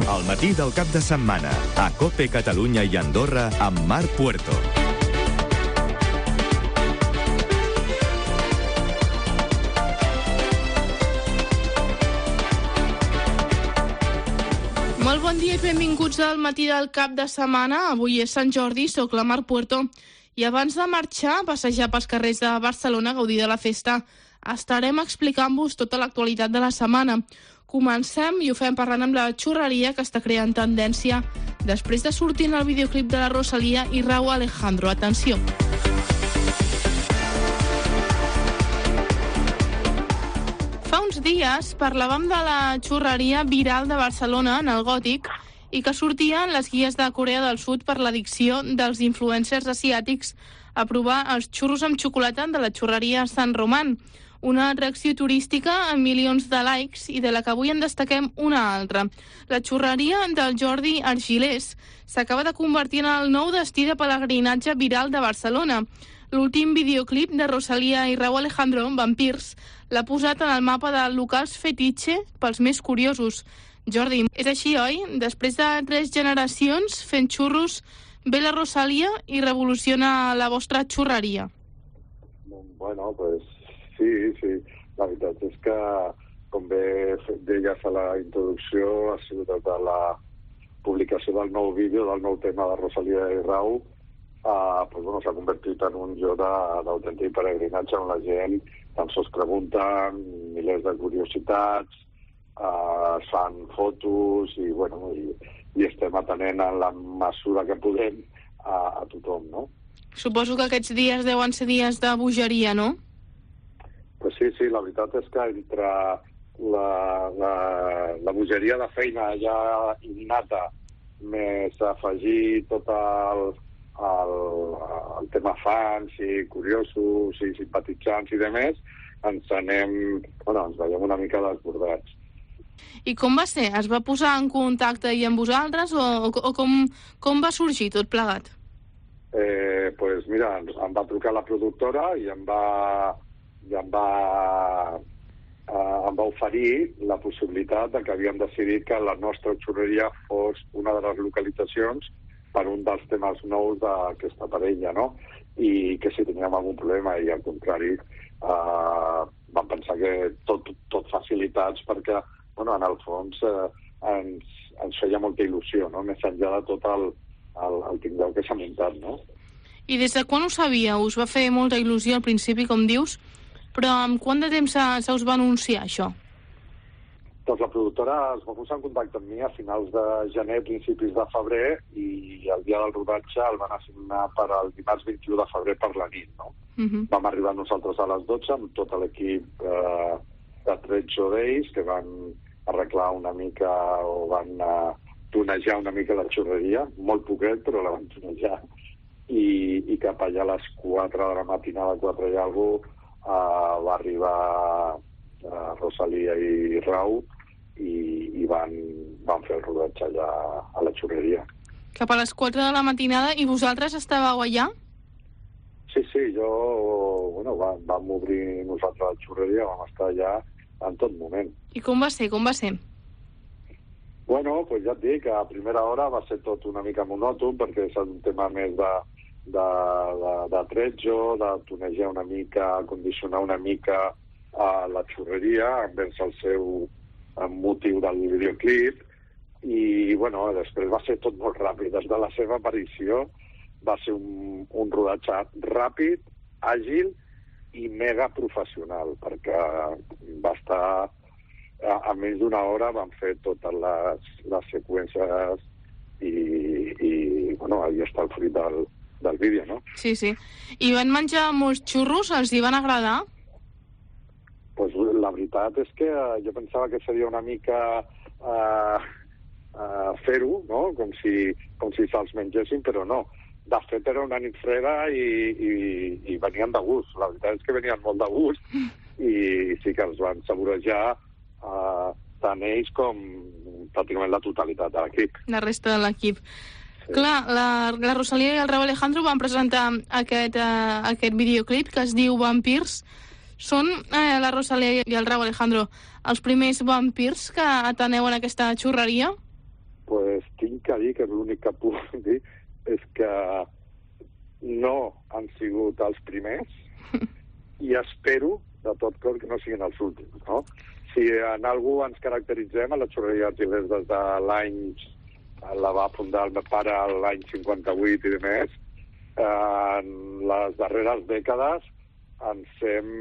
Al matí del cap de setmana, a COPE Catalunya i Andorra, amb Marc Puerto. Molt bon dia i benvinguts al matí del cap de setmana. Avui és Sant Jordi, soc la Marc Puerto i abans de marxar a passejar pels carrers de Barcelona a gaudir de la festa, estarem explicant-vos tota l'actualitat de la setmana. Comencem i ho fem parlant amb la xurreria que està creant tendència després de sortir en el videoclip de la Rosalía i Rauw Alejandro. Atenció! Fa uns dies parlàvem de la xurreria viral de Barcelona, en el Gòtic, i que sortien les guies de Corea del Sud per l'addicció dels influencers asiàtics a provar els xurros amb xocolata de la xurreria Sant Román. Una atracció turística amb milions de likes i de la que avui en destaquem una altra. La xurreria del Jordi Argilés s'acaba de convertir en el nou destí de pelegrinatge viral de Barcelona. L'últim videoclip de Rosalía i Rauw Alejandro, Vampirs, l'ha posat en el mapa de locals fetitxe pels més curiosos. Jordi, és així, oi? Després de 3 generacions fent xurros, ve la Rosalía i revoluciona la vostra xurreria. Bueno, pues sí. La veritat és que, com bé deies a la introducció, ha sigut de la publicació del nou vídeo, del nou tema de Rosalía i Rauw, s'ha convertit en un lloc d'autèntic peregrinatge on la gent tan sols pregunta, milers de curiositats, fan fotos i estem atenent en la mesura que podem a tothom, no? Suposo que aquests dies deuen ser dies de bogeria, no? Pues sí, la veritat és que entre la bogeria de feina ja innata, més afegir tot el tema fans i curiosos i simpatitzants i demés, ens veiem una mica desbordats. I com va ser? Es va posar en contacte amb vosaltres o com va sorgir tot plegat? Pues mira, em va trucar la productora i em va oferir la possibilitat de que havíem decidit que la nostra xurreria fos una de les localitzacions per un dels temes nous d'aquesta parella, no? I que si teníem algun problema, i al contrari, vam pensar que tot facilitats perquè, en el fons, ens feia molta il·lusió, no? Més enllà de tot el tingleu que s'ha muntat, no? I des de quan ho sabíeu? Us va fer molta il·lusió al principi, com dius, però amb quant de temps se us va anunciar això? Doncs la productora es va posar en contacte amb mi a finals de gener, principis de febrer, i el dia del rodatge el van assignar per al dimarts 21 de febrer per la nit, no? Vam arribar nosaltres a les 12 amb tot l'equip de Tretxo d'ells, que van arreglar una mica o van tunejar una mica la xurreria, molt poquet, però la van tunejar, i cap allà a les 4 de la matinada, 4 i alguna cosa, va arribar Rosalía i Rauw i van fer el rodatge allà a la xurreria. Cap a les 4 de la matinada, i vosaltres estàveu allà? Sí, vam obrir nosaltres la xurreria, vam estar allà en tot moment. I com va ser? Bueno, pues ja et dic, a primera hora va ser tot una mica monòton, perquè és un tema més de tretjo, de tunejar una mica, condicionar una mica la xurreria envers el seu motiu del videoclip, i després va ser tot molt ràpid. Des de la seva aparició va ser un rodatge ràpid, àgil i mega professional, perquè va estar a menys d'una hora, van fer totes les seqüències i ahí està el fruit del vídeo, no? Sí. I van menjar molts xurros? Els hi van agradar? Pues la veritat és que jo pensava que seria una mica fer-ho, no? Com si se'ls mengessin, però no. De fet, era una nit freda i venien de gust. La veritat és que venien molt de gust i sí que els van saborejar tant ells com pràcticament la totalitat de l'equip. La resta de l'equip. Sí. Clar, la Rosalía i el Rauw Alejandro van presentar aquest videoclip que es diu Vampirs. Són la Rosalía i el Rauw Alejandro els primers vampirs que ateneu en aquesta xurreria? Pues tinc que dir que l'únic que puc dir és que no han sigut els primers i espero de tot cor que no siguin els últims, no? Si en algú ens caracteritzem, a la xurreria Artilers des de l'any... la va fundar el meu pare l'any 58 i més, en les darreres dècades ens hem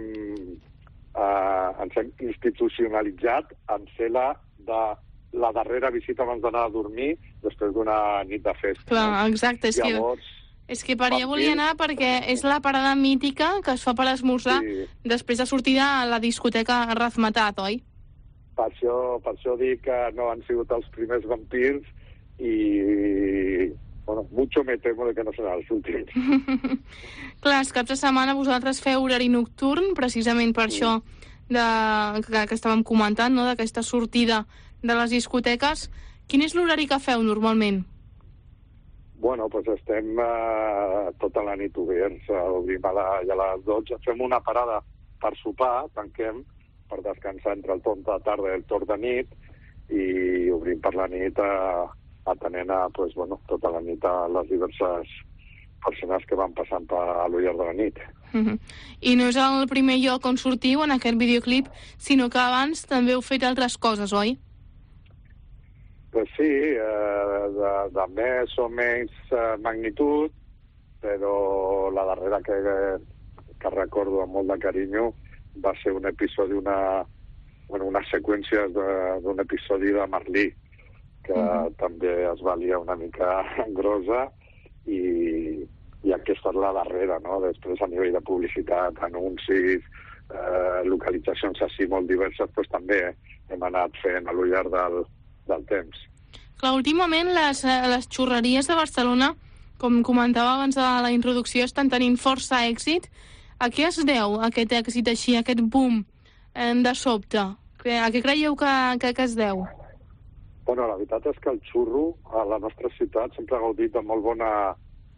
institucionalitzat en ser la darrera visita abans d'anar a dormir després d'una nit de festa. Clar, exacte. És que per allà volia anar perquè és la parada mítica que es fa per esmorzar després de sortir de la discoteca Razmetat, oi? Per això dic que no han sigut els primers vampirs i, bueno, mucho me temo de que no seran els últims. Clar, els caps de setmana vosaltres feu horari nocturn, precisament per això que estàvem comentant, no?, d'aquesta sortida de les discoteques. Quin és l'horari que feu normalment? Bueno, doncs estem tota la nit oberts, obrim a les 12, fem una parada per sopar, tanquem, per descansar entre el torn de tarda i el torn de nit, i obrim per la nit atenent tota la nit a les diverses persones que van passant a lo llarg de la nit. I no és el primer lloc on sortiu en aquest videoclip, sinó que abans també heu fet altres coses, oi? Pues sí, de més o menys magnitud, però la darrera que recordo amb molt de carinyo va ser un episodi, unes seqüències d'un episodi de Merlí, que també es valia una mica grosa, i aquesta és la darrera, no? Després, a nivell de publicitat, anuncis, localitzacions així molt diverses, doncs també hem anat fent a lo llarg del temps. Clar, últimament les xurreries de Barcelona, com comentava abans de la introducció, estan tenint força èxit. A què es deu aquest èxit així, aquest boom de sobte? A què creieu que es deu? Bueno, la veritat és que el xurro a la nostra ciutat sempre ha gaudit de molt bona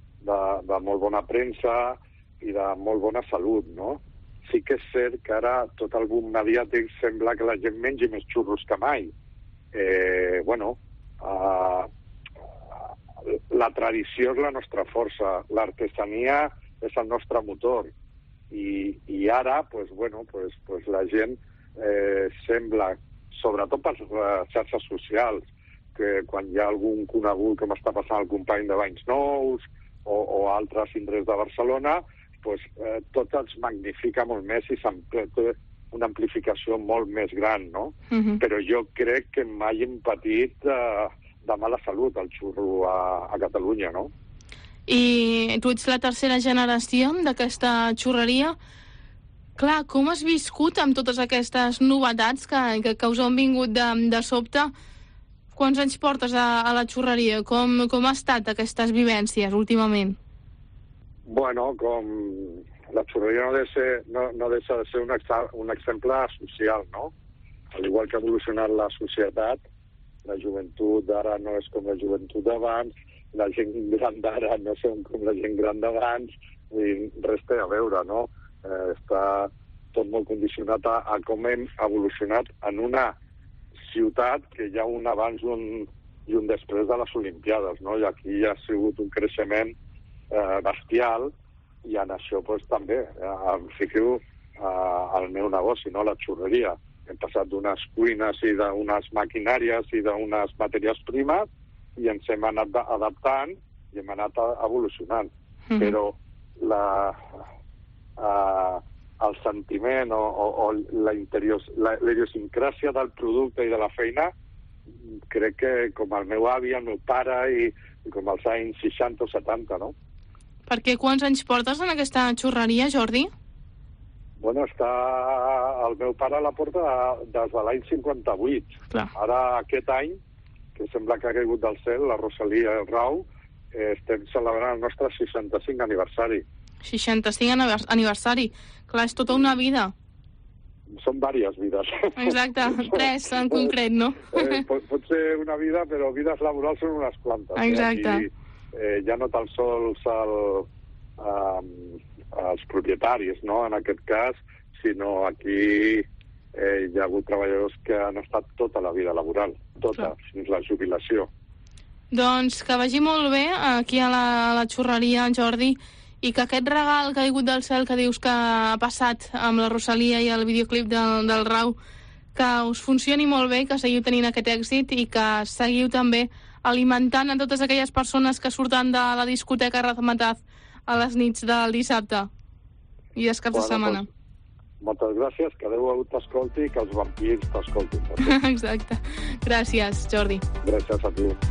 premsa i de molt bona salut, no? Sí que és cert que ara tot el boom mediàtic sembla que la gent mengi més xurros que mai. La tradició és la nostra força, l'artesania és el nostre motor, i ara la gent sembla, sobretot per les xarxes socials, que quan hi ha algun conegut com està passant el company de Banys Nous o altres indrets de Barcelona, tot els magnifica molt més i té una amplificació molt més gran, no? Però jo crec que mai hem patit de mala salut el xurro a Catalunya, no? I tu ets la tercera generació d'aquesta xurreria. Clar, com has viscut amb totes aquestes novetats que us han vingut de sobte? Quants anys portes a la xurreria? Com ha estat aquestes vivències últimament? Bueno, la xurreria no deixa de ser un exemple social, no? Al igual que ha evolucionat la societat, la joventut d'ara no és com la joventut d'abans, la gent gran d'ara no són com la gent gran d'abans, i res té a veure, no? Està tot molt condicionat a com hem evolucionat en una ciutat que hi ha un abans i un després de les Olimpiades, no? I aquí ha sigut un creixement bestial, i en això també em fico al meu negoci, no? La xurreria. Hem passat d'unes cuines i d'unes maquinàries i d'unes matèries primes i ens hem anat adaptant i hem anat evolucionant. Però el sentiment o la idiosincràsia del producte i de la feina, crec que com el meu avi, el meu pare i com als anys 60 o 70, no? Perquè quants anys portes en aquesta xurreria, Jordi? Bueno, el meu pare la porta des de l'any 58. Clar. Ara, aquest any, que sembla que ha caigut del cel, la Rosalia i el Rau, estem celebrant el nostre 65 aniversari. 65 aniversari. Clar, és tota una vida. Són diverses vides. Exacte, 3 en concret, no? Pot ser una vida, però vides laborals són unes quantes. Exacte. Aquí, ja no tan sols els propietaris, no?, en aquest cas, sinó aquí hi ha hagut treballadors que han estat tota la vida laboral, tota, fins la jubilació. Doncs que vagi molt bé aquí a la xurreria, Jordi, i que aquest regal caigut del cel que dius que ha passat amb la Rosalia i el videoclip del Rau, que us funcioni molt bé, que seguiu tenint aquest èxit i que seguiu també alimentant a totes aquelles persones que surten de la discoteca Razmataz a les nits del dissabte i els caps de setmana. Moltes gràcies, que Déu t'escolti i que els vampirs t'escoltin. Exacte. Gràcies, Jordi. Gràcies a tu.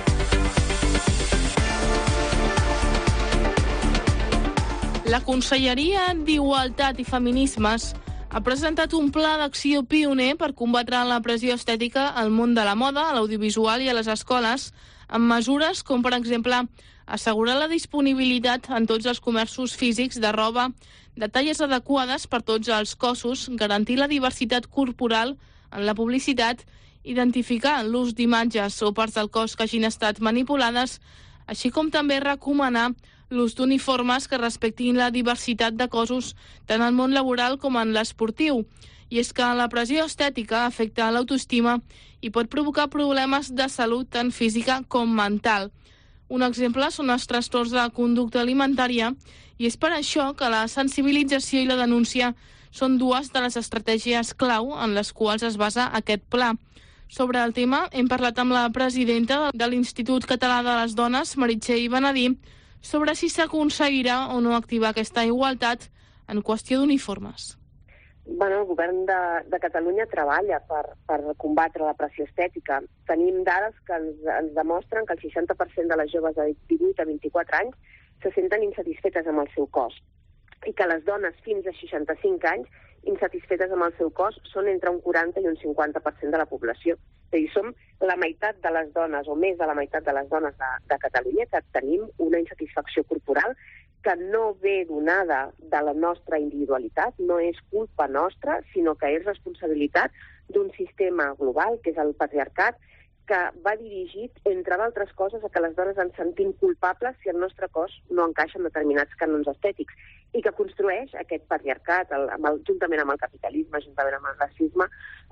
La Conselleria d'Igualtat i Feminismes ha presentat un pla d'acció pioner per combatre la pressió estètica al món de la moda, a l'audiovisual i a les escoles, amb mesures com, per exemple, assegurar la disponibilitat en tots els comerços físics de roba de talles adequades per tots els cossos, garantir la diversitat corporal en la publicitat, identificar l'ús d'imatges o parts del cos que hagin estat manipulades, així com també recomanar l'ús d'uniformes que respectin la diversitat de cossos tant al món laboral com en l'esportiu. I és que la pressió estètica afecta l'autoestima i pot provocar problemes de salut tant física com mental. Un exemple són els trastorns de conducta alimentària i és per això que la sensibilització i la denúncia són dues de les estratègies clau en les quals es basa aquest pla. Sobre el tema hem parlat amb la presidenta de l'Institut Català de les Dones, Meritxell Benedí, sobre si s'aconseguirà o no activar aquesta igualtat en qüestió d'uniformes. El govern de Catalunya treballa per combatre la pressió estètica. Tenim dades que ens demostren que el 60% de les joves de 18 a 24 anys se senten insatisfetes amb el seu cos i que les dones fins a 65 anys insatisfetes amb el seu cos són entre un 40 i un 50% de la població. És a dir, som la meitat de les dones, o més de la meitat de les dones de Catalunya, que tenim una insatisfacció corporal que no ve donada de la nostra individualitat, no és culpa nostra, sinó que és responsabilitat d'un sistema global, que és el patriarcat, que va dirigit, entre d'altres coses, a que les dones ens sentim culpables si el nostre cos no encaixa en determinats cànons estètics i que construeix aquest patriarcat, juntament amb el capitalisme, juntament amb el racisme,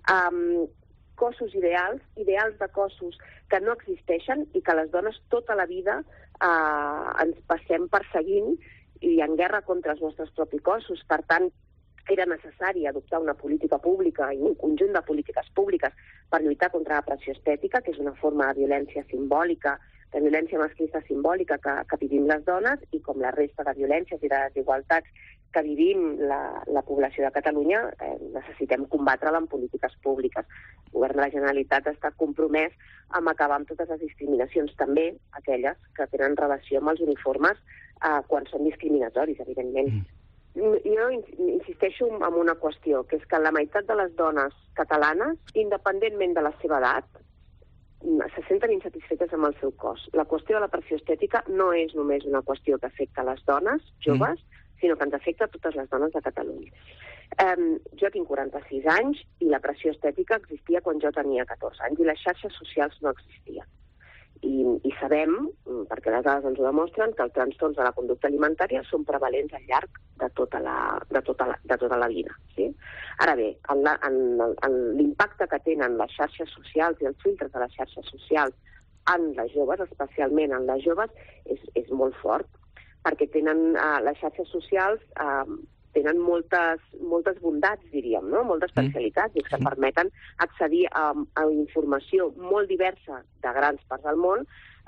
cossos ideals de cossos que no existeixen i que les dones tota la vida ens passem perseguint i en guerra contra els nostres propis cossos. Per tant, era necessari adoptar una política pública i un conjunt de polítiques públiques per lluitar contra la pressió estètica, que és una forma de violència simbòlica, de violència masclista simbòlica que vivim les dones i com la resta de violències i de desigualtats que vivim la població de Catalunya, necessitem combatre-la amb polítiques públiques. El govern de la Generalitat està compromès amb acabar amb totes les discriminacions, també aquelles que tenen relació amb els uniformes quan són discriminatoris, evidentment. Jo insisteixo en una qüestió, que és que la meitat de les dones catalanes, independentment de la seva edat, se senten insatisfetes amb el seu cos. La qüestió de la pressió estètica no és només una qüestió que afecta les dones joves, sinó que ens afecta a totes les dones de Catalunya. Jo tinc 46 anys i la pressió estètica existia quan jo tenia 14 anys i les xarxes socials no existien. I sabem, perquè les dades ens ho demostren, que els trastorns de la conducta alimentària són prevalents al llarg de tota la vida. Sí? Ara bé, l'impacte que tenen les xarxes socials i els filtres de les xarxes socials en les joves, especialment en les joves, és molt fort, perquè tenen les xarxes socials tenen moltes bondats, diríem, no? Moltes especialitats, que permeten accedir a informació molt diversa de grans parts del món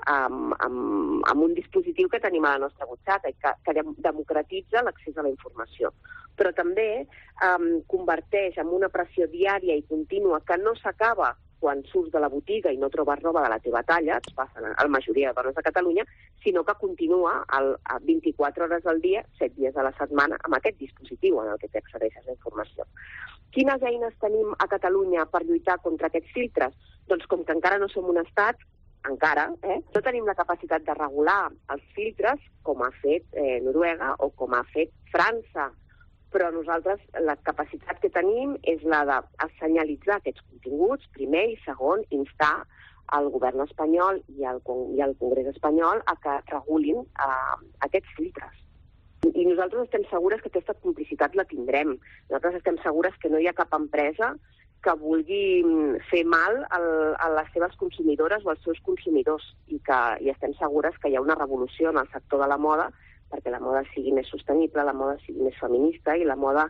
amb un dispositiu que tenim a la nostra butxaca i que democratitza l'accés a la informació. Però també converteix en una pressió diària i contínua que no s'acaba quan surts de la botiga i no trobes roba de la teva talla, es passa a la majoria de dones de Catalunya, sinó que continua a 24 hores al dia, 7 dies a la setmana, amb aquest dispositiu en el que t'accedeixes a la informació. Quines eines tenim a Catalunya per lluitar contra aquests filtres? Doncs com que encara no som un estat, no tenim la capacitat de regular els filtres com ha fet Noruega o com ha fet França, però nosaltres la capacitat que tenim és la de senyalitzar aquests continguts, primer, i segon, instar al govern espanyol i al Congrés espanyol a que regulin aquests filtres. I nosaltres estem segures que aquesta complicitat la tindrem. Nosaltres estem segures que no hi ha cap empresa que vulgui fer mal a les seves consumidores o als seus consumidors i estem segures que hi ha una revolució en el sector de la moda perquè la moda sigui més sostenible, la moda sigui més feminista i la moda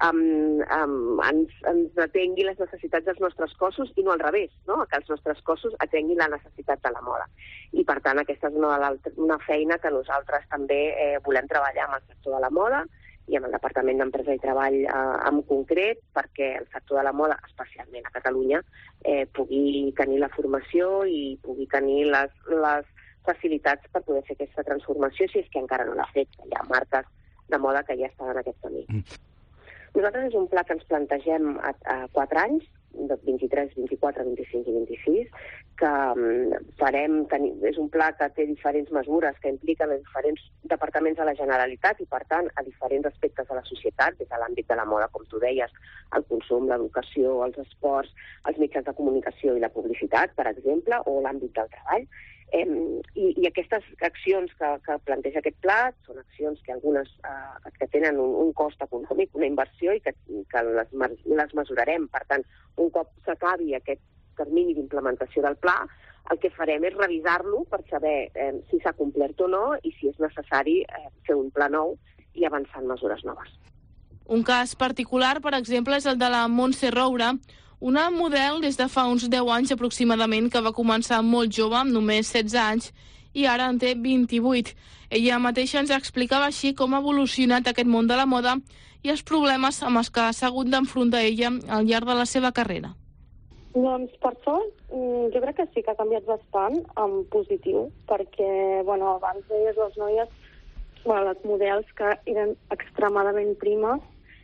ens atengui les necessitats dels nostres cossos i no al revés, no? Que els nostres cossos atenguin la necessitat de la moda. I per tant aquesta és una feina que nosaltres també volem treballar amb el sector de la moda i amb el Departament d'Empresa i Treball en concret, perquè el sector de la moda, especialment a Catalunya, pugui tenir la formació i pugui tenir les facilitats per poder fer aquesta transformació, si és que encara no l'ha fet. Hi ha marques de moda que ja estan en aquest camí. Nosaltres és un pla que ens plantegem a 4 anys, de 23, 24, 25 i 26, que és un pla que té diferents mesures que impliquen els diferents departaments de la Generalitat i, per tant, a diferents aspectes de la societat, des de l'àmbit de la moda, com tu deies, el consum, l'educació, els esports, els mitjans de comunicació i la publicitat, per exemple, o l'àmbit del treball. I aquestes accions que planteja aquest pla són accions que algunes que tenen un cost econòmic, una inversió, i que les mesurarem. Per tant, un cop s'acabi aquest termini d'implementació del pla, el que farem és revisar-lo per saber si s'ha complert o no i si és necessari fer un pla nou i avançar en mesures noves. Un cas particular, per exemple, és el de la Montse Roura, una model des de fa uns 10 anys aproximadament que va començar molt jove, amb només 16 anys, i ara en té 28. Ella mateixa ens explicava així com ha evolucionat aquest món de la moda i els problemes amb els que s'ha hagut d'enfrontar ella al llarg de la seva carrera. Doncs per sort, jo crec que sí que ha canviat bastant en positiu, perquè abans deies les noies, les models que eren extremadament primes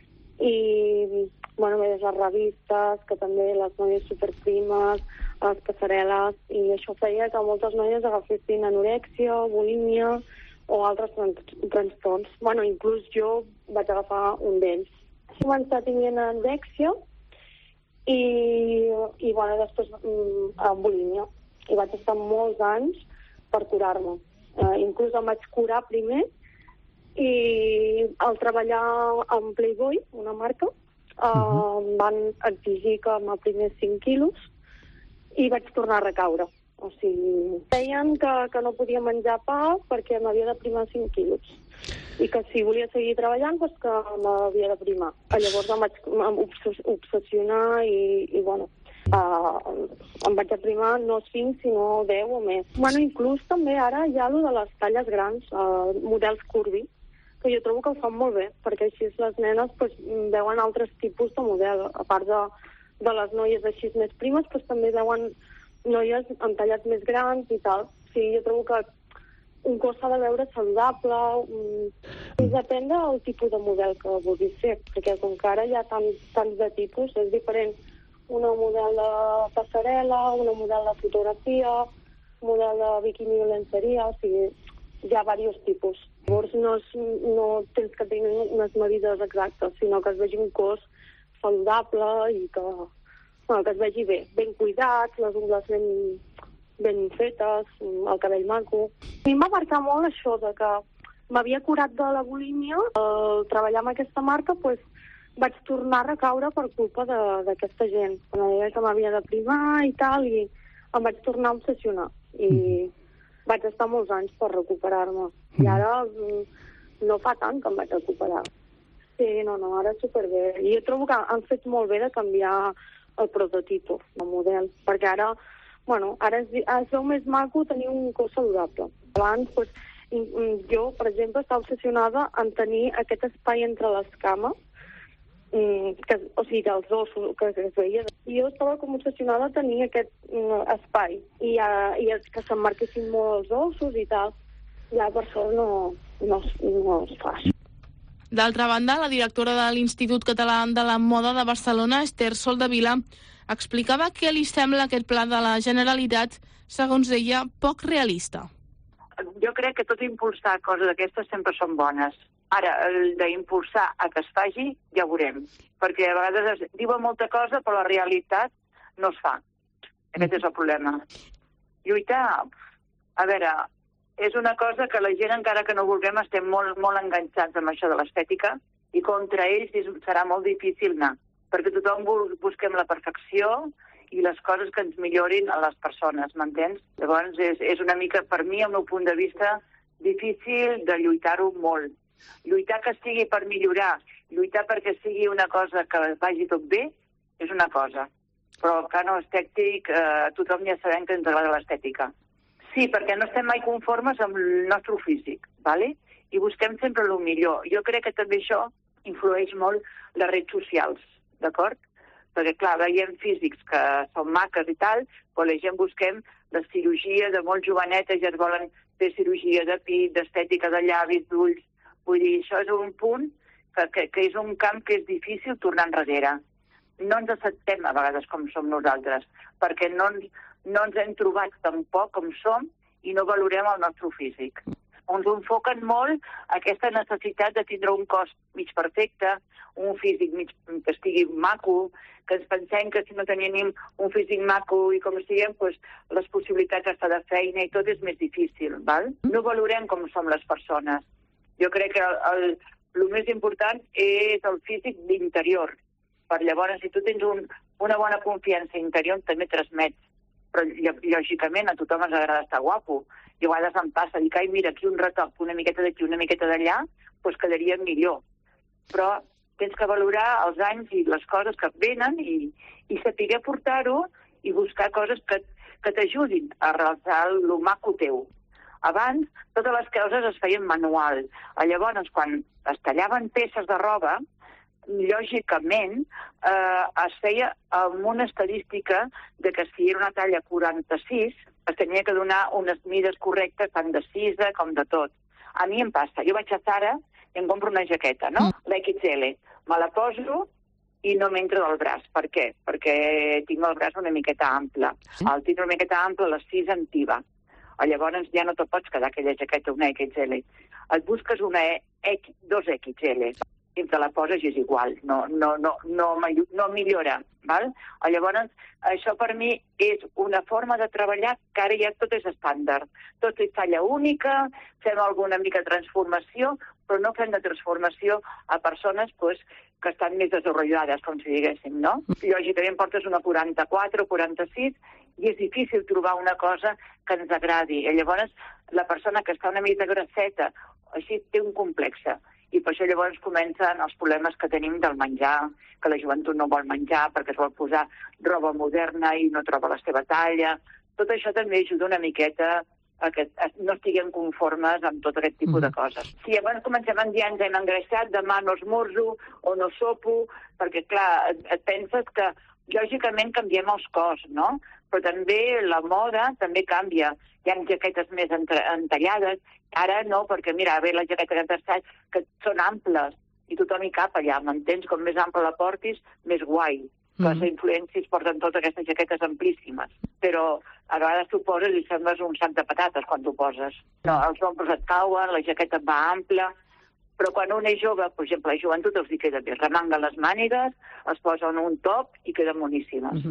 i des les revistes, que també les noies superprimes, les passarel·les, i això feia que moltes noies agafessin anorèxia, bulímia o altres trastorns. Inclús jo vaig agafar un d'ells. Vaig començar tenint anorèxia i després bulímia. I vaig estar molts anys per curar-me. Inclús em vaig curar primer i al treballar amb Playboy, una marca, van exigir que m'aprimés 5 quilos i vaig tornar a recaure. O sigui, deien que no podia menjar pa perquè m'havia de primar 5 quilos i que si volia seguir treballant doncs que m'havia de primar. Llavors em vaig obsessionar i em vaig aprimar no 5 sinó 10 o més. Inclús també ara hi ha allò de les talles grans, models curvy, que jo trobo que ho fan molt bé, perquè així les nenes veuen altres tipus de model. A part de les noies així més primes, també veuen noies amb tallats més grans i tal. Sí, jo trobo que un cos s'ha de veure saludable, depèn del tipus de model que vulguis ser, perquè com que ara hi ha tants de tipus, és diferent una model de passarel·la, una model de fotografia, un model de biquini o lenceria, o sigui, hi ha diversos tipus. Llavors no tens que tenir unes medides exactes, sinó que es vegi un cos saludable i que es vegi bé, ben cuidats, les ungles ben fetes, el cabell maco. A mi em va marcar molt això de que m'havia curat de la bulímia. Al treballar amb aquesta marca vaig tornar a recaure per culpa d'aquesta gent. Quan deia que m'havia de primar i tal, i em vaig tornar a obsessionar. I vaig estar molts anys per recuperar-me. I ara no fa tant que em vaig recuperar. Sí, ara superbé. I jo trobo que han fet molt bé de canviar el prototip, el model, perquè ara es veu més maco tenir un cos saludable. Abans, jo, per exemple, estava obsessionada en tenir aquest espai entre les cames, o sigui, dels ossos que es veia. I jo estava com obsessionada a tenir aquest espai i que s'emmarquessin molt els ossos i tal. Ja per això no es fa. D'altra banda, la directora de l'Institut Català de la Moda de Barcelona, Esther Soldevila, explicava què li sembla aquest pla de la Generalitat, segons ella, poc realista. Jo crec que tot impulsar coses d'aquestes sempre són bones. Ara, el d'impulsar a que es faci, ja ho veurem. Perquè a vegades es diuen molta cosa, però la realitat no es fa. Aquest és el problema. Lluitar, a veure, és una cosa que la gent, encara que no vulguem, estem molt, molt enganxats amb això de l'estètica i contra ells serà molt difícil anar. perquè tothom busquem la perfecció i les coses que ens millorin a les persones, m'entens? Llavors és una mica, per mi, el meu punt de vista, difícil de lluitar-ho molt. Lluitar que sigui per millorar, lluitar perquè sigui una cosa que vagi tot bé, és una cosa. Però el cano estètic, tothom ja sabem que ens agrada l'estètica. Sí, perquè no estem mai conformes amb el nostre físic, ¿vale? I busquem sempre el millor. Jo crec que també això influeix molt les redes socials, d'acord? Perquè, clar, veiem físics que són maques i tal, però la gent busquem la cirurgia de molt jovenetes, ja es volen fer cirurgia de pit, d'estètica de llavis, d'ulls. Vull dir, això és un punt que és un camp que és difícil tornar enrere. No ens acceptem a vegades com som nosaltres, perquè no ens hem trobat tampoc com som i no valorem el nostre físic. Ens enfoquen molt aquesta necessitat de tindre un cos mig perfecte, un físic que estigui maco, que ens pensem que si no tenim un físic maco i com siguem, doncs les possibilitats d'estar de feina i tot és més difícil, val? No valorem com som les persones. Jo crec que el més important és el físic d'interior. Per llavors, si tu tens una bona confiança interior, també transmets. Però, lògicament, a tothom ens agrada estar guapo. I a vegades em passa, dic, ai, mira, aquí un retoc, una miqueta d'aquí, una miqueta d'allà, doncs quedaria millor. Però tens que valorar els anys i les coses que et venen i saber portar-ho i buscar coses que t'ajudin a realçar el maco teu. Abans, totes les coses es feien manual. Llavors, quan es tallaven peces de roba, lògicament es feia amb una estadística de que si era una talla 46 es tenia que donar unes mides correctes tant de cisa com de tot. A mi em passa, jo vaig a Zara i em compro una jaqueta, no? La XL. Me la poso i no m'entra del braç. Per què? Perquè tinc el braç una miqueta ample. Al tindre una miqueta ample, la cisa em tiba. Llavors ja no te pots quedar aquella jaqueta una XL. Et busques una 2XL. I te la poses i és igual, no millora, val? Llavors, això per mi és una forma de treballar que ara ja tot és estàndard. Tot és talla única, fem alguna mica de transformació, però no fem de transformació a persones que estan més desarrollades, com si diguéssim, no? Lògicament portes una 44 o 46 i és difícil trobar una cosa que ens agradi. I llavors, la persona que està una mica grasseta, així té un complexe. I per això llavors comencen els problemes que tenim del menjar, que la joventut no vol menjar perquè es vol posar roba moderna i no troba la seva talla. Tot això també ajuda una miqueta a que no estiguem conformes amb tot aquest tipus de coses. Si llavors comencem a dir ens hem engreixat, demà no esmorzo o no sopo, perquè clar, et penses que lògicament canviem els cos, no? Però també la moda també canvia. Hi ha jaquetes més entallades. Ara no, perquè mira, ve la jaqueta que t'has tallat, que són amples, i tothom hi cap allà, m'entens? Com més ample la portis, més guai. Les influències porten totes aquestes jaquetes amplíssimes. Però a vegades t'ho poses i sembles un sac de patates quan t'ho poses. No, els ombres et cauen, la jaqueta va ampla, però quan un és jove, per exemple, la joventut els hi queda bé. Remanga les mànigues, es posen un top i queden boníssimes.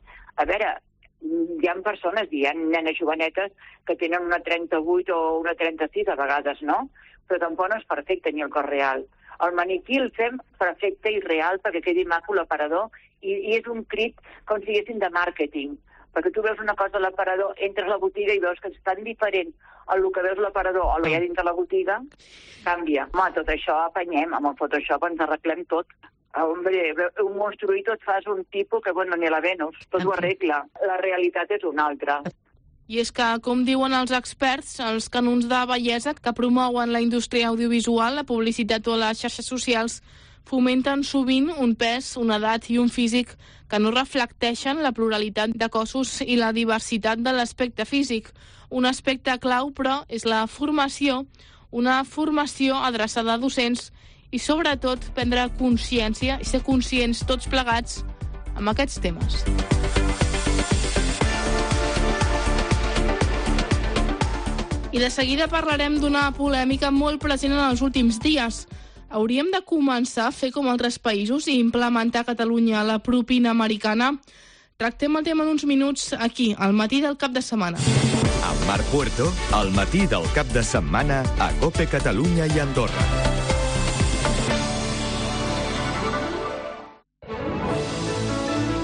A veure, hi ha persones, hi ha nenes jovenetes que tenen una 38 o una 36 a vegades, no? Però tampoc no és perfecte ni el cos real. El maniquí el fem perfecte i real perquè quedi maco l'aparador i és un crit com si diguéssim de màrqueting. Perquè tu veus una cosa a l'aparador, entres a la botiga i veus que és tan diferent el que veus a l'aparador o el que hi ha dins de la botiga, canvia. Home, tot això apanyem, amb el Photoshop ens arreglem tot. Hombre, un monstruït et fas un tipus que, bueno, ni la Venus, tot ho arregla. La realitat és una altra. I és que, com diuen els experts, els canons de bellesa que promouen la indústria audiovisual, la publicitat o les xarxes socials fomenten sovint un pes, una edat i un físic que no reflecteixen la pluralitat de cossos i la diversitat de l'aspecte físic. Un aspecte clau, però, és la formació, una formació adreçada a docents i, sobretot, prendre consciència i ser conscients tots plegats amb aquests temes. I de seguida parlarem d'una polèmica molt present en els últims dies. Hauríem de començar a fer com altres països i implementar a Catalunya la propina americana? Tractem el tema en uns minuts aquí, al matí del cap de setmana. Amb Marc Puerto, al matí del cap de setmana a COPE Catalunya i Andorra.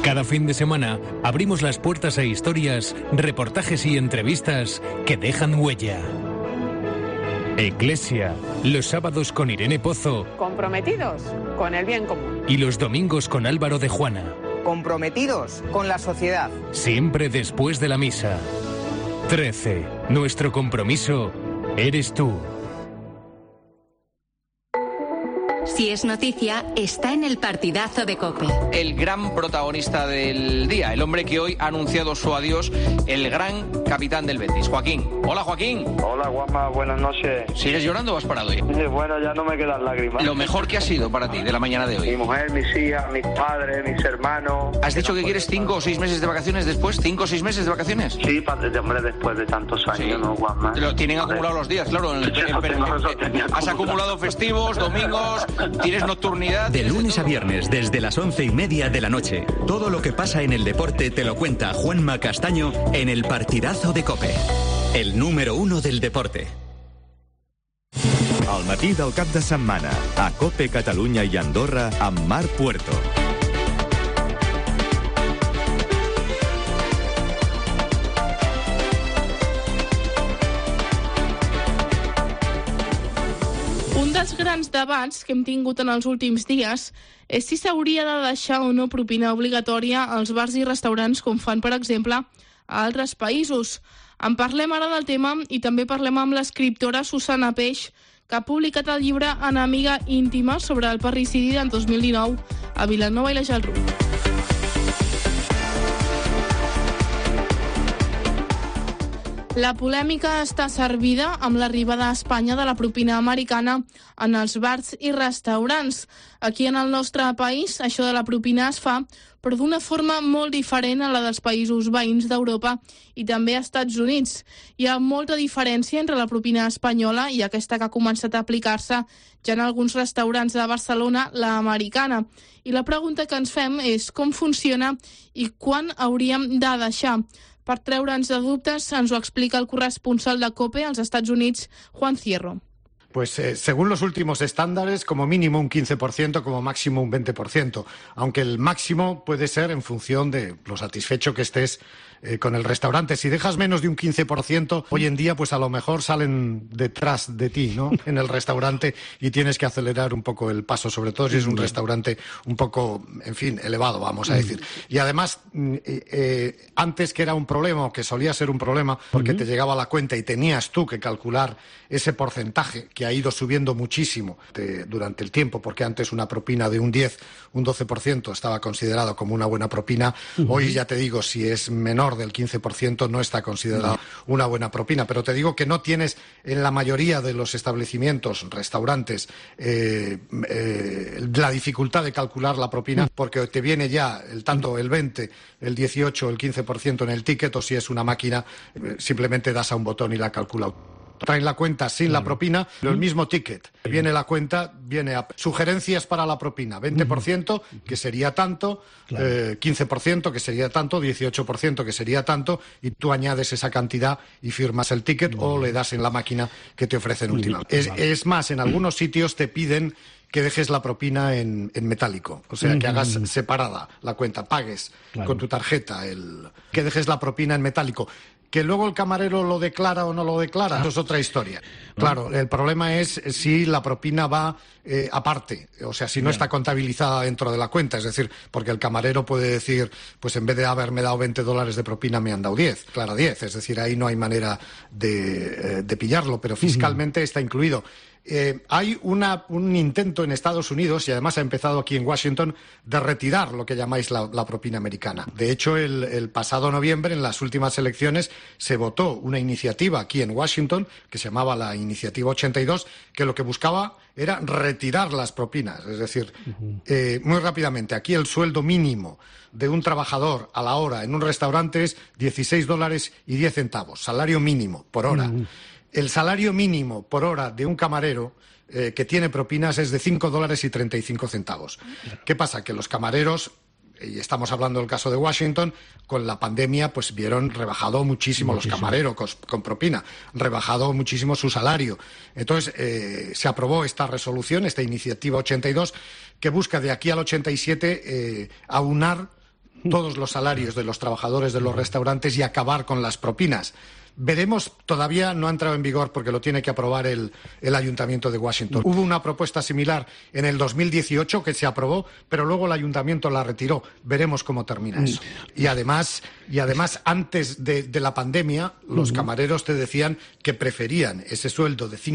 Cada fin de semana abrimos las puertas a historias, reportajes y entrevistas que dejan huella. Eclesia, los sábados con Irene Pozo. Comprometidos con el bien común. Y los domingos con Álvaro de Juana. Comprometidos con la sociedad. Siempre después de la misa. 13. Nuestro compromiso eres tú. Si es noticia, está en el partidazo de COPE. El gran protagonista del día, el hombre que hoy ha anunciado su adiós, el gran capitán del Betis, Joaquín. Hola, Joaquín. Hola, Juanma, buenas noches. ¿Sigues llorando o has parado hoy? Bueno, ya no me quedan lágrimas. Lo mejor que ha sido para ti de la mañana de hoy. Mi mujer, mis hijas, mis padres, mis hermanos. ¿Has dicho que quieres 5 o 6 meses de vacaciones después? ¿5 o 6 meses de vacaciones? Sí, hombre, después de tantos años, sí. ¿No, Juanma? Lo tienen acumulados los días, claro. Has acumulado festivos, domingos, tienes nocturnidad. De lunes a viernes, desde las 11:30 de la noche. Todo lo que pasa en el deporte te lo cuenta Juanma Castaño en el partidazo de COPE. El número 1 del deporte. Al matí del cap de setmana, a COPE Catalunya i Andorra, amb Marc Puerto. Un dels grans debats que hem tingut en els últims dies és si s'hauria de deixar o no propina obligatòria als bars i restaurants, com fan, per exemple, a altres països. En parlem ara del tema i també parlem amb l'escriptora Susana Peix, que ha publicat el llibre Enemiga íntima sobre el parricidi del 2019 a Vilanova i la Geltrú. La polèmica està servida amb l'arribada a Espanya de la propina americana en els bars i restaurants. Aquí en el nostre país això de la propina es fa, però d'una forma molt diferent a la dels països veïns d'Europa i també als Estats Units. Hi ha molta diferència entre la propina espanyola i aquesta que ha començat a aplicar-se ja en alguns restaurants de Barcelona, la americana. I la pregunta que ens fem és com funciona i quan hauríem de deixar. Per treure'ns de dubtes, ens ho explica el corresponsal de COPE als Estats Units, Juan Cierro. Pues según los últimos estándares, como mínimo un 15%, como máximo un 20%, aunque el máximo puede ser en función de lo satisfecho que estés con el restaurante. Si dejas menos de un 15%, hoy en día pues a lo mejor salen detrás de ti, ¿no? En el restaurante y tienes que acelerar un poco el paso, sobre todo si es un restaurante un poco, en fin, elevado, vamos a decir. Y además, antes que era un problema, o que solía ser un problema, porque te llegaba la cuenta y tenías tú que calcular ese porcentaje que ha ido subiendo muchísimo durante el tiempo, porque antes una propina de un 10, un 12% estaba considerado como una buena propina. Hoy ya te digo, si es menor del 15% no está considerado una buena propina, pero te digo que no tienes en la mayoría de los establecimientos, restaurantes, la dificultad de calcular la propina, porque te viene ya tanto el 20, el 18, el 15% en el ticket, o si es una máquina, simplemente das a un botón y la calcula. Traen la cuenta sin la propina, pero el mismo ticket. Viene la cuenta, viene a sugerencias para la propina, 20%, que sería tanto, 15%, que sería tanto, 18%, que sería tanto, y tú añades esa cantidad y firmas el ticket o le das en la máquina que te ofrecen últimamente. Es más, en algunos sitios te piden que dejes la propina en metálico, o sea, que hagas separada la cuenta, pagues con tu tarjeta, que dejes la propina en metálico. Que luego el camarero lo declara o no lo declara, eso es otra historia. Claro, el problema es si la propina va aparte, o sea, si no está contabilizada dentro de la cuenta, es decir, porque el camarero puede decir, pues en vez de haberme dado $20 de propina me han dado 10, claro, 10, es decir, ahí no hay manera de pillarlo, pero fiscalmente está incluido. Hay un intento en Estados Unidos, y además ha empezado aquí en Washington, de retirar lo que llamáis la propina americana. De hecho, el pasado noviembre, en las últimas elecciones, se votó una iniciativa aquí en Washington, que se llamaba la Iniciativa 82, que lo que buscaba era retirar las propinas. Es decir, muy rápidamente, aquí el sueldo mínimo de un trabajador a la hora en un restaurante es $16.10, salario mínimo por hora. El salario mínimo por hora de un camarero que tiene propinas es de $5.35. ¿Qué pasa? Que los camareros, y estamos hablando del caso de Washington, con la pandemia pues vieron rebajado muchísimo los camareros con propina, rebajado muchísimo su salario. Entonces se aprobó esta resolución, esta iniciativa 82, que busca de aquí al 87 aunar todos los salarios de los trabajadores de los restaurantes y acabar con las propinas. Veremos, todavía no ha entrado en vigor porque lo tiene que aprobar el Ayuntamiento de Washington. Hubo una propuesta similar en el 2018 que se aprobó, pero luego el Ayuntamiento la retiró. Veremos cómo termina eso. Y además antes de la pandemia, los camareros te decían que preferían ese sueldo de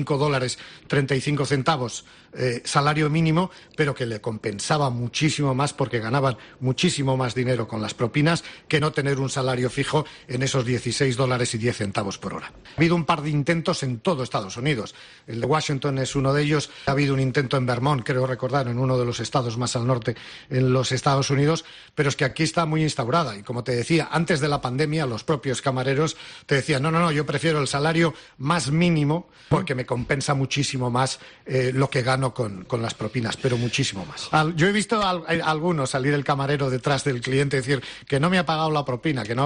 $5.35 salario mínimo, pero que le compensaba muchísimo más porque ganaban muchísimo más dinero con las propinas que no tener un salario fijo en esos $16.10 por hora. Ha habido un par de intentos en todo Estados Unidos. El de Washington es uno de ellos. Ha habido un intento en Vermont, creo recordar, en uno de los estados más al norte en los Estados Unidos, pero es que aquí está muy instaurada. Y como te decía, antes de la pandemia, los propios camareros te decían, no, yo prefiero el salario más mínimo porque me compensa muchísimo más lo que gano con las propinas, pero muchísimo más. Yo he visto a algunos salir el camarero detrás del cliente y decir que no me ha pagado la propina, que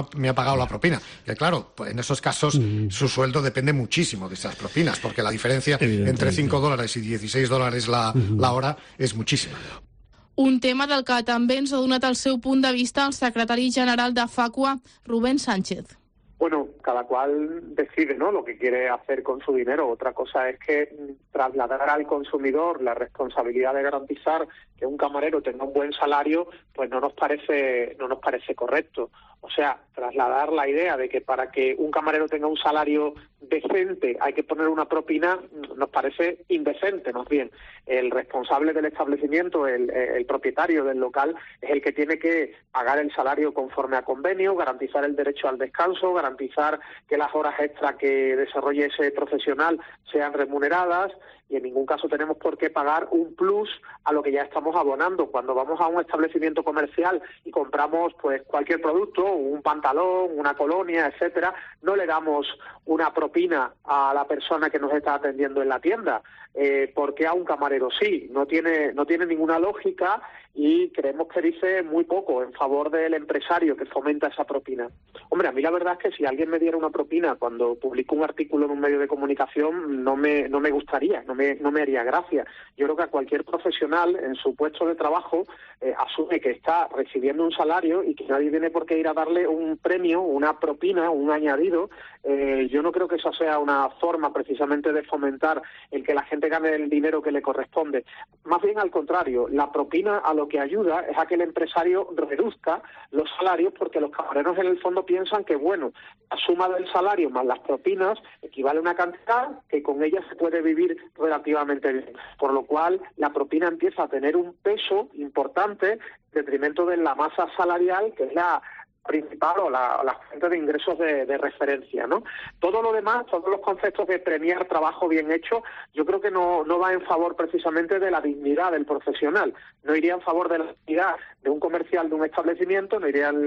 claro, pues en esos casos su sueldo depende muchísimo de esas propinas, porque la diferencia entre $5 y $16 la hora és muchísima. Un tema del que també ens ha donat el seu punt de vista el secretari general de Facua, Rubén Sánchez. Bueno, cada cual decide, ¿no?, lo que quiere hacer con su dinero. Otra cosa es que trasladar al consumidor la responsabilidad de garantizar que un camarero tenga un buen salario, pues no nos parece correcto. O sea, trasladar la idea de que para que un camarero tenga un salario decente hay que poner una propina nos parece indecente, más bien. El responsable del establecimiento, el propietario del local, es el que tiene que pagar el salario conforme a convenio, garantizar el derecho al descanso, garantizar que las horas extra que desarrolle ese profesional sean remuneradas, y en ningún caso tenemos por qué pagar un plus a lo que ya estamos abonando. Cuando vamos a un establecimiento comercial y compramos pues cualquier producto, un pantalón, una colonia, etcétera, no le damos una propina a la persona que nos está atendiendo en la tienda. ¿Por qué a un camarero sí? No tiene ninguna lógica y creemos que dice muy poco en favor del empresario que fomenta esa propina. Hombre, a mí la verdad es que si alguien me diera una propina cuando publico un artículo en un medio de comunicación no me gustaría, no me haría gracia. Yo creo que a cualquier profesional en su puesto de trabajo asume que está recibiendo un salario y que nadie tiene por qué ir a darle un premio, una propina, un añadido. Yo no creo que esa sea una forma precisamente de fomentar el que la gente gane el dinero que le corresponde. Más bien al contrario, la propina a lo que ayuda es a que el empresario reduzca los salarios, porque los camareros en el fondo piensan que, bueno, la suma del salario más las propinas equivale a una cantidad que con ella se puede vivir relativamente bien. Por lo cual, la propina empieza a tener un peso importante en detrimento de la masa salarial, que es la principal o la fuente de ingresos de referencia, ¿no? Todo lo demás, todos los conceptos de premiar trabajo bien hecho, yo creo que no va en favor precisamente de la dignidad del profesional, no iría en favor de la dignidad de un comercial, de un establecimiento, no iría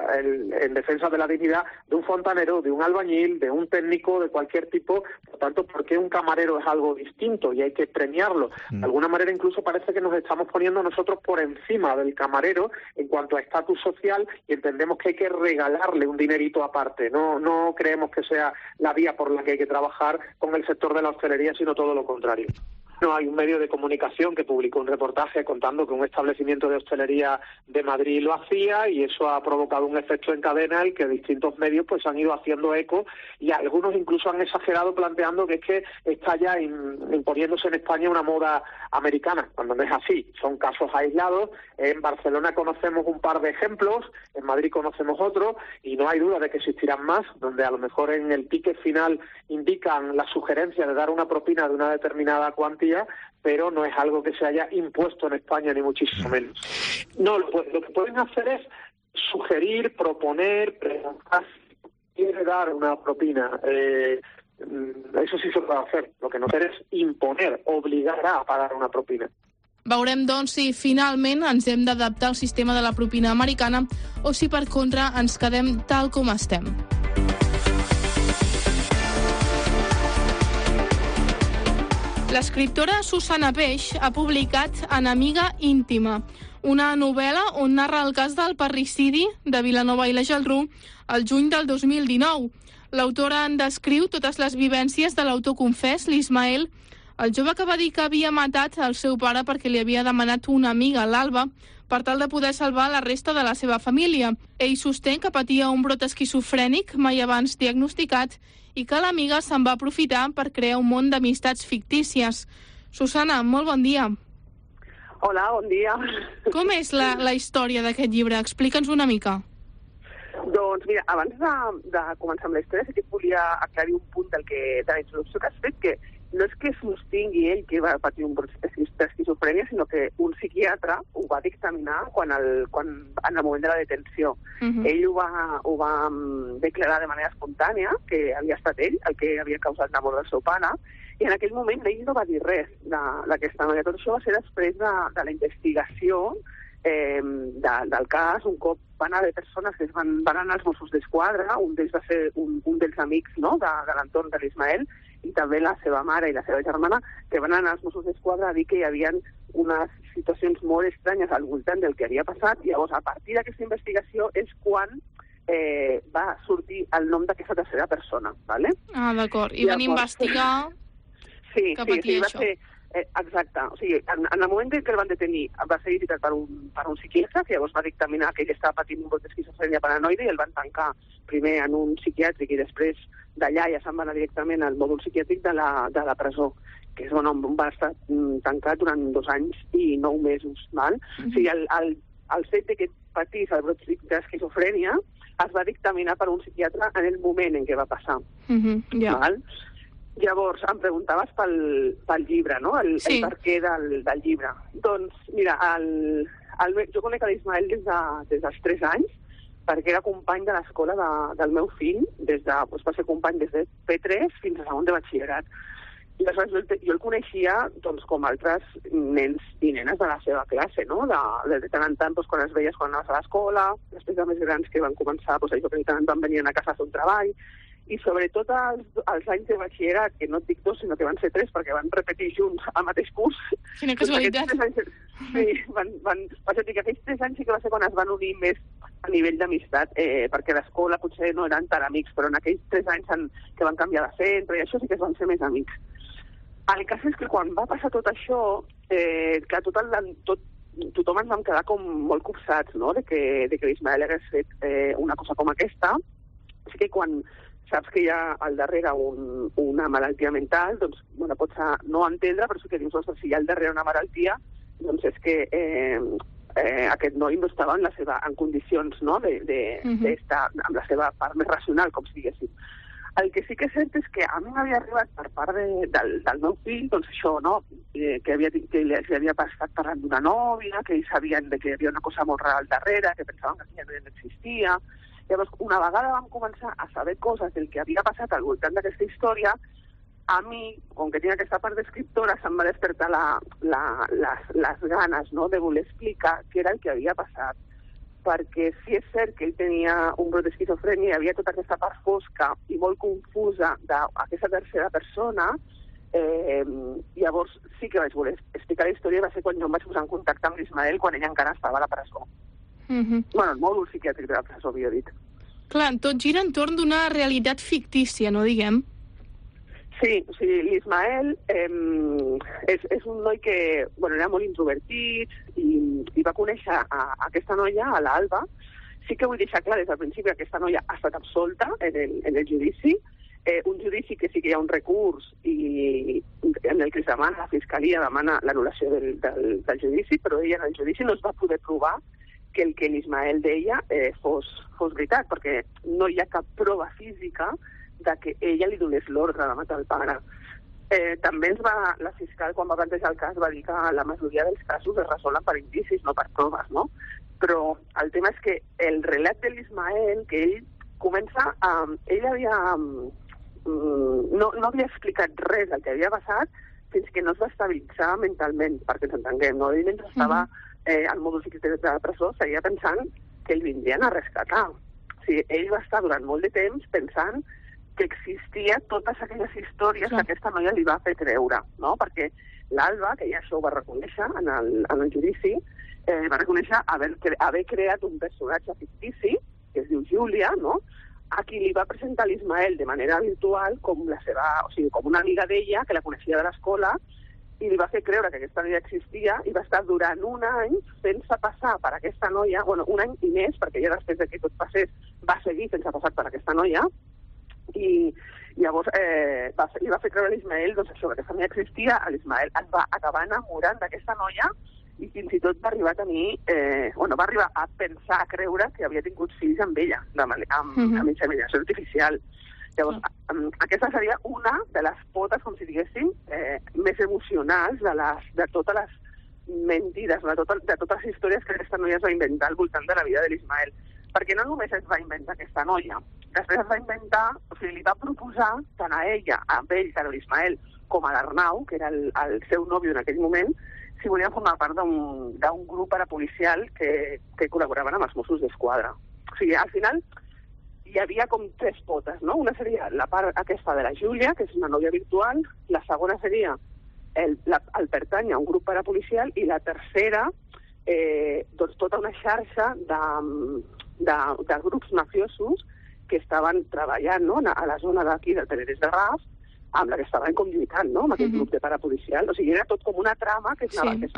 en defensa de la dignidad de un fontanero, de un albañil, de un técnico, de cualquier tipo. Por tanto, ¿por qué un camarero es algo distinto y hay que premiarlo? De alguna manera incluso parece que nos estamos poniendo nosotros por encima del camarero en cuanto a estatus social y entendemos que hay que regalarle un dinerito aparte. No creemos que sea la vía por la que hay que trabajar con el sector de la hostelería, sino todo lo contrario. No, hay un medio de comunicación que publicó un reportaje contando que un establecimiento de hostelería de Madrid lo hacía y eso ha provocado un efecto en cadena y que distintos medios pues han ido haciendo eco y algunos incluso han exagerado planteando que es que está ya imponiéndose en España una moda americana, cuando no es así. Son casos aislados. En Barcelona conocemos un par de ejemplos, en Madrid conocemos otros y no hay duda de que existirán más, donde a lo mejor en el ticket final indican la sugerencia de dar una propina de una determinada cuantía, pero no es algo que se haya impuesto en España, ni muchísimo menos. No, lo que pueden hacer es sugerir, proponer, preguntar si quiere dar una propina. Eso sí se puede hacer. Lo que no hacer es imponer, obligar a pagar una propina. Veurem, doncs, si finalment ens hem d'adaptar al sistema de la propina americana o si, per contra, ens quedem tal com estem. L'escriptora Susana Peix ha publicat Enemiga íntima, una novel·la on narra el cas del parricidi de Vilanova i la Geltrú el juny del 2019. L'autora en descriu totes les vivències de l'autor confés, l'Ismael, El jove que va dir que havia matat el seu pare perquè li havia demanat una amiga, l'Alba, per tal de poder salvar la resta de la seva família. Ell sostén que patia un brot esquizofrènic mai abans diagnosticat i que l'amiga se'n va aprofitar per crear un món d'amistats fictícies. Susana, molt bon dia. Hola, bon dia. Com és la història d'aquest llibre? Explica'ns una mica. Doncs mira, abans de començar amb la història sí que volia aclarir un punt de la introducció que has fet, que no és que sostingui ell que va patir un brot d'esquizofrènia, sinó que un psiquiatre ho va dictaminar en el moment de la detenció. Ell ho va declarar de manera espontània, que havia estat ell el que havia causat la mort del seu pare, i en aquell moment ell no va dir res d'aquesta noia. Tot això va ser després de la investigació del cas. Un cop van haver persones que van anar als Mossos d'Esquadra, un d'ells va ser un dels amics, no?, de l'entorn de l'Ismael, i també la seva mare i la seva germana, que van anar als Mossos d'Esquadra a dir que hi havia unes situacions molt estranyes al voltant del que havia passat, i llavors a partir d'aquesta investigació és quan va sortir el nom d'aquesta tercera persona, ¿vale? Ah, d'acord. I van investigar que patia això. Exacte. O sigui, en el moment en què el van detenir va ser visitat per un psiquiatre, que llavors va dictaminar que ell estava patint un brot d'esquizofrènia paranoide, i el van tancar primer en un psiquiàtric i després d'allà ja se'n va anar directament al mòdul psiquiàtric de la presó, que és on va estar tancat durant 2 anys i 9 mesos. Val? O sigui, el fet de que patís el brot d'esquizofrènia es va dictaminar per un psiquiatre en el moment en què va passar. Val? Llavors, em preguntaves pel llibre, no? El per què del llibre. Doncs, mira, jo conec l'Ismael des dels 3 anys, perquè era company de l'escola del meu fill, va ser company des de P3 fins a segon de batxillerat. I aleshores jo el coneixia com altres nens i nenes de la seva classe, no? De tant en tant, quan es veies quan anaves a l'escola, després de més grans que van començar, això que de tant en tant venien a casa a fer un treball, i sobretot els anys de batxillerat, que no et dic 2, sinó que van ser 3, perquè van repetir junts al mateix curs. Quina casualitat. Sí, va ser que aquells 3 anys sí que va ser quan es van unir més a nivell d'amistat, perquè a l'escola potser no eren tan amics, però en aquells 3 anys que van canviar de centre i això sí que es van ser més amics. El cas és que quan va passar tot això, que tothom ens vam quedar com molt copsats, no?, de que l'Ismael hagués fet una cosa com aquesta. Així que quan saps que hi ha al darrere una malaltia mental, doncs, bueno, pots no entendre, però sí que dius, ostres, si hi ha al darrere una malaltia, doncs és que aquest noi no estava en condicions, no?, d'estar amb la seva part més racional, com si diguéssim. El que sí que és cert és que a mi m'havia arribat per part del meu fill, doncs això, no?, que li havia estat parlant d'una nòvia, que ells sabien que hi havia una cosa molt rara al darrere, que pensaven que aquella noia no existia. Llavors, una vegada vam començar a saber coses del que havia passat al voltant d'aquesta història, a mi, com que tinc aquesta part d'escriptora, se'm va despertar les ganes, no?, de voler explicar què era el que havia passat. Perquè sí és cert que ell tenia un brot d'esquizofrènia, hi havia tota aquesta part fosca i molt confusa d'aquesta tercera persona. Llavors sí que vaig voler explicar la història, va ser quan jo em vaig posar en contacte amb l'Ismael quan ell encara estava a la presó. Bueno, el mòdul psiquiàtric de la presó, havia dit. Clar, tot gira entorn d'una realitat fictícia, no diguem? Sí, o sigui, l'Ismael és un noi que era molt introvertit i va conèixer aquesta noia, a l'Alba. Sí que vull deixar clar des del principi que aquesta noia ha estat absolta en el judici, un judici que sí que hi ha un recurs i en el que es demana, la Fiscalia demana l'anul·lació del judici, però ella en el judici no es va poder provar que el que l'Ismael deia fos veritat, perquè no hi ha cap prova física de que ella li donés l'ordre de matar el pare. També la fiscal, quan va plantejar el cas, va dir que la majoria dels casos es resolen per indicis, no per proves, no? Però el tema és que el relat de l'Ismael, que ell comença... Ell no havia explicat res del que havia passat fins que no es va estabilitzar mentalment, perquè ens entenguem, no? Ell mentre estava al mòdul psiquiàtric de la presó seguia pensant que el vindrien a rescatar. O sigui, ell va estar durant molt de temps pensant que existia totes aquelles històries que aquesta noia li va fer creure, no? Perquè l'Alba, que ja això ho va reconèixer en el judici, va reconèixer haver creat un personatge fictici, que es diu Júlia, no?, a qui li va presentar l'Ismael de manera virtual com la seva, o sigui, com una amiga d'ella que la coneixia de l'escola, i li va fer creure que aquesta noia existia i va estar durant un any fent-se passar per aquesta noia, bueno, un any i més, perquè ella després de que tot passés va seguir fent-se passar per aquesta noia, i llavors li va fer creure a l'Ismael doncs, això, que aquesta noia existia. L'Ismael es va acabar enamorant d'aquesta noia i fins i tot va arribar a tenir, va arribar a pensar, a creure que havia tingut fills amb ella, amb inseminació artificial. Llavors, aquesta seria una de les potes, com si diguéssim, més emocionals de totes les mentides, de totes les històries que aquesta noia es va inventar al voltant de la vida de l'Ismael. Perquè no només es va inventar aquesta noia, després es va inventar, o sigui, li va proposar tant a ella, a ell, tant a l'Ismael, com a l'Arnau, que era el seu nòvio en aquell moment, si volien formar part d'un grup parapolicial que col·laboraven amb els Mossos d'Esquadra. O sigui, al final hi havia com tres potes, no? Una seria la part aquesta de la Júlia, que és una nòvia virtual, la segona seria el pertany a un grup parapolicial, i la tercera, doncs tota una xarxa de grups mafiosos que estaven treballant, no?, a la zona d'aquí del Penedès de Ras, amb la que estaven com lluitant, no?, amb aquest grup de parapolicial. O sigui, era tot com una trama que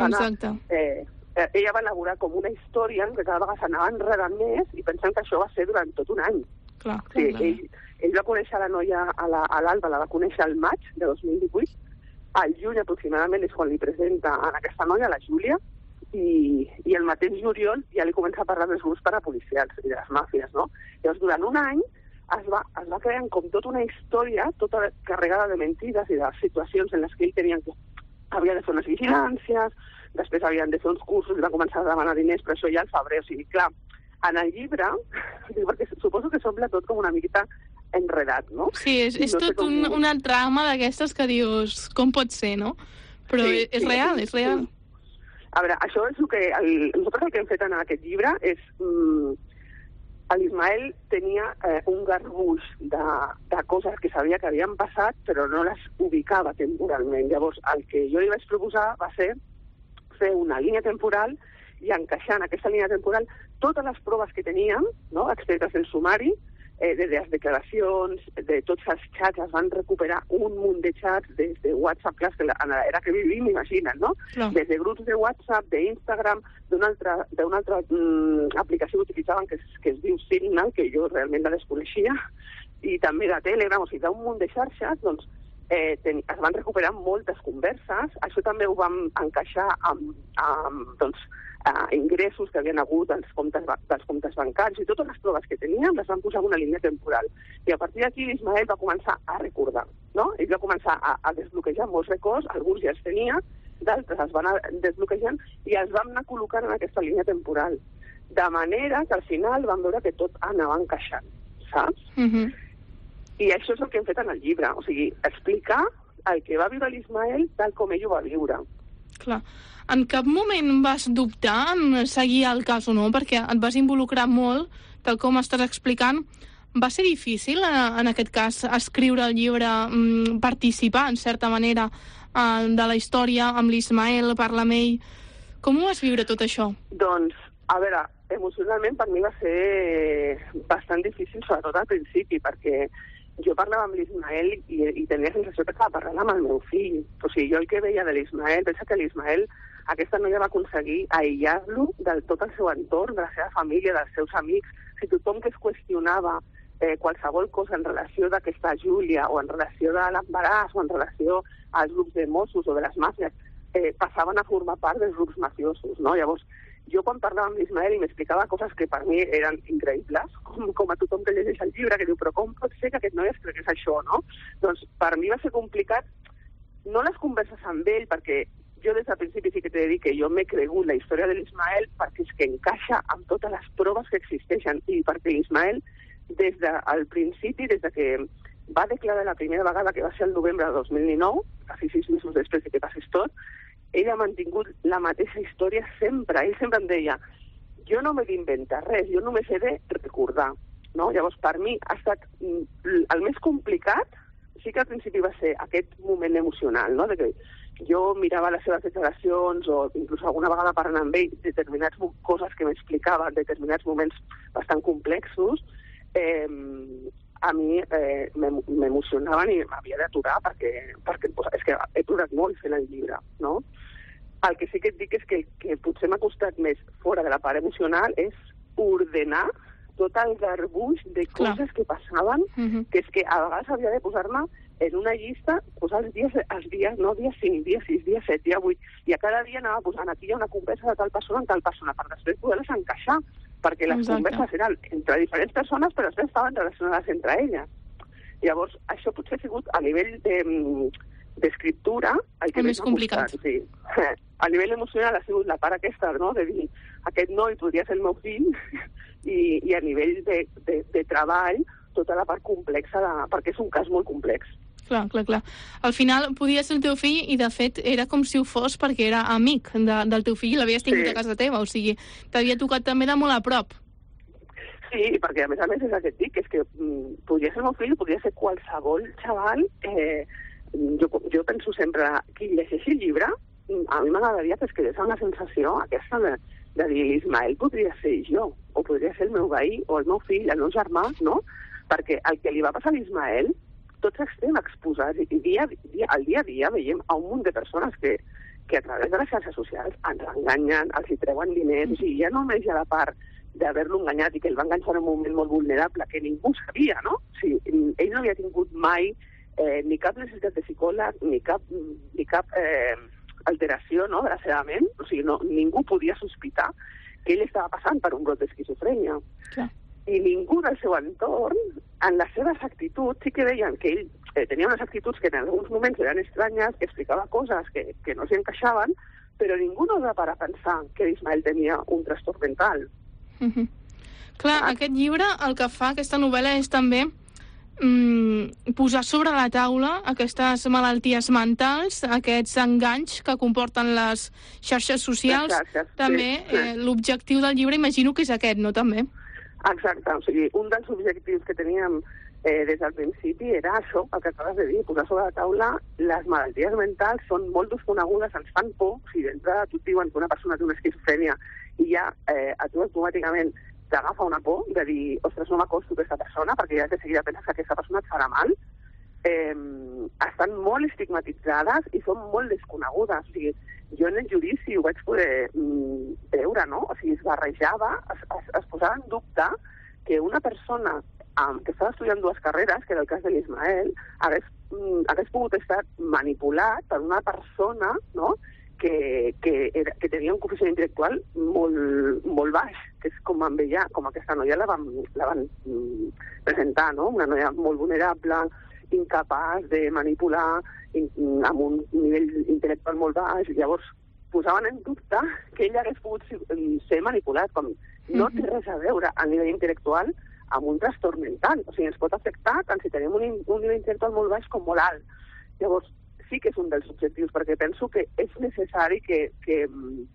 ella va elaborar com una història en què cada vegada s'anava enredant més i pensant que això va ser durant tot un any. Clar. Ell va conèixer la noia a l'Alba, la va conèixer al maig de 2018, al juny aproximadament és quan li presenta a aquesta noia, la Júlia, i el mateix juliol ja li comença a parlar dels grups parapolicials i de les màfies, no? Llavors, durant un any es va creant com tota una història, tota carregada de mentides i de situacions en les que ell havia de fer unes vigilàncies, després havien de fer uns cursos i va començar a demanar diners, però això ja al febrer. O sigui, clar, en el llibre, perquè suposo que sembla tot com una miqueta enredat, no? Sí, és tot una trama d'aquestes que dius, com pot ser, no? Però sí, és real, és real. A veure, això és el que... Nosaltres el que hem fet en aquest llibre és... L'Ismael tenia un garbuix de coses que sabia que havien passat, però no les ubicava temporalment. Llavors, el que jo li vaig proposar va ser fer una línia temporal i encaixar en aquesta línia temporal totes les proves que teníem, no?, extretes del sumari, de les declaracions, de tots els xats. Es van recuperar un munt de xats des de WhatsApp, clar, que en l'era que vivim, imagina't, no? Clar. Des de grups de WhatsApp, d'Instagram, d'una altra aplicació que utilitzaven que es diu Signal, que jo realment la desconeixia, i també de Telegram, o sigui, d'un munt de xarxes, doncs, es van recuperar moltes converses. Això també ho vam encaixar amb ingressos que havien hagut dels comptes bancaris, i totes les proves que teníem les van posar en una línia temporal. I a partir d'aquí l'Ismael va començar a recordar, no? Ell va començar a desbloquejar molts records, alguns ja els tenia, d'altres els van desbloquejant i els vam anar col·locant en aquesta línia temporal. De manera que al final vam veure que tot anava encaixant, saps? I això és el que hem fet en el llibre, o sigui, explicar el que va viure l'Ismael tal com ell ho va viure. Clar. En cap moment vas dubtar en seguir el cas o no? Perquè et vas involucrar molt, tal com estàs explicant. Va ser difícil, en aquest cas, escriure el llibre, participar, en certa manera, de la història amb l'Ismael, parlar amb ell. Com ho vas viure, tot això? Doncs, a veure, emocionalment per mi va ser bastant difícil, sobretot al principi, perquè jo parlava amb l'Ismael i tenia la sensació que estava parlant amb el meu fill. O sigui, jo el que veia de l'Ismael, pensa que l'Ismael, aquesta noia va aconseguir aïllar-lo de tot el seu entorn, de la seva família, dels seus amics. Si tothom que es qüestionava qualsevol cosa en relació d'aquesta Júlia o en relació de l'embaràs o en relació als grups de Mossos o de les màfies, passaven a formar part dels grups mafiosos, no? Llavors, jo quan parlava amb l'Ismael i m'explicava coses que per mi eren increïbles, com a tothom que llegeix el llibre, que diu, però com pot ser que aquest noi es cregués això, no? Doncs per mi va ser complicat, no les converses amb ell, perquè jo des del principi sí que t'he de dir que jo m'he cregut la història de l'Ismael perquè és que encaixa amb totes les proves que existeixen, i perquè l'Ismael, des del principi, des de que va declarar la primera vegada, que va ser el novembre de 2019, quasi 6 mesos després de que passés tot, ell ha mantingut la mateixa història sempre. Ell sempre em deia, jo no m'he d'inventar res, jo només he de recordar, no? Llavors, per mi ha estat el més complicat, sí que al principi va ser aquest moment emocional, no? De que jo mirava les seves declaracions o inclús alguna vegada parlant amb ell determinades coses que m'explicava, determinats moments bastant complexos, a mi m'emocionaven i m'havia d'aturar perquè és que he plorat molt fent el llibre, no? El que sí que et dic és que potser m'ha costat més fora de la part emocional és ordenar tot el garbuix de coses que passaven, que és que a vegades havia de posar-me en una llista, posar els dies, no, dia 5, dia 6, dia 7, dia 8, i a cada dia anava posant aquí hi ha una conversa de tal persona amb tal persona, per després poder-les encaixar, perquè les converses eren entre diferents persones, però després estaven relacionades entre elles. Llavors, això potser ha sigut a nivell d'escriptura el que més complicat. Sí. A nivell emocional ha sigut la part aquesta, no?, de dir, aquest noi podria ser el meu fill, i a nivell de treball, tota la part complexa, perquè és un cas molt complex. Clar. Al final podia ser el teu fill i, de fet, era com si ho fos perquè era amic del teu fill i l'havies tingut a casa teva, o sigui, t'havia tocat també de molt a prop. Sí, perquè a més és el que et dic, és que podria ser el meu fill, podria ser qualsevol xaval. Jo penso sempre, qui llegeixi el llibre, a mi m'agradaria que es quedés amb la sensació aquesta de dir, l'Ismael podria ser jo, o podria ser el meu veí, o el meu fill, el meu germà, no? Perquè el que li va passar a l'Ismael, tots estem exposats, i al dia a dia veiem a un munt de persones que a través de les xarxes socials ens enganyen, els hi treuen diners, o sigui, ja només hi ha la part d'haver-lo enganyat i que el va enganxar en un moment molt vulnerable que ningú sabia, no? O sigui, ell no havia tingut mai ni cap necessitat de psicòleg, ni cap alteració, no?, de la seva ment, o sigui, ningú podia sospitar que ell estava passant per un brot d'esquizofrènia. Clar. I ningú del seu entorn, en les seves actituds, sí que veien que ell tenia unes actituds que en alguns moments eren estranyes, que explicava coses que no s'hi encaixaven, però ningú no va parar a pensar que Ismael tenia un trastorn mental. Clar, aquest llibre, el que fa aquesta novel·la és també posar sobre la taula aquestes malalties mentals, aquests enganys que comporten les xarxes socials. També l'objectiu del llibre imagino que és aquest, no, també? Exacte, o sigui, un dels objectius que teníem des del principi era això, el que acabes de dir, posar sobre la taula les malalties mentals són molt desconegudes, ens fan por, o sigui, d'entrada tu et diuen que una persona té una esquizofrènia i ja a tu automàticament t'agafa una por de dir, ostres, no m'acosto a aquesta persona perquè ja de seguida penses que aquesta persona et farà mal. Estan molt estigmatitzades i són molt desconegudes, o sigui, jo en el judici ho vaig poder veure, no? O sigui, es barrejava, es posava en dubte que una persona que estava estudiant dues carreres, que era el cas de l'Ismael, hagués pogut estar manipulat per una persona, no?, que tenia un coeficient intel·lectual molt baix, que és com amb ella, com aquesta noia la van presentar, no?, una noia molt vulnerable, incapaç de manipular, amb un nivell intel·lectual molt baix, i llavors posaven en dubte que ell hagués pogut ser manipulat, com no té res a veure a nivell intel·lectual amb un trastorn mental. O sigui, ens pot afectar tant si tenim un nivell intel·lectual molt baix com molt alt. Llavors, sí que és un dels objectius, perquè penso que és necessari que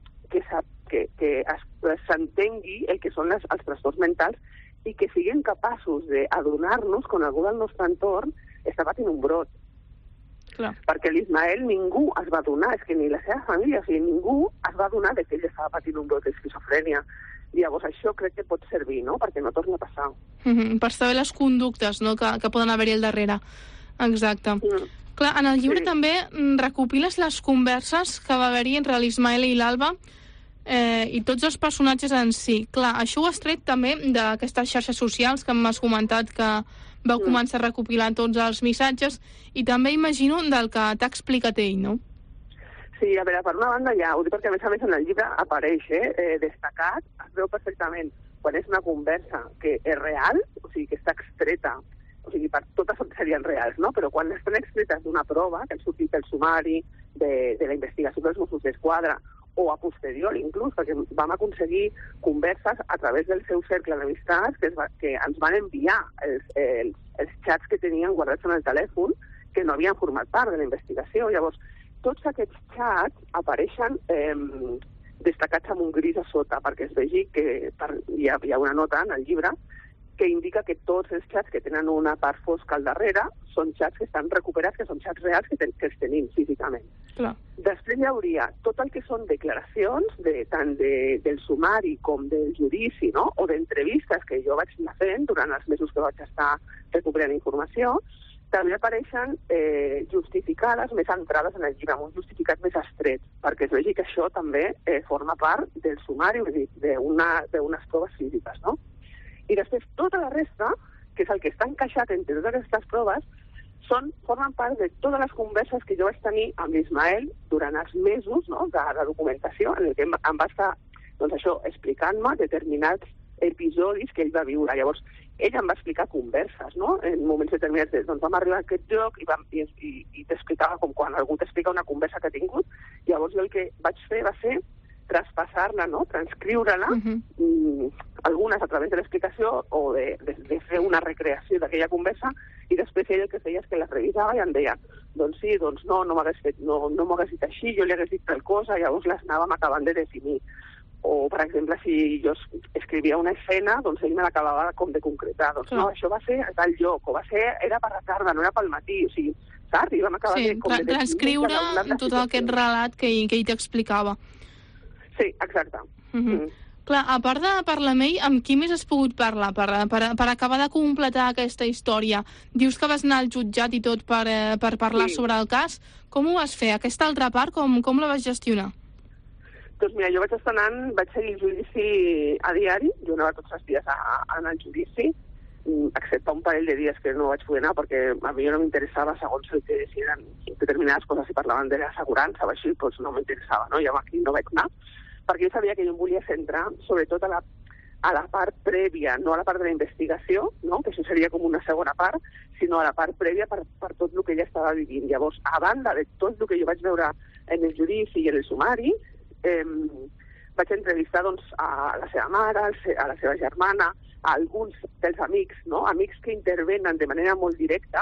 s'entengui el que són els trastorns mentals i que siguin capaços d'adonar-nos quan algú del nostre entorn està patint un brot. Clar. Perquè l'Ismael ningú es va adonar, és que ni la seva família, o sigui, ningú es va adonar que ell estava patint un brot d'esquizofrènia. Llavors això crec que pot servir, no?, perquè no torni a passar. Per saber les conductes, no?, que poden haver-hi al darrere. Exacte. Clar, en el llibre també recopiles les converses que va haver-hi entre l'Ismael i l'Alba i tots els personatges en si. Clar, això ho has tret també d'aquestes xarxes socials que m'has comentat que vau començar a recopilar tots els missatges i també imagino del que t'ha explicat ell, no? Sí, a veure, per una banda ja, ho dic perquè a més en el llibre apareix destacat, es veu perfectament quan és una conversa que és real, o sigui que està extreta, o sigui, totes serien reals, no? Però quan estan extretes d'una prova, que han sortit del sumari, de la investigació dels Mossos d'Esquadra, o a posteriori inclús, perquè vam aconseguir converses a través del seu cercle d'amistats que ens van enviar els xats que tenien guardats en el telèfon que no havien format part de la investigació. Llavors, tots aquests xats apareixen destacats amb un gris a sota perquè es vegi que hi ha una nota en el llibre que indica que tots els xats que tenen una part fosca al darrere són xats que estan recuperats, que són xats reals que els tenim físicament. Clar. Després hi hauria tot el que són declaracions, tant del sumari com del judici, no? O d'entrevistes que jo vaig anar fent durant els mesos que vaig estar recuperant informació. També apareixen justificades, més entrades en el llibre, amb un justificat més estret, perquè es vegi que això també forma part del sumari, és a dir, d'unes proves físiques, no? I després tota la resta, que és el que està encaixat entre totes aquestes proves, formen part de totes les converses que jo vaig tenir amb l'Ismael durant els mesos, no?, de documentació, en què em va estar, doncs això, explicant-me determinats episodis que ell va viure. Llavors, ell em va explicar converses, no?, en moments determinats. Doncs vam arribar a aquest lloc i t'explicava com quan algú t'explica una conversa que ha tingut. Llavors jo el que vaig fer va ser traspassar-la, no?, transcriure-la, algunes a través de l'explicació o de fer una recreació d'aquella conversa, i després ell el que feia és que la revisava i em deia, doncs sí, doncs no m'ho hagués dit així, jo li hagués dit tal cosa, llavors les anàvem acabant de definir. O, per exemple, si jo escrivia una escena, doncs ell me l'acabava com de concretar. Doncs no, això va ser a tal lloc, o era per la tarda, no era pel matí, o sigui, saps? I vam acabar de transcriure tot aquest relat que ell t'explicava. Sí, exacte. Clar, a part de parlar amb ell, amb qui més has pogut parlar per acabar de completar aquesta història? Dius que vas anar al jutjat i tot per parlar sobre el cas. Com ho vas fer? Aquesta altra part, com la vas gestionar? Doncs mira, jo vaig seguir el judici a diari, jo anava tots els dies a anar al judici, excepte un parell de dies que no vaig poder anar perquè a mi no m'interessava, segons el que deciden determinades coses, si parlaven de l'assegurança o així, doncs no m'interessava, no? Jo aquí no vaig anar, perquè jo sabia que jo em volia centrar sobretot a la part prèvia, no a la part de la investigació, no?, que això seria com una segona part, sinó a la part prèvia per tot el que ella estava vivint. Llavors, a banda de tot el que jo vaig veure en el judici i en el sumari, vaig entrevistar doncs, a la seva mare, a la seva germana, a alguns dels amics, no?, amics que intervenen de manera molt directa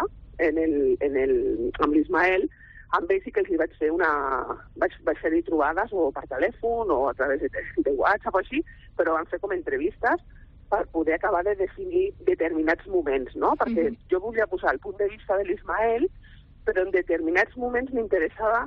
amb l'Ismael. Amb ells sí que els vaig fer vaig fer-hi trobades o per telèfon o a través de WhatsApp o així, però van fer com entrevistes per poder acabar de definir determinats moments, no? Perquè jo volia posar el punt de vista de l'Ismael, però en determinats moments m'interessava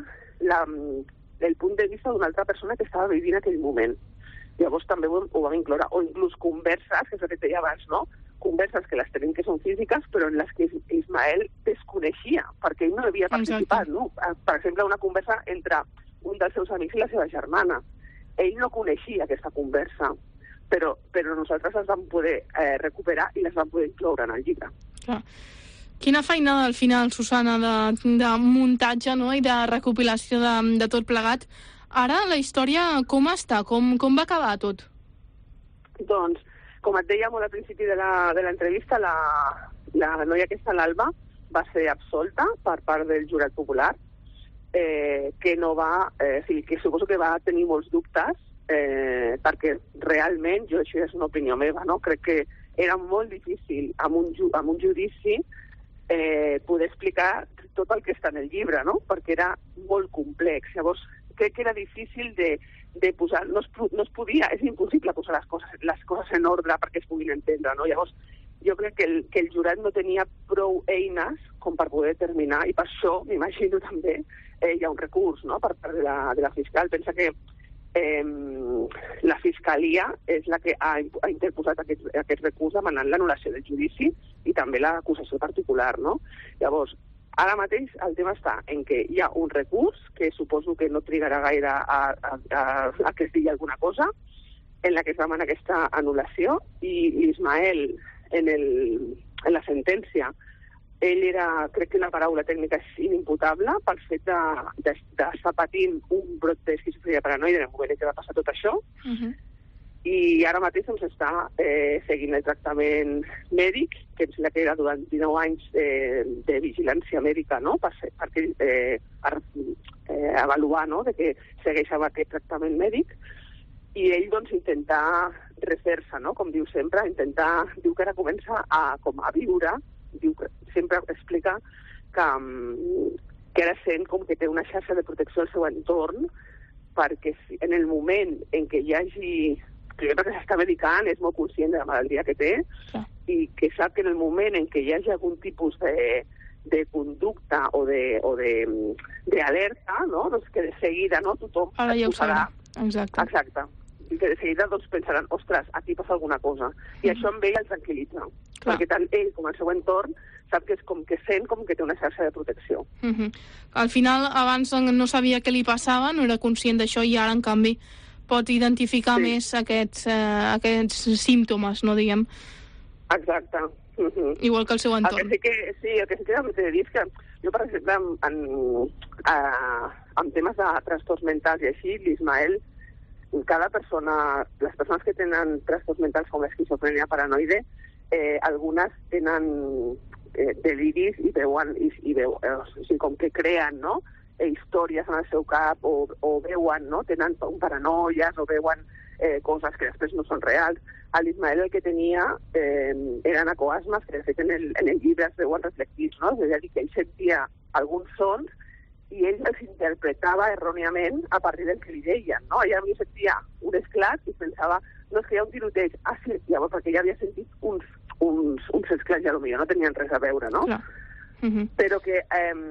el punt de vista d'una altra persona que estava vivint aquell moment. Llavors també ho vam incloure, o inclús converses, que és el que deia abans, no? Converses que les tenim que són físiques, però en les que Ismael desconeixia, perquè ell no havia participat, no? Per exemple, una conversa entre un dels seus amics i la seva germana. Ell no coneixia aquesta conversa, però nosaltres les vam poder recuperar i les vam poder incloure en el llibre. Clar. Quina feinada al final, Susana, de muntatge, no?, i de recopilació de tot plegat. Ara la història com està? Com va acabar tot? Doncs, com et deia molt al principi de l'entrevista, la noia aquesta, l'Alba, va ser absolta per part del jurat popular, que no va... que suposo que va tenir molts dubtes, perquè realment, això és una opinió meva, no? Crec que era molt difícil amb un judici poder explicar tot el que està en el llibre, no? Perquè era molt complex. Llavors, crec que era difícil de posar... No es podia, és impossible posar les coses en ordre perquè es puguin entendre, no? Llavors, jo crec que el jurat no tenia prou eines com per poder determinar, i per això, m'imagino també, hi ha un recurs, no?, per part de la fiscal. Pensa que la Fiscalia és la que ha interposat aquest recurs demanant l'anul·lació del judici i també l'acusació particular, no? Llavors, ara mateix el tema està en què hi ha un recurs, que suposo que no trigarà gaire a que es digui alguna cosa, en la que es demana aquesta anul·lació, i l'Ismael, en la sentència, ell era, crec que la paraula tècnica és inimputable pel fet d'estar patint un brot d'esquizofrènia paranoide en el moment en què va passar tot això, i ara mateix doncs, està seguint el tractament mèdic, que em sembla que era durant 19 anys de vigilància mèdica, no?, per avaluar, no?, de que segueix amb aquest tractament mèdic, i ell doncs intenta refer-se, no?, com diu sempre, diu que ara comença a viure, sempre explica que ara sent com que té una xarxa de protecció al seu entorn, perquè en el moment en què hi hagi... Primer perquè s'està medicant, és molt conscient de la malaltia que té, i que sap que en el moment en què hi hagi algun tipus de conducta o d'alerta, no? Doncs que de seguida, no, tothom ara ja ho posarà. Exacte. Exacte. I que de seguida doncs, pensaran, ostres, aquí passa alguna cosa. I això amb ell el tranquil·litza. Perquè tant ell com el seu entorn sap que és com que sent com que té una xarxa de protecció. Al final, abans no sabia què li passava, no era conscient d'això, i ara, en canvi, pot identificar més aquests símptomes, no diguem. Exacte. Igual que el seu entorn. El que sí que t'he de dir és que jo, per exemple, en temes de trastorns mentals i així, l'Ismael, cada persona, les persones que tenen trastorns mentals com l'esquizofrènia paranoide, algunes tenen deliris i veuen, o sigui, com que creen, no?, històries en el seu cap o veuen, no?, tenen paranoies o veuen coses que després no són reals. A l'Ismael el que tenia eren ecoasmes que de fet en el llibre es veuen reflectits, no? És a dir, que ell sentia alguns sons i ell els interpretava erròniament a partir del que li deien, no? Ella havia sentia un esclat i pensava, no, és que hi ha un tiroteig. Ah, sí, llavors, perquè ella havia sentit uns esclats i potser no tenien res a veure, no? Però que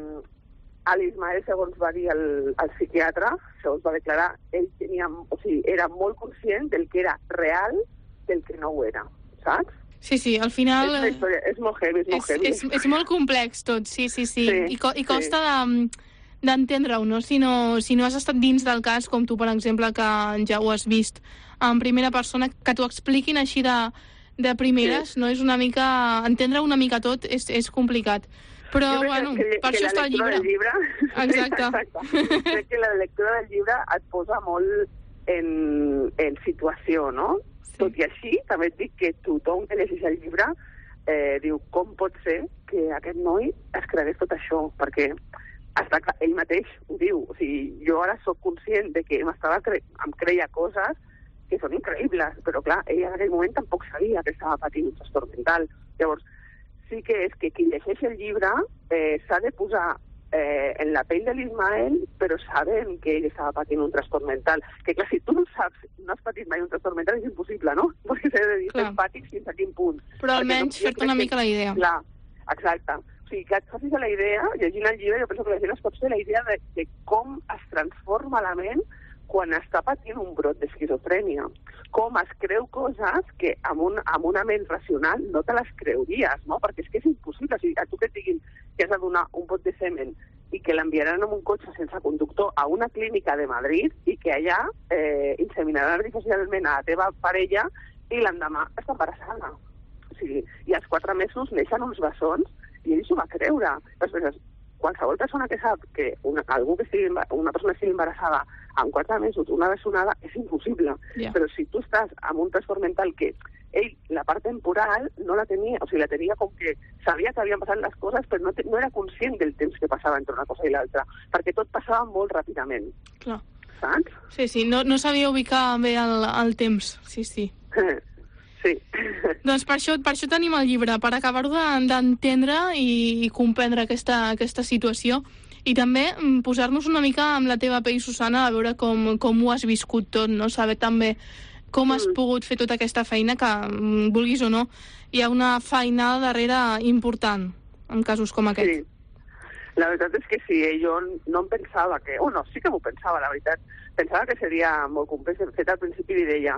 a l'Ismael, segons va dir el psiquiatre, segons va declarar, ell era molt conscient del que era real del que no ho era, saps? Sí, al final... És molt heavy, és molt complex tot, sí. I costa d'entendre-ho, no? Si no has estat dins del cas, com tu, per exemple, que ja ho has vist en primera persona, que t'ho expliquin així de primeres, no? És una mica... Entendre una mica tot és complicat. Però, bueno, per això està el llibre. Exacte. Crec que la lectura del llibre et posa molt en situació, no? Tot i així, també et dic que tothom que llegeix el llibre diu com pot ser que aquest noi es cregués tot això, perquè ell mateix ho diu. O sigui, jo ara sóc conscient de que em creia coses que són increïbles, però clar, ell en aquell moment tampoc sabia que estava patint un trastorn mental. Llavors, sí que és que qui llegeix el llibre s'ha de posar en la pell de l'Ismael, però sabent que ell estava patint un trastorn mental. Que clar, si tu no saps, no has patit mai un trastorn mental, és impossible, no? Perquè s'ha de dir empàtic fins a quin punt. Però almenys fer-te una mica la idea. Clar, exacte. O sigui, que et facis la idea, llegint el llibre, jo penso que la gent es pot fer la idea de com es transforma la ment quan està patint un brot d'esquizofrènia. Com es creu coses que amb una ment racional no te les creuries, no? Perquè és que és impossible. O sigui, a tu que et diguin que has de donar un pot de semen i que l'enviaran amb un cotxe sense conductor a una clínica de Madrid i que allà inseminaran artificialment a la teva parella i l'endemà està embarassada. O sigui, i als 4 mesos neixen uns bessons i ell s'ho va creure. Després, qualsevol persona que sap que una persona estigui embarassada en 4 mesos, una bessonada, és impossible. Però si tu estàs amb un trastorn mental que ell, la part temporal, no la tenia, o sigui, la tenia com que sabia que havien passat les coses, però no era conscient del temps que passava entre una cosa i l'altra, perquè tot passava molt ràpidament. Clar. Saps? Sí, no sabia ubicar bé el temps, sí. Sí. Doncs per això tenim el llibre, per acabar-ho d'entendre i comprendre aquesta situació. I també posar-nos una mica amb la teva pell, Susana, a veure com ho has viscut tot, no? Saber també com has pogut fer tota aquesta feina, que, vulguis o no, hi ha una feinada darrere important, en casos com aquest. Sí, la veritat és que sí, jo no em pensava que... sí que m'ho pensava, la veritat. Pensava que seria molt complex. De fet, al principi li deia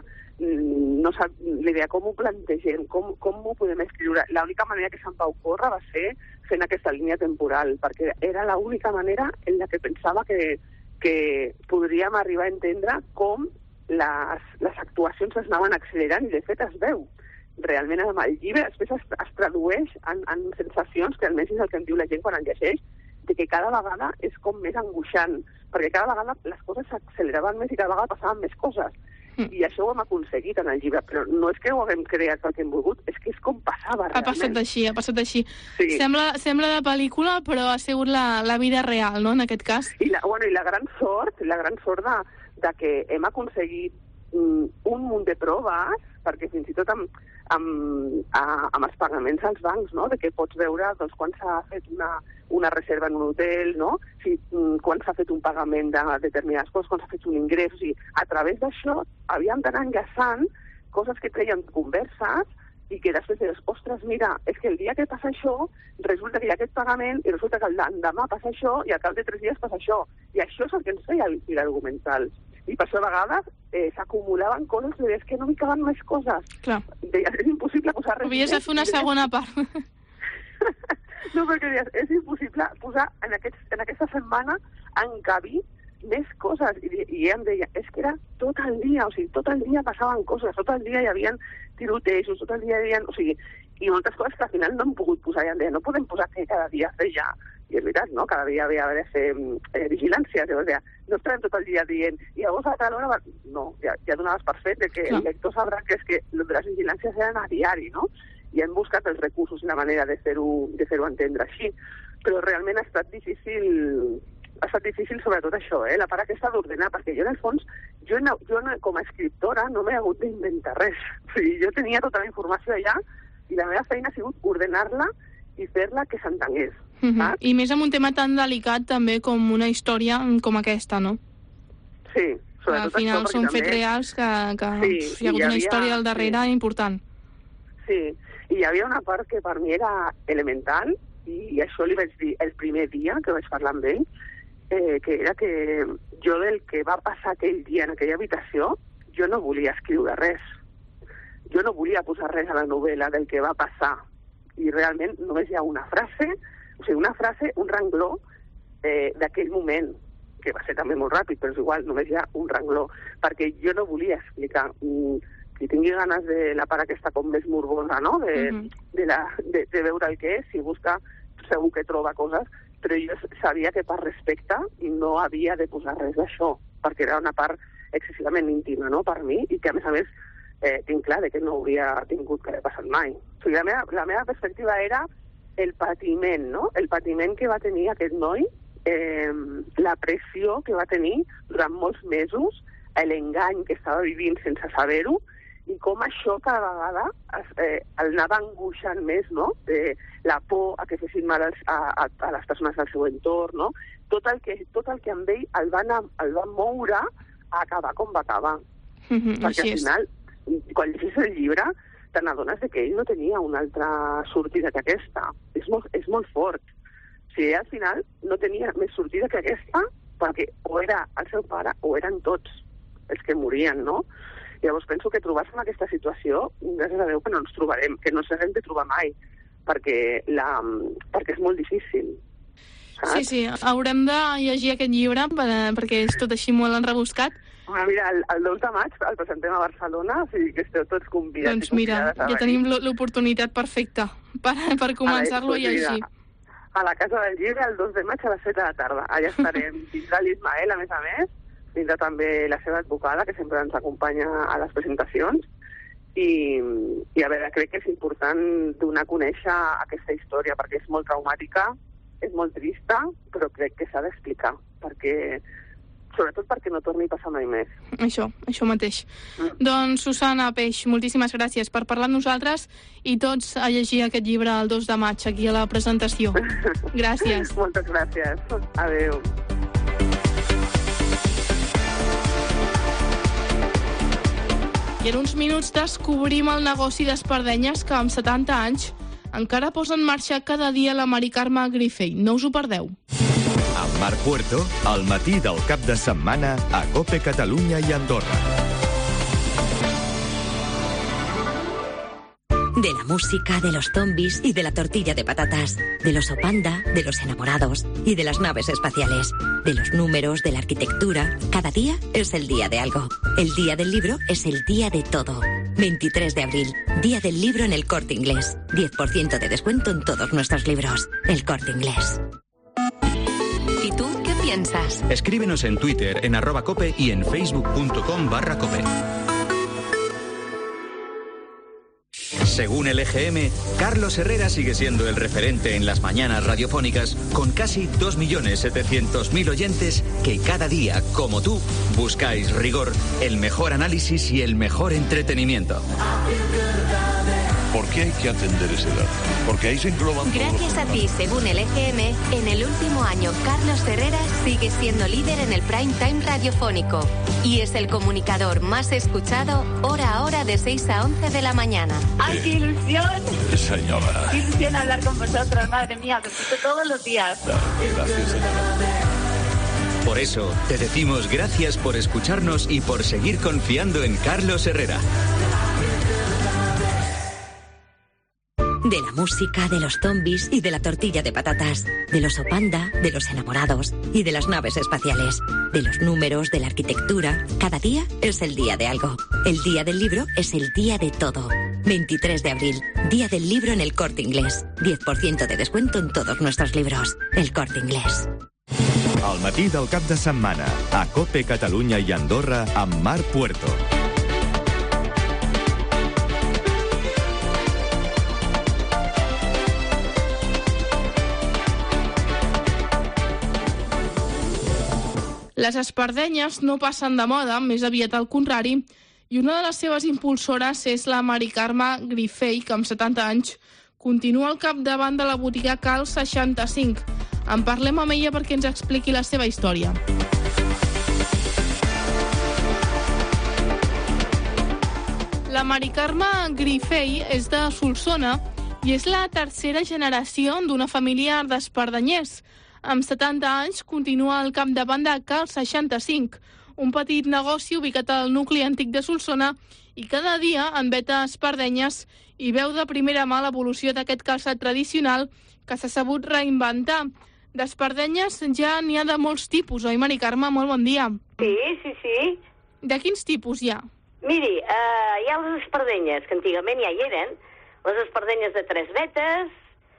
com ho plantegem, com ho podem escriure. L'única manera que se'm va ocórrer va ser fent aquesta línia temporal, perquè era l'única manera en la que pensava que podríem arribar a entendre com les actuacions es anaven accelerant, i de fet es veu. Realment el llibre després es tradueix en sensacions, que almenys és el que em diu la gent quan en llegeix, de que cada vegada és com més angoixant, perquè cada vegada les coses s'acceleraven més i cada vegada passaven més coses. I això ho hem aconseguit en el llibre, però no és que ho haguem creat perquè hem volgut, és que és com passava realment. Ha passat així. Sí. Sembla de pel·lícula, però ha sigut la vida real, no?, en aquest cas. I la gran sort de que hem aconseguit un munt de proves, perquè fins i tot amb els pagaments als bancs, no?, de que pots veure doncs, quan s'ha fet una reserva en un hotel, no?, quan s'ha fet un pagament de determinades coses, quan s'ha fet un ingrés. O sigui, a través d'això havíem d'anar enllaçant coses que treien converses i que després dius, ostres, mira, és que el dia que passa això, resulta que hi ha aquest pagament i resulta que l'endemà passa això i al cap de 3 dies passa això. I això és el que ens feia l'argumental. I per això a vegades s'acumulaven coses i deies que no m'hi caben més coses. Clar. Deies, és impossible posar res. Havies de fer una segona part. No, perquè deies, és impossible posar en aquesta setmana encabir més coses. I em deia, és que era tot el dia, o sigui, tot el dia passaven coses, tot el dia hi havia tirotejos, tot el dia hi havia... O sigui, i moltes coses que al final no hem pogut posar. I em deia, no podem posar que cada dia fer ja. I és veritat, no? Cada dia havia de fer vigilància. O sigui, no estarem tot el dia dient, i llavors a tal hora... No, ja donaves per fet que el lector sabrà que és que les vigilàncies eren a diari, no? I hem buscat els recursos i la manera de fer-ho entendre així. Però realment ha estat difícil sobretot això, la part aquesta d'ordenar, perquè jo en el fons, jo com a escriptora no m'he hagut d'inventar res. O sigui, jo tenia tota la informació allà i la meva feina ha sigut ordenar-la i fer-la que s'entengués. I més amb un tema tan delicat també com una història com aquesta, no? Sí, sobretot al final això, són també... fets reals que hi ha hagut una història al darrere important. Sí, i hi havia una part que per mi era elemental i això li vaig dir el primer dia que vaig parlar amb ell, que era que jo del que va passar aquell dia en aquella habitació, jo no volia escriure res. Jo no volia posar res a la novel·la del que va passar. I realment només hi ha una frase, un rengló d'aquell moment, que va ser també molt ràpid, però és igual, només hi ha un rengló, perquè jo no volia explicar. Qui tingui ganes de la part aquesta com més morbosa, no?, de veure el que és, si busca, segur que troba coses, però jo sabia que per respecte no havia de posar res d'això, perquè era una part excessivament íntima, no?, per mi, i que a més tinc clar que no hauria tingut que haver passat mai. O sigui, la meva perspectiva era el patiment, no?, el patiment que va tenir aquest noi, la pressió que va tenir durant molts mesos, l'engany que estava vivint sense saber-ho, i com això cada vegada el anava angoixant més, no?, la por a que fessin mal a les persones del seu entorn, no? Tot el que amb ell el va moure a acabar com va acabar. Perquè al final, quan llegis el llibre, te n'adones que ell no tenia una altra sortida que aquesta. És molt fort. O sigui, al final no tenia més sortida que aquesta, perquè o era el seu pare o eren tots els que morien, no? Llavors penso que trobar-se en aquesta situació, gràcies a Déu que no ens trobarem, que no s'haguem de trobar mai, perquè és molt difícil. Saps? Sí, haurem de llegir aquest llibre perquè és tot així molt enrebuscat. Mira, el 2 de maig el presentem a Barcelona, o sigui que esteu tots convidats. Doncs mira, ja tenim l'oportunitat perfecta per començar-lo a llegir. A la Casa del Llibre, el 2 de maig a les 7 de la tarda. Allà estarem. Vindrà l'Ismael, a més, vindrà també la seva advocada, que sempre ens acompanya a les presentacions, i a veure, crec que és important donar a conèixer aquesta història, perquè és molt traumàtica, és molt trista, però crec que s'ha d'explicar, sobretot perquè no torni a passar mai més. Això mateix. Doncs, Susana Peix, moltíssimes gràcies per parlar amb nosaltres i tots a llegir aquest llibre el 2 de maig aquí a la presentació. Gràcies. Moltes gràcies. Adéu. I en uns minuts descobrim el negoci d'espardenyes que amb 70 anys encara posa en marxa cada dia la Mari Carme Grifell. No us ho perdeu. Amb Marc Puerto, al matí del cap de setmana a COPE Catalunya i Andorra. De la música, de los zombies y de la tortilla de patatas. De los Opanda, de los enamorados y de las naves espaciales. De los números, de la arquitectura. Cada día es el día de algo. El día del libro es el día de todo. 23 de abril, Día del Libro en El Corte Inglés. 10% de descuento en todos nuestros libros. El Corte Inglés. ¿Y tú qué piensas? Escríbenos en Twitter, en @cope y en facebook.com/cope. Según el EGM, Carlos Herrera sigue siendo el referente en las mañanas radiofónicas, con casi 2.700.000 oyentes que cada día, como tú, buscáis rigor, el mejor análisis y el mejor entretenimiento. ¿Por qué hay que atender ese dato? Porque ahí se engloban todos los Gracias a ti, según el EGM, en el último año Carlos Herrera sigue siendo líder en el prime time radiofónico y es el comunicador más escuchado hora a hora de 6 a 11 de la mañana. ¡Ay, qué ilusión! Señora. ¡Qué ilusión hablar con vosotros, madre mía! Lo escucho todos los días. Gracias, señora. Por eso, te decimos gracias por escucharnos y por seguir confiando en Carlos Herrera. De la música, de los zombies y de la tortilla de patatas. Del oso panda, de los enamorados y de las naves espaciales. De los números, de la arquitectura. Cada día es el día de algo. El día del libro es el día de todo. 23 de abril, Día del Libro en el Corte Inglés. 10% de descuento en todos nuestros libros. El Corte Inglés. Al matí del cap de setmana, a COPE Catalunya i Andorra, amb Marc Puerto. Les espardenyes no passen de moda, més aviat al contrari, i una de les seves impulsores és la Mari Carme Grifell, que amb 70 anys continua al capdavant de la botiga Cal 65. En parlem amb ella perquè ens expliqui la seva història. La Mari Carme Grifell és de Solsona i és la tercera generació d'una família d'espardenyers. Amb 70 anys continua al capdavant de Cal 65, un petit negoci ubicat al nucli antic de Solsona i cada dia en veta espardenyes i veu de primera mà l'evolució d'aquest calçat tradicional que s'ha sabut reinventar. D'espardenyes ja n'hi ha de molts tipus, oi, Mari Carme? Molt bon dia. Sí. De quins tipus hi ha? Miri, hi ha les espardenyes, que antigament ja hi eren, les espardenyes de 3 vetes,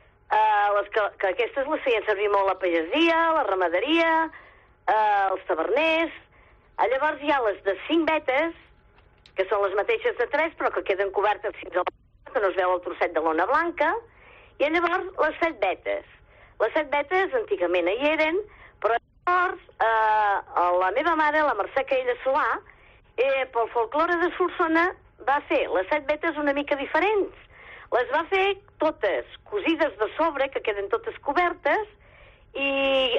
que aquestes les feien servir molt la pagesia, la ramaderia, els taverners. Llavors hi ha les de 5 vetes, que són les mateixes de 3, però que queden cobertes fins al que no es veu el trosset de lona blanca, i llavors les 7 vetes. Les 7 vetes antigament hi eren, però llavors la meva mare, la Mercè Caella Solà, pel folklore de Solsona, va fer les 7 vetes una mica diferents. Les va fer totes cosides de sobre, que queden totes cobertes, i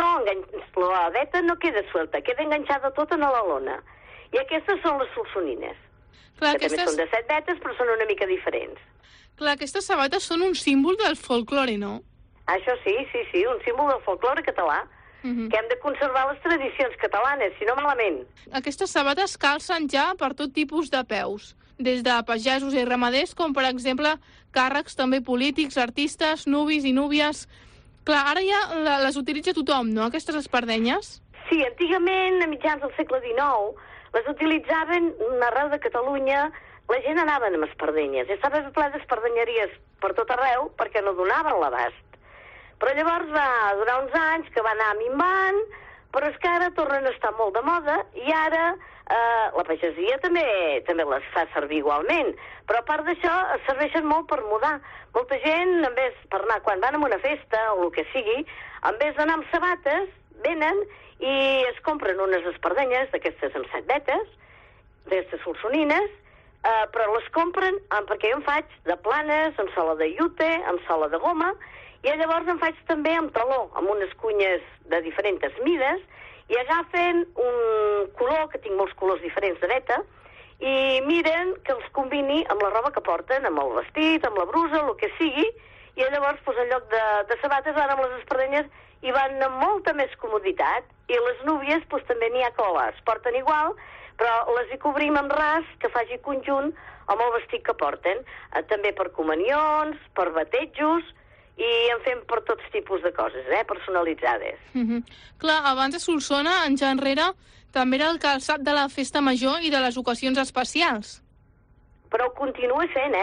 la veta no queda suelta, queda enganxada tota a la lona. I aquestes són les solsonines, que també són de 7 vetes, però són una mica diferents. Clar, aquestes sabates són un símbol del folklore, no? Això sí, un símbol del folklore català, que hem de conservar les tradicions catalanes, si no malament. Aquestes sabates calcen ja per tot tipus de peus, des de pagesos i ramaders, com per exemple càrrecs també polítics, artistes, nuvis i núvies. Clar, ara ja les utilitza tothom, no, aquestes espardenyes? Sí, antigament, a mitjans del segle XIX, les utilitzaven arreu de Catalunya, la gent anava amb espardenyes. Estava ple d'espardenyeries per tot arreu perquè no donaven l'abast. Però llavors va durar uns anys que va anar minvant, però és que ara tornen a estar molt de moda i ara la pagesia també les fa servir igualment, però a part d'això es serveixen molt per mudar. Molta gent, en vez per anar, quan van a una festa o el que sigui, en vez d'anar amb sabates, venen i es compren unes espardenyes d'aquestes amb 7 vetes, d'aquestes solsonines, però les compren perquè jo en faig de planes, amb sola de iute, amb sola de goma, i llavors en faig també amb taló, amb unes cunyes de diferents mides, i agafen un color, que tinc molts colors diferents de veta, i miren que els combini amb la roba que porten, amb el vestit, amb la brusa, el que sigui, i llavors en lloc de sabates van amb les espardenyes i van amb molta més comoditat, i les núvies també n'hi ha que les porten igual, però les hi cobrim amb ras que faci conjunt amb el vestit que porten, també per comunions, per batejos, i en fem per tots tipus de coses, personalitzades. Clar, abans de Solsona, anys enrere, també era el calçat de la festa major i de les ocasions especials. Però ho continua sent,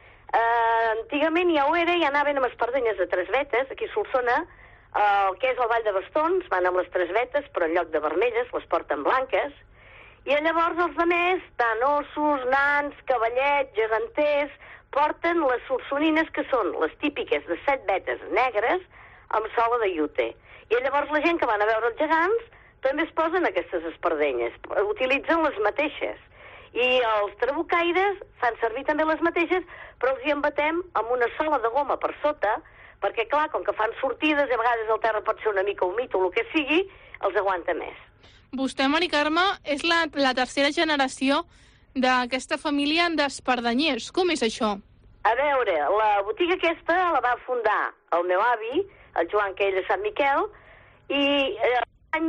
Antigament ja ho era, ja anaven amb espardenyes de 3 vetes, aquí a Solsona, el que és el Vall de Bastons, van amb les 3 vetes, però en lloc de vermelles les porten blanques, i llavors els altres, tant ossos, nans, cavallets, geganters, porten les solsonines, que són les típiques de 7 vetes negres amb sola de iute. I llavors la gent que van a veure els gegants també es posen aquestes espardenyes, utilitzen les mateixes. I els trabucaires fan servir també les mateixes, però els hi embatem amb una sola de goma per sota, perquè, clar, com que fan sortides, i a vegades el terra pot ser una mica humit o el que sigui, els aguanta més. Vostè, Mari Carme, és la tercera generació d'aquesta família d'espardanyers. Com és això? A veure, la botiga aquesta la va fundar el meu avi, el Joan Quell de Sant Miquel, i l'any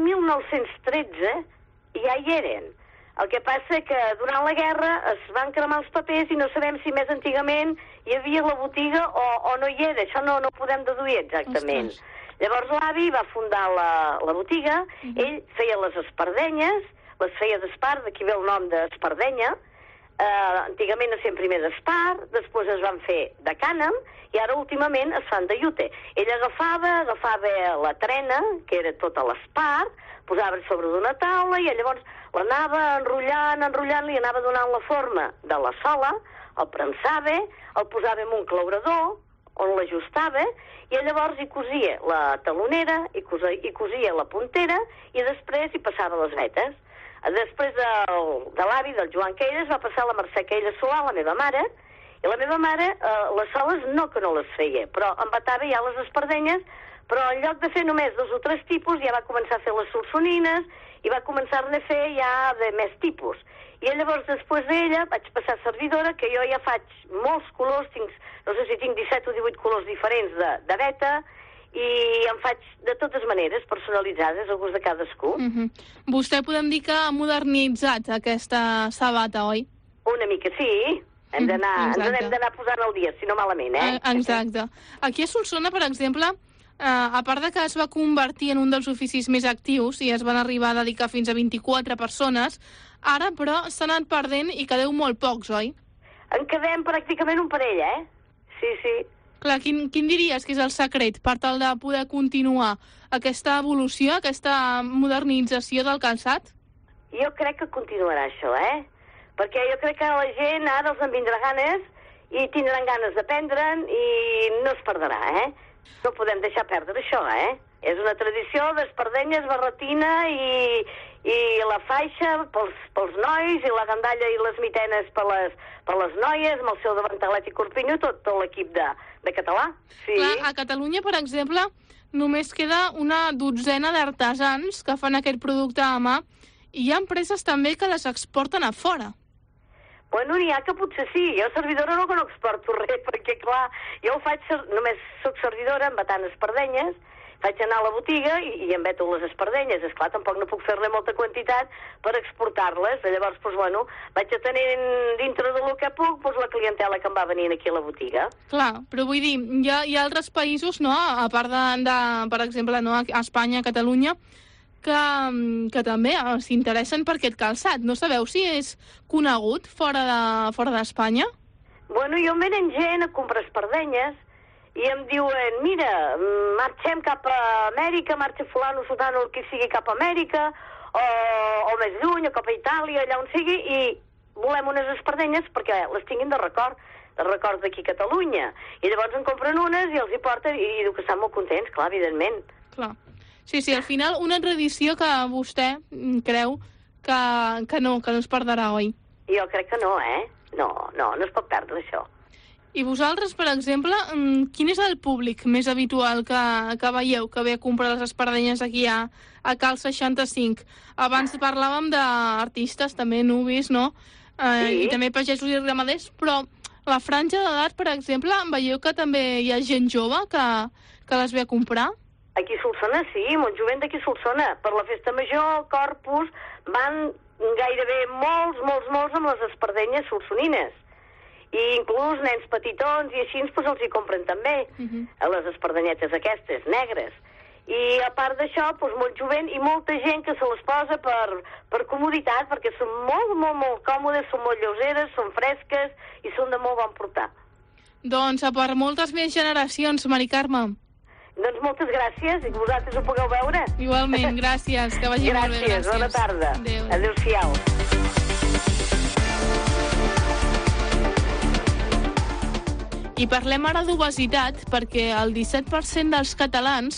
1913 ja hi eren. El que passa que durant la guerra es van cremar els papers i no sabem si més antigament hi havia la botiga o no hi era. Això no ho podem deduir exactament. Ostres. Llavors l'avi va fundar la botiga, ell feia les espardenyes, les feia d'espar, d'aquí ve el nom d'espardenya, antigament es feien primer d'espar, després es van fer de cànem, i ara últimament es fan de llute. Ell agafava la trena, que era tota l'espar, posava sobre d'una taula, i llavors l'anava enrotllant, li anava donant la forma de la sola, el prensava, el posava en un claurador, on l'ajustava, i llavors hi cosia la talonera, hi cosia la puntera, i després hi passava les vetes. Després de l'avi, del Joan Quelles, va passar la Mercè Quelles Solà, la meva mare, i la meva mare les soles no les feia, però embatava ja les espardenyes, però en lloc de fer només 2 o 3 tipus, ja va començar a fer les solsonines, i va començar-ne a fer ja de més tipus. I llavors, després d'ella, vaig passar a servidora, que jo ja faig molts colors, no sé si tinc 17 o 18 colors diferents de veta, i en faig de totes maneres, personalitzades, a gust de cadascú. Vostè podem dir que ha modernitzat aquesta sabata, oi? Una mica sí. Ens hem d'anar posant al dia, si no malament, eh? Exacte. Aquí a Solsona, per exemple, a part de que es va convertir en un dels oficis més actius i es van arribar a dedicar fins a 24 persones, ara, però, s'han anat perdent i quedeu molt pocs, oi? En quedem pràcticament un parell, eh? Sí, sí. Clar, quin diries que és el secret per tal de poder continuar aquesta evolució, aquesta modernització del calçat? Jo crec que continuarà això, Perquè jo crec que la gent ara els en vindrà ganes i tindran ganes d'aprendre'n i no es perdrà, No podem deixar perdre això, És una tradició d'espardenyes, barretina i la faixa pels nois i la gandalla i les mitenes per les noies, amb el seu davantalet i corpinyo, tot l'equip de català. Sí. Clar, a Catalunya, per exemple, només queda una dotzena d'artesans que fan aquest producte a mà i hi ha empreses també que les exporten a fora. Bueno, n'hi ha que potser sí. Jo, servidora, no exporto res, perquè, clar, jo ho faig, només soc servidora, embatant espardenyes, faig anar a la botiga i embeto les espardenyes. Esclar, tampoc no puc fer-ne molta quantitat per exportar-les. Llavors, doncs, bueno, vaig atenent dintre del que puc la clientela que em va venint aquí a la botiga. Clar, però vull dir, hi ha altres països, no?, a part per exemple, no, a Espanya, a Catalunya, que també s'interessen per aquest calçat. No sabeu si és conegut fora d'Espanya? Bueno, jo em venen gent a comprar espardenyes i em diuen, mira, marxem cap a Amèrica, marxa fulano, sotano, el que sigui cap a Amèrica, o més lluny, o cap a Itàlia, allà on sigui, i volem unes espardenyes perquè les tinguin de record d'aquí a Catalunya. I llavors en compren unes i els hi porten i diu que estan molt contents, clar, evidentment. Clar. Sí, al final una tradició que vostè creu que no es perdrà, oi? Jo crec que no, No es pot perdre això. I vosaltres, per exemple, quin és el públic més habitual que veieu que ve a comprar les espardenyes aquí a Cal 65? Abans parlàvem d'artistes, també nubis, no? I també pagesos i ramaders, però la franja d'edat, per exemple, veieu que també hi ha gent jove que les ve a comprar? Aquí a Solsona, sí, molt jovent d'aquí a Solsona. Per la festa major, Corpus, van gairebé molts amb les espardenyes solsonines. I inclús nens petitons i així doncs els hi compren també, a les espardenyetes aquestes, negres. I a part d'això, doncs molt jovent i molta gent que se les posa per comoditat, perquè són molt còmodes, són molt lleugeres, són fresques i són de molt bon portar. Doncs per moltes més generacions, Mari Carme. Doncs moltes gràcies i que vosaltres ho pugueu veure. Igualment, gràcies, que vagi molt bé. Gràcies, bona tarda. Adéu-siau. I parlem ara d'obesitat perquè el 17% dels catalans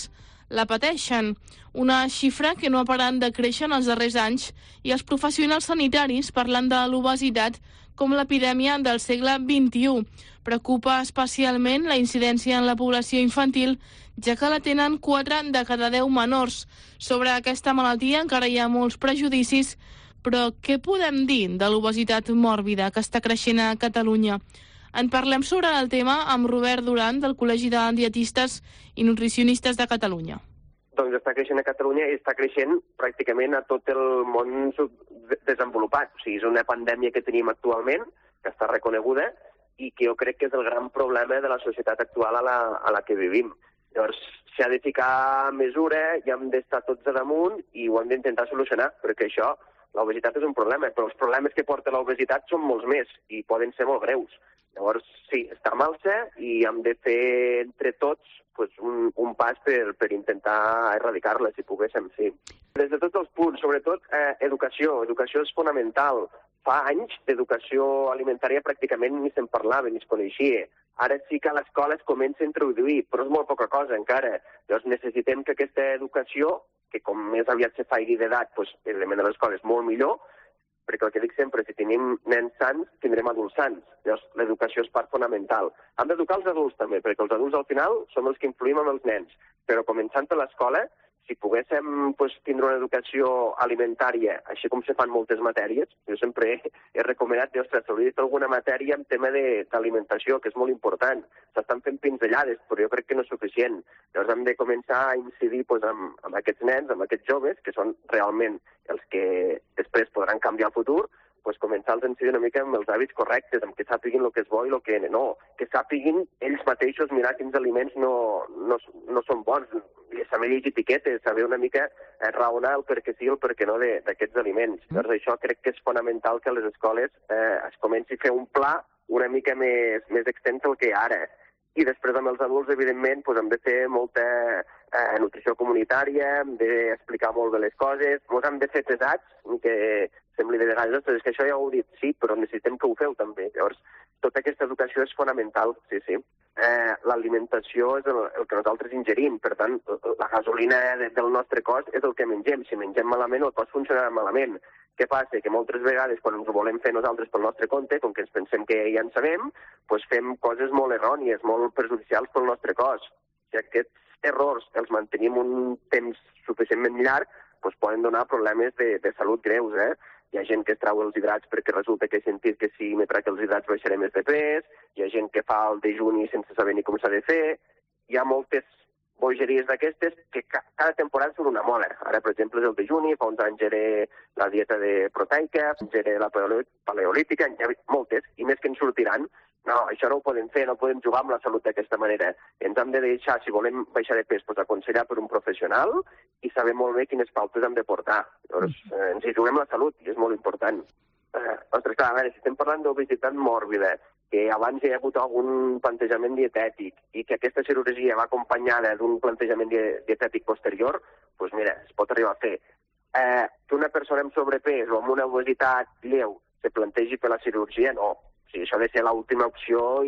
la pateixen, una xifra que no ha parat de créixer en els darrers anys, i els professionals sanitaris parlen de l'obesitat com l'epidèmia del segle XXI. Preocupa especialment la incidència en la població infantil, ja que la tenen 4 de cada 10 menors. Sobre aquesta malaltia encara hi ha molts prejudicis, però què podem dir de l'obesitat mòrbida que està creixent a Catalunya? En parlem sobre el tema amb Robert Duran, del Col·legi de Dietistes i Nutricionistes de Catalunya. Doncs està creixent a Catalunya i està creixent pràcticament a tot el món desenvolupat. O sigui, és una pandèmia que tenim actualment, que està reconeguda, i que jo crec que és el gran problema de la societat actual a la que vivim. Llavors, s'ha de ficar mesura i hem d'estar tots a damunt i ho hem d'intentar solucionar, perquè això, l'obesitat és un problema, però els problemes que porta l'obesitat són molts més i poden ser molt greus. Llavors, sí, està en alça i hem de fer entre tots un pas per intentar erradicar-la, si poguéssim, sí. Des de tots els punts, sobretot educació. Educació és fonamental. Fa anys d'educació alimentària pràcticament ni se'n parlava, ni es coneixia. Ara sí que a l'escola es comença a introduir, però és molt poca cosa encara. Llavors necessitem que aquesta educació, que com més aviat se faci d'edat, evidentment a l'escola és molt millor, perquè el que dic sempre, si tenim nens sants, tindrem adults sants. Llavors, l'educació és part fonamental. Hem d'educar els adults també, perquè els adults al final som els que influïm amb els nens. Però començant a l'escola, si poguéssim tindre una educació alimentària, així com se fan moltes matèries, jo sempre he recomanat, s'hauria de fer alguna matèria en tema d'alimentació, que és molt important. S'estan fent pinzellades, però jo crec que no és suficient. Llavors hem de començar a incidir amb aquests nens, amb aquests joves, que són realment els que després podran canviar el futur, començar a incidir una mica amb els hàbits correctes, amb que sàpiguin el que és bo i el que no, que sàpiguin ells mateixos mirar quins aliments no són bons, saber llegir etiquetes, saber una mica raonar el per què sí i el per què no d'aquests aliments. Llavors això crec que és fonamental que a les escoles es comenci a fer un pla una mica més extens del que hi ha ara. I després amb els adults, evidentment, hem de fer molta nutrició comunitària, hem d'explicar molt bé les coses, hem de fer pesats, que sembli de vegades, és que això ja ho heu dit, sí, però necessitem que ho feu també. Llavors, tota aquesta educació és fonamental, sí. L'alimentació és el que nosaltres ingerim, per tant, la gasolina del nostre cos és el que mengem. Si mengem malament, el cos funcionarà malament. Què passa? Que moltes vegades, quan ens ho volem fer nosaltres pel nostre compte, com que ens pensem que ja en sabem, fem coses molt errònies, molt perjudicials pel nostre cos. Si aquests errors els mantenim un temps suficientment llarg, poden donar problemes de salut greus, Hi ha gent que es trau els hidrats perquè resulta que he sentit que si me trec els hidrats baixaré més de pes, hi ha gent que fa el dejuni sense saber ni com s'ha de fer, hi ha moltes bogeries d'aquestes que cada temporada són una moda. Ara, per exemple, és el dejuni, fa uns anys era la dieta proteica, era la paleolítica, hi ha moltes, i més que en sortiran. No, això no ho podem fer, no podem jugar amb la salut d'aquesta manera. Ens hem de deixar, si volem baixar de pes, aconsellar per un professional i saber molt bé quines pautes hem de portar. Llavors, ens hi juguem la salut i és molt important. Ostres, clar, a veure, si estem parlant d'obesitat mòrbida, que abans hi ha hagut algun plantejament dietètic i que aquesta cirurgia va acompanyada d'un plantejament dietètic posterior, doncs mira, es pot arribar a fer. Que una persona amb sobrepès o amb una obesitat lleu se plantegi fer la cirurgia, no. O sigui, això ha de ser l'última opció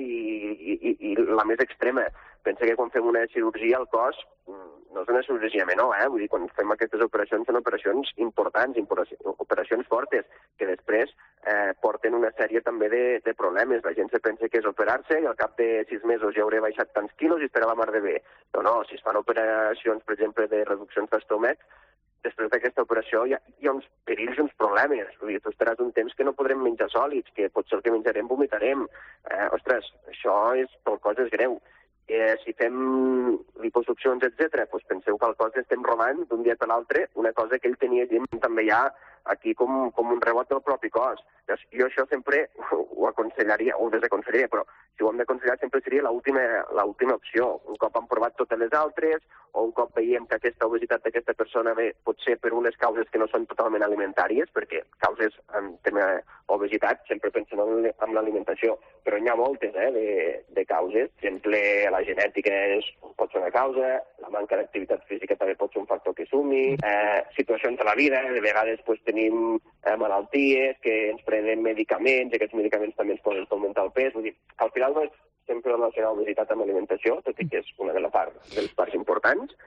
i la més extrema. Pensa que quan fem una cirurgia al cos no és una cirurgia menor, Vull dir, quan fem aquestes operacions són operacions importants, operacions fortes, que després porten una sèrie també de problemes. La gent se pensa que és operar-se i al cap de 6 mesos ja hauré baixat tants quilos i estarà la mar de bé. No, si es fan operacions, per exemple, de reduccions d'estómac, després d'aquesta operació hi ha uns perills i uns problemes. Vull dir, tu estaràs un temps que no podrem menjar sòlids, que potser el que menjarem vomitarem. Ostres, això pel cos és greu. Si fem liposuccions, etc., penseu que al cos estem robant d'un dia per l'altre una cosa que ell tenia també ja aquí com un rebot del propi cos. Jo això sempre ho aconsellaria, o ho desaconsellaria, però si ho hem d'aconsellar sempre seria l'última opció. Un cop han provat totes les altres, o un cop veiem que aquesta obesitat d'aquesta persona ve potser per unes causes que no són totalment alimentàries, perquè causes en tema obesitat sempre pensem en l'alimentació, però n'hi ha moltes de causes. Per exemple, la genètica pot ser una causa, la manca d'activitat física també pot ser un factor que sumi, situacions de la vida, de vegades tenim malalties, que ens prenem medicaments, i aquests medicaments també ens poden augmentar el pes. Vull dir, al final no és sempre relacionar l'obesitat amb l'alimentació, tot i que és una de les parts importants,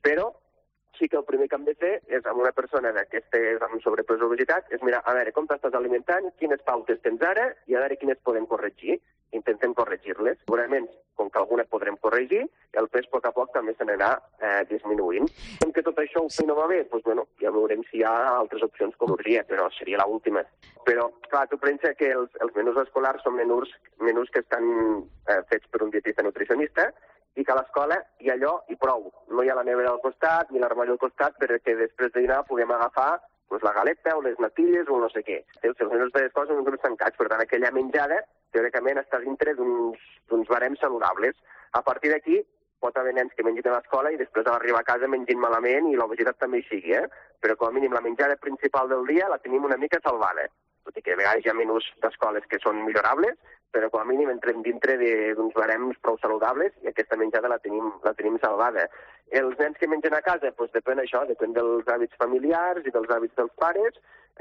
Però sí que el primer que hem de fer és, amb una persona d'aquestes amb sobrepeso o obesitat, és mirar a veure com t'estàs alimentant, quines pautes tens ara i a veure quines podem corregir. Intentem corregir-les. Segurament, com que alguna podrem corregir, el pes a poc també s'anirà disminuint. Com que tot això no va bé, doncs, bueno, ja veurem si hi ha altres opcions com l'orgia, però seria l'última. Però, clar, tu pensa que els menús escolars són menús que estan fets per un dietista nutricionista i que a l'escola hi ha allò i prou. No hi ha la nevera al costat ni l'armari al costat perquè després de dinar puguem agafar pues, la galeta o les natilles o no sé què. Els menús de l'escola són uns tancats, per tant, aquella menjada teòricament està dintre d'uns barems saludables. A partir d'aquí pot haver nens que mengin a l'escola i després a l'arribar a casa mengin malament i l'obesitat també hi sigui, Però com a mínim la menjada principal del dia la tenim una mica salvada. Tot i que a vegades hi ha menús d'escoles que són millorables, però com a mínim entrem dintre d'uns barems prou saludables i aquesta menjada la tenim salvada. Els nens que mengen a casa, doncs depèn dels hàbits familiars i dels hàbits dels pares,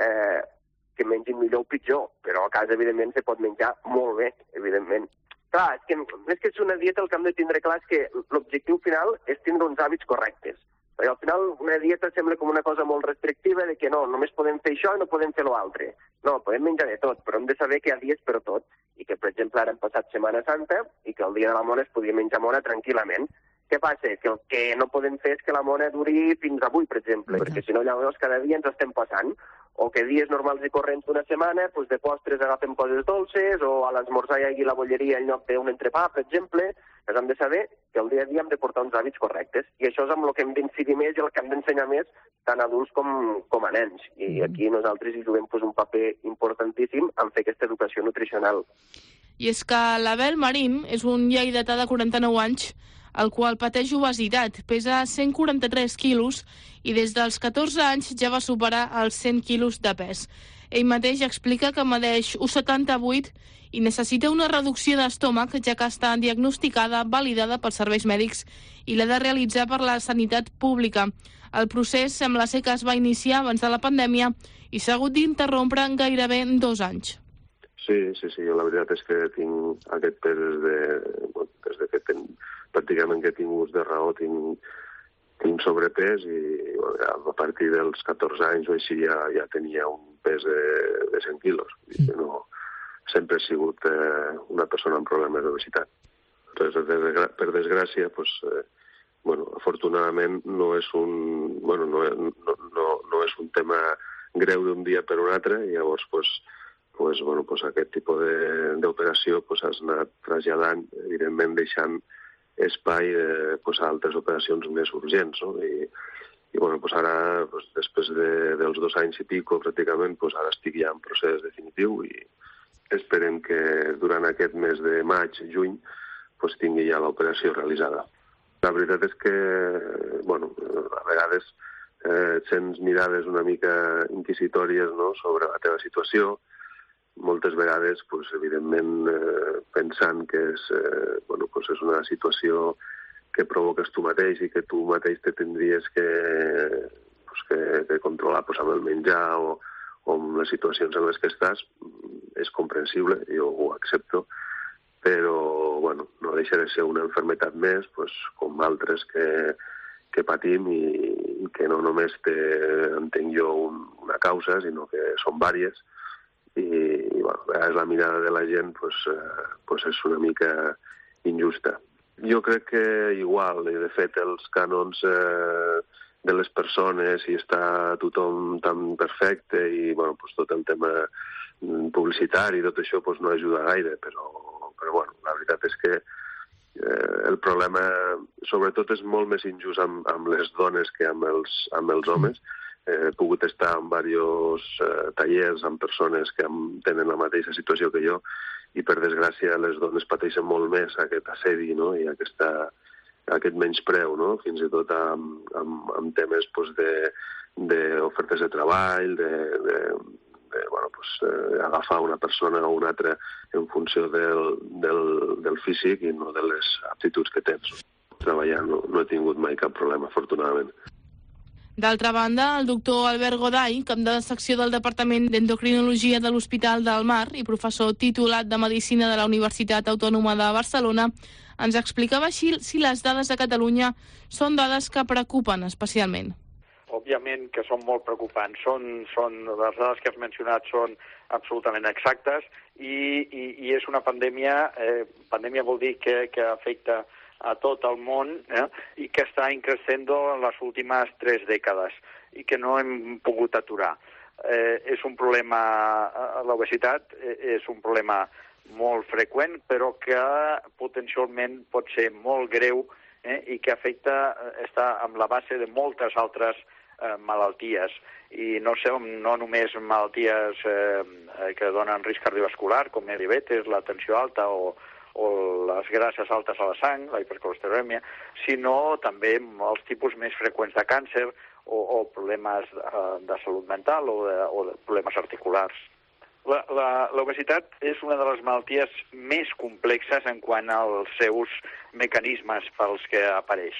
que mengin millor o pitjor, però a casa, evidentment, se pot menjar molt bé, evidentment. Clar, és que és una dieta, el que hem de tindre clar és que l'objectiu final és tindre uns hàbits correctes. Perquè al final una dieta sembla com una cosa molt restrictiva de que no, només podem fer això i no podem fer l'altre. No, podem menjar de tot, però hem de saber que hi ha dies per tot. I que, per exemple, ara hem passat Setmana Santa i que el dia de la mona es podia menjar mona tranquil·lament. Què passa? Que el que no podem fer és que la mona duri fins avui, per exemple, perquè si no llavors cada dia ens estem passant. O que dies normals i corrents d'una setmana, doncs de postres agafem coses dolces, o a l'esmorzar hi hagi la bolleria en lloc d'un entrepà, per exemple. Doncs hem de saber que el dia a dia hem de portar uns hàbits correctes. I això és amb el que hem d'incidir més i el que hem d'ensenyar més tant adults com a nens. I aquí nosaltres hi juguem un paper importantíssim en fer aquesta educació nutricional. I és que l'Abel Marín és un lleidatà de 49 anys el qual pateix obesitat, pesa 143 quilos i des dels 14 anys ja va superar els 100 quilos de pes. Ell mateix explica que medeix 1,78 i necessita una reducció d'estómac, ja que està diagnosticada, validada pels serveis mèdics i l'ha de realitzar per la sanitat pública. El procés sembla ser que es va iniciar abans de la pandèmia i s'ha hagut d'interrompre en gairebé 2 anys. Sí, la veritat és que tinc aquest pes des de que pràcticament que he tingut de raó, tinc sobrepès i a partir dels 14 anys o així ja tenia un pes de 100 quilos. No, sempre he sigut una persona amb problemes d'obesitat. Per desgràcia, afortunadament no és un tema greu d'un dia per un altre i llavors aquest tipus d'operació has anat traslladant, evidentment deixant espai a altres operacions més urgents. No? I ara, després dels 2 anys i pico, pràcticament, ara estic ja en procés definitiu i esperem que durant aquest mes de maig, juny, tingui ja l'operació realitzada. La veritat és que, a vegades sents mirades una mica inquisitòries, no?, sobre la teva situació, moltes vegades, evidentment, pensant que és una situació que provoques tu mateix i que tu mateix te tindries que controlar amb el menjar o amb les situacions en les que estàs, és comprensible, jo ho accepto, però no deixa de ser una malaltia més, com altres que patim i que no només entenc jo una causa, sinó que són diverses. I a vegades la mirada de la gent és una mica injusta. Jo crec que igual, i de fet els cànons de les persones i està tothom tan perfecte i tot el tema publicitari i tot això no ajuda gaire, però la veritat és que el problema sobretot és molt més injust amb les dones que amb els homes. He pogut estar en diversos tallers amb persones que tenen la mateixa situació que jo i, per desgràcia, les dones pateixen molt més aquest assedi, no?, i aquest menyspreu, no?, fins i tot amb temes d'ofertes de treball, agafar una persona o una altra en funció del físic i no de les aptituds que tens. Treballant no he tingut mai cap problema, afortunadament. D'altra banda, el doctor Albert Goday, cap de secció del Departament d'Endocrinologia de l'Hospital del Mar i professor titulat de Medicina de la Universitat Autònoma de Barcelona, ens explicava així si les dades de Catalunya són dades que preocupen especialment. Òbviament que són molt preocupants. Les dades que has mencionat són absolutament exactes i és una pandèmia. Pandèmia vol dir que afecta a tot el món i que està increixent en les últimes 3 dècades i que no hem pogut aturar. És un problema, l'obesitat és un problema molt freqüent, però que potencialment pot ser molt greu i que està amb la base de moltes altres malalties. I no només malalties que donen risc cardiovascular, com el diabetes, la tensió alta o les grasses altes a la sang, la hipercolesterolèmia, sinó també els tipus més freqüents de càncer o problemes de salut mental o de problemes articulars. L'obesitat és una de les malalties més complexes en quant als seus mecanismes pels que apareix.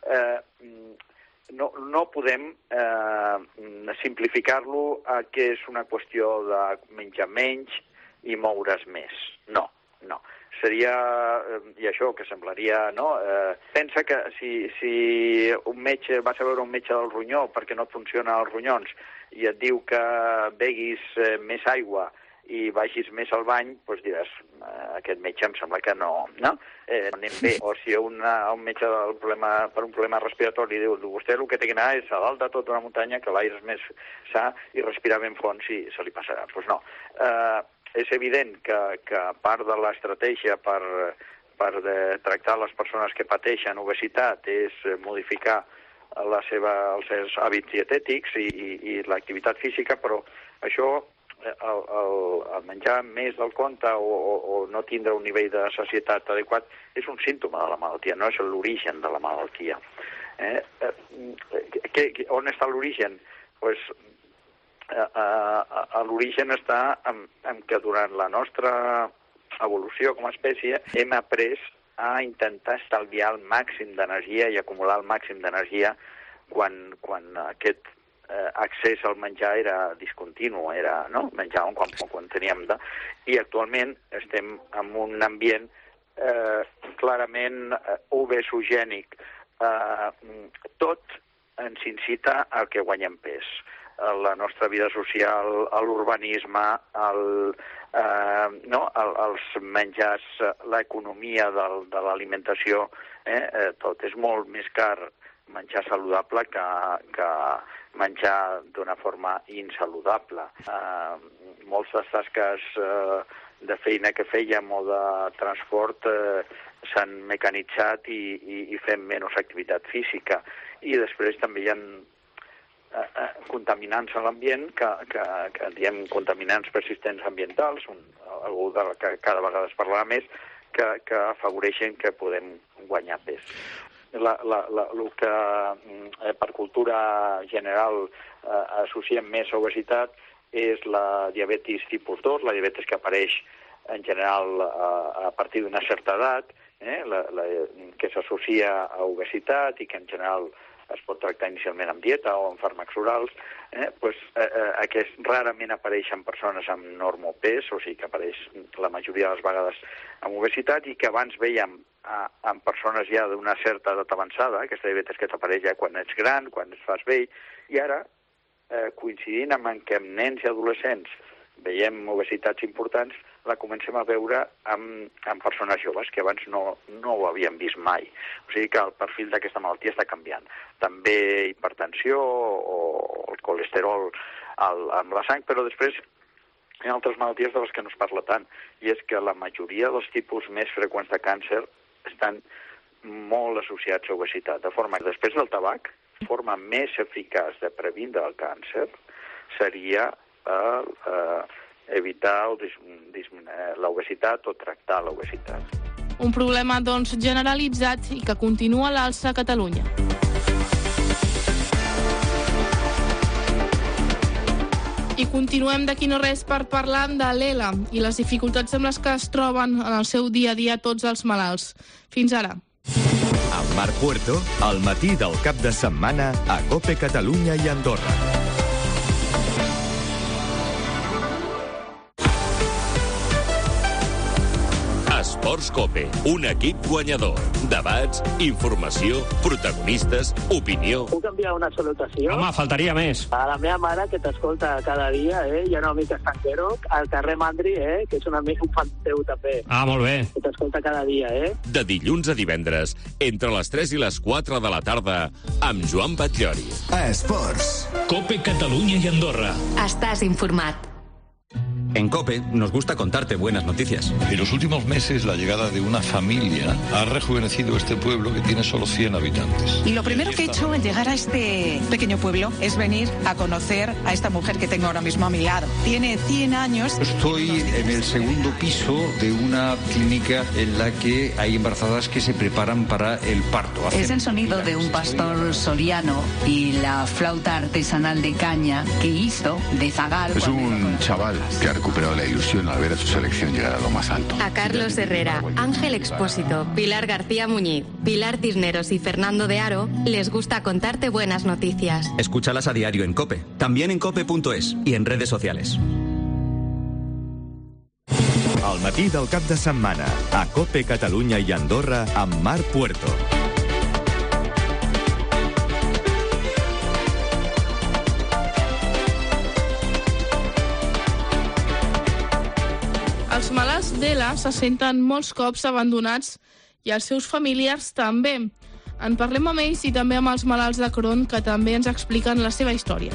No podem simplificar-lo a que és una qüestió de menjar menys i moure's més. No. Seria, i això que semblaria, no? Pensa que si un metge, vas a veure un metge del ronyó perquè no et funcionen els ronyons i et diu que beguis més aigua i vagis més al bany, doncs diràs, aquest metge em sembla que no anem bé. O si un metge per un problema respiratori diu, vostè el que té que anar és a dalt de tota una muntanya, que l'aire és més sa i respirar ben fons i se li passarà. Doncs no. És evident que part de l'estratègia per tractar les persones que pateixen obesitat és modificar els seus hàbits dietètics i l'activitat física, però això, el menjar més del compte o no tindre un nivell de sacietat adequat, és un símptoma de la malaltia, no és l'origen de la malaltia. On està l'origen? Doncs l'origen està en que durant la nostra evolució com a espècie hem après a intentar estalviar el màxim d'energia i acumular el màxim d'energia quan aquest accés al menjar era discontinu, era menjar quan teníem de... I actualment estem en un ambient clarament obesogènic. Tot ens incita a que guanyem pes. La nostra vida social, l'urbanisme, els menjars, l'economia de l'alimentació, tot és molt més car menjar saludable que menjar d'una forma insaludable. Moltes tasques de feina que fèiem o de transport s'han mecanitzat i fem menys activitat física. I després també hi ha contaminants a l'ambient, que diem contaminants persistents ambientals, algú que cada vegada es parlarà més, que afavoreixen que podem guanyar pes. El que per cultura general associem més a obesitat és la diabetis tipus 2, la diabetis que apareix en general a partir d'una certa edat, que s'associa a obesitat i que en general es pot tractar inicialment amb dieta o amb fàrmacs orals, aquest rarament apareix en persones amb normopès, o sigui que apareix la majoria de les vegades amb obesitat, i que abans veiem en persones ja d'una certa edat avançada, aquesta diabetes que t'apareix ja quan ets gran, quan et fas vell, i ara, coincidint amb que en nens i adolescents veiem obesitats importants, la comencem a veure en persones joves que abans no ho havíem vist mai. O sigui que el perfil d'aquesta malaltia està canviant. També hipertensió o el colesterol amb la sang, però després hi ha altres malalties de les que no es parla tant, i és que la majoria dels tipus més freqüents de càncer estan molt associats a obesitat, de forma que després del tabac, la forma més eficaç de previndre el càncer seria evitar l'obesitat o tractar l'obesitat. Un problema, doncs, generalitzat i que continua a l'alça a Catalunya. I continuem d'aquí no res per parlar de l'ELA i les dificultats amb les que es troben en el seu dia a dia tots els malalts. Fins ara. Mar Puerto, al matí del cap de setmana a COPE Catalunya i Andorra. Esports COPE, un equip guanyador. Debats, informació, protagonistes, opinió. Puc enviar una salutació? Home, faltaria més. A la meva mare, que t'escolta cada dia, i a un amic estanquero, al carrer Mandri, que és un amic, un fan teu també. Ah, molt bé. Que t'escolta cada dia, De dilluns a divendres, entre les 3 i les 4 de la tarda, amb Joan Batllori. A Esports. COPE Catalunya i Andorra. Estàs informat. En COPE nos gusta contarte buenas noticias. En los últimos meses, la llegada de una familia ha rejuvenecido este pueblo que tiene solo 100 habitantes. Y lo primero que he hecho al llegar a este pequeño pueblo es venir a conocer a esta mujer que tengo ahora mismo a mi lado. Tiene 100 años. Estoy en el segundo piso de una clínica en la que hay embarazadas que se preparan para el parto. Es el sonido de un pastor soriano y la flauta artesanal de caña que hizo de zagal. Es un chaval que ha recuperado la ilusión al ver a su selección llegar a lo más alto. A Carlos Herrera, Ángel Expósito, Pilar García Muñiz, Pilar Cisneros y Fernando de Aro les gusta contarte buenas noticias. Escúchalas a diario en COPE, también en cope.es y en redes sociales. Al matí del cap de setmana, a COPE Catalunya i Andorra amb Mar Puerto. Els malalts d'ELA se senten molts cops abandonats i els seus familiars també. En parlem amb ells i també amb els malalts de Crohn, que també ens expliquen la seva història.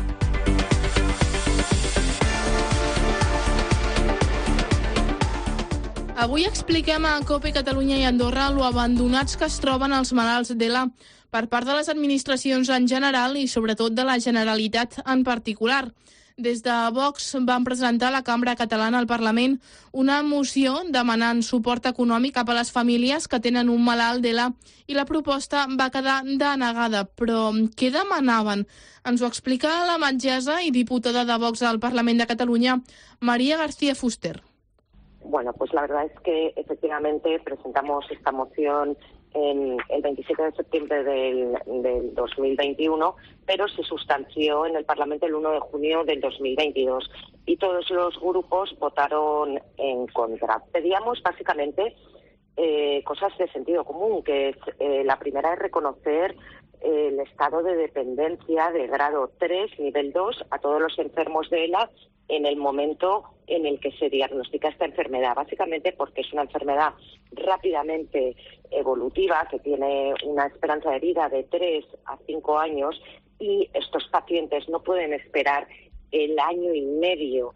Avui expliquem a COPE Catalunya i Andorra lo abandonats que es troben els malalts d'ELA per part de les administracions en general i sobretot de la Generalitat en particular. Des de Vox van presentar a la Cambra Catalana al Parlament una moció demanant suport econòmic cap a les famílies que tenen un malalt d'ELA i la proposta va quedar denegada. Però què demanaven? Ens ho explica la metgessa i diputada de Vox al Parlament de Catalunya, María García Fuster. Bueno, pues la verdad es que efectivamente presentamos esta moción el 27 de septiembre del 2021, pero se sustanció en el Parlamento el 1 de junio del 2022 y todos los grupos votaron en contra. Pedíamos básicamente cosas de sentido común, que es la primera es reconocer el estado de dependencia de grado 3, nivel 2, a todos los enfermos de ELA en el momento en el que se diagnostica esta enfermedad, básicamente porque es una enfermedad rápidamente evolutiva, que tiene una esperanza de vida de 3 a 5 años, y estos pacientes no pueden esperar el año y medio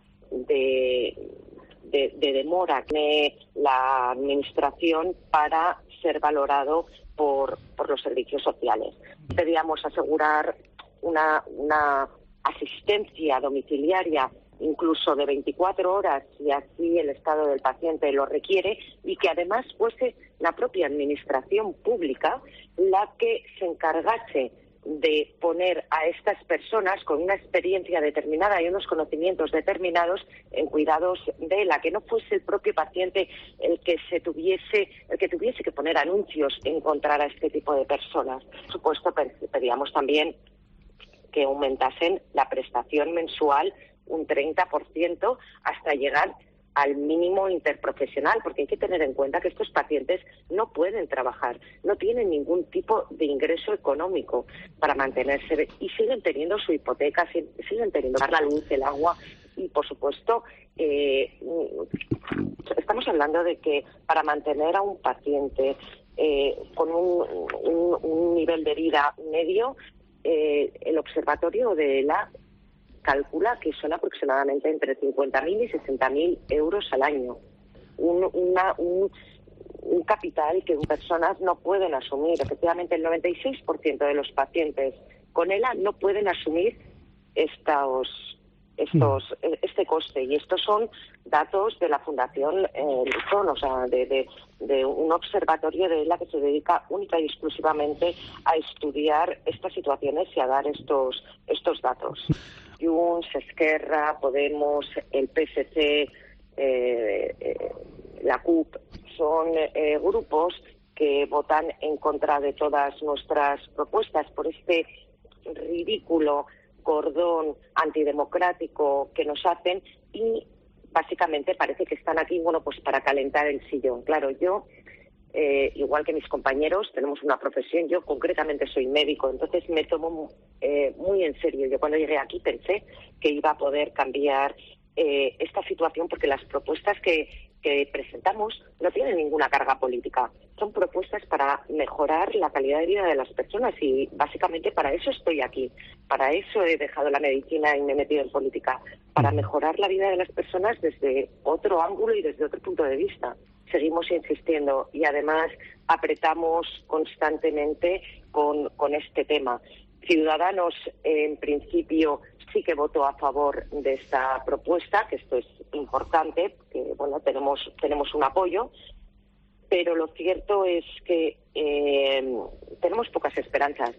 de demora que tiene la administración para ser valorado por los servicios sociales. Pedíamos asegurar una asistencia domiciliaria incluso de 24 horas, si así el estado del paciente lo requiere, y que además fuese la propia administración pública la que se encargase de poner a estas personas con una experiencia determinada y unos conocimientos determinados en cuidados de ELA, que no fuese el propio paciente el que tuviese que poner anuncios en contra a este tipo de personas. Por supuesto, pedíamos también que aumentasen la prestación mensual un 30% hasta llegar al mínimo interprofesional, porque hay que tener en cuenta que estos pacientes no pueden trabajar, no tienen ningún tipo de ingreso económico para mantenerse y siguen teniendo su hipoteca, siguen teniendo la luz, el agua y, por supuesto, estamos hablando de que para mantener a un paciente con un nivel de vida medio, el observatorio de ELA calcula que son aproximadamente entre 50.000 y 60.000 euros al año. Un capital que personas no pueden asumir. Efectivamente, el 96% de los pacientes con ELA no pueden asumir este coste. Y estos son datos de la Fundación Luzón, o sea, de un observatorio de ELA que se dedica única y exclusivamente a estudiar estas situaciones y a dar estos datos. Junts, Esquerra, Podemos, el PSC, la CUP, son grupos que votan en contra de todas nuestras propuestas por este ridículo cordón antidemocrático que nos hacen y básicamente parece que están aquí, bueno, pues para calentar el sillón. Claro, yo, igual que mis compañeros, tenemos una profesión, yo concretamente soy médico, entonces me tomo muy en serio. Yo cuando llegué aquí pensé que iba a poder cambiar esta situación porque las propuestas que presentamos no tienen ninguna carga política. Son propuestas para mejorar la calidad de vida de las personas y básicamente para eso estoy aquí. Para eso he dejado la medicina y me he metido en política. Para mejorar la vida de las personas desde otro ángulo y desde otro punto de vista. Seguimos insistiendo y además apretamos constantemente con este tema. Ciudadanos, en principio, sí que votó a favor de esta propuesta, que esto es importante, que bueno, tenemos un apoyo, pero lo cierto es que tenemos pocas esperanzas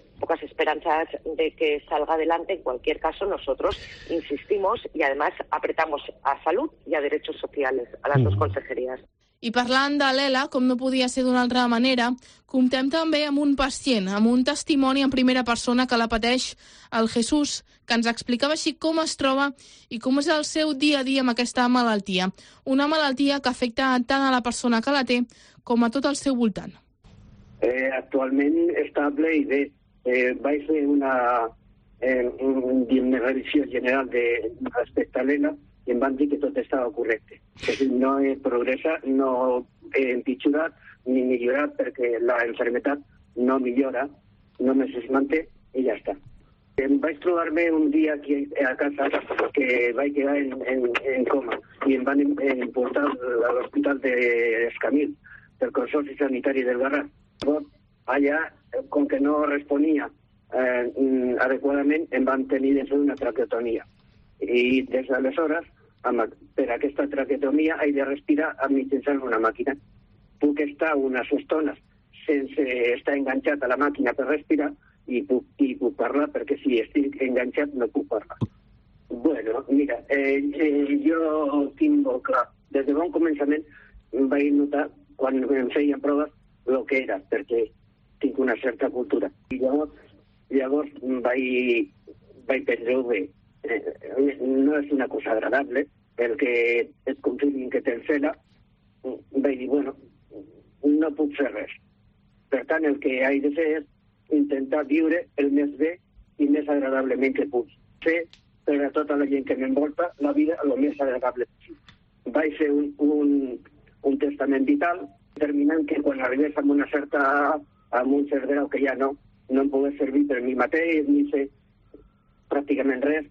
de que salga adelante. En cualquier caso, nosotros insistimos y además apretamos a Salud y a Derechos Sociales, a las dos consejerías. I parlant de l'ELA, com no podia ser d'una altra manera, comptem també amb un pacient, amb un testimoni en primera persona que la pateix, el Jesús, que ens explicava així com es troba i com és el seu dia a dia amb aquesta malaltia. Una malaltia que afecta tant a la persona que la té com a tot el seu voltant. Actualment estable i bé. Vaig fer una revisió general respecte a l'ELA i em van dir que tot estava correcte. No he progressat, no he empitjorat ni millorat perquè la enfermetat no millora, només es manté i ja està. Em vaig trobar-me un dia aquí a casa que vaig quedar en coma i em van portar a l'hospital d'Escamil, del Consorci Sanitari del Garraf. Allà, com que no responia adequadament, em van tenir de fer una traqueotomia. I des d'aleshores, per aquesta traqueotomia, he de respirar mitjançant una màquina. Puc estar unes estones sense estar enganxat a la màquina per respirar i puc parlar, perquè si estic enganxat no puc parlar. Bueno, mira, jo tinc molt clar. Des de bon començament vaig notar, quan em feien proves, el que era, perquè tinc una certa cultura. I llavors vaig pensar bé. No és una cosa agradable, perquè et confirmin que tens ELA. Vaig dir, bueno, no puc fer res. Per tant, el que he de fer és intentar viure el més bé i més agradablement que puc. Fer per a tota la gent que m'envolta la vida el més agradable possible. Vaig fer un testament vital, determinant que quan arribés amb un cert grau que ja no em pogués servir per mi mateix, ni fer pràcticament res.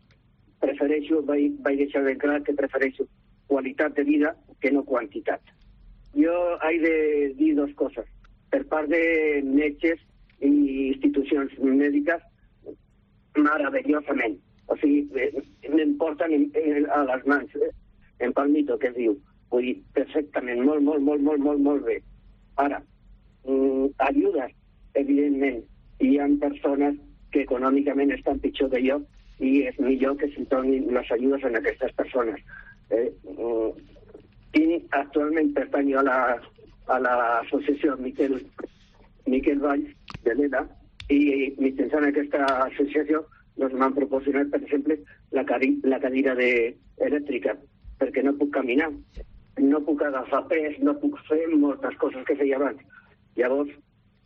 Vaig deixar ben clar que prefereixo qualitat de vida que no quantitat. Jo he de dir dues coses. Per part de metges i institucions mèdiques, meravellosament. O sigui, me'n porten a les mans, en palmito, que es diu. Vull dir, perfectament, molt bé. Ara, ajudes, evidentment, hi ha persones que econòmicament estan pitjor que jo i és millor que s'hi donin les ajudes a aquestes persones. Actualment pertanyo a l'associació Miquel Valls de l'ELA i mitjançant aquesta associació m'han proporcionat, per exemple, la cadira elèctrica, perquè no puc caminar, no puc agafar pes, no puc fer moltes coses que feia abans. Llavors,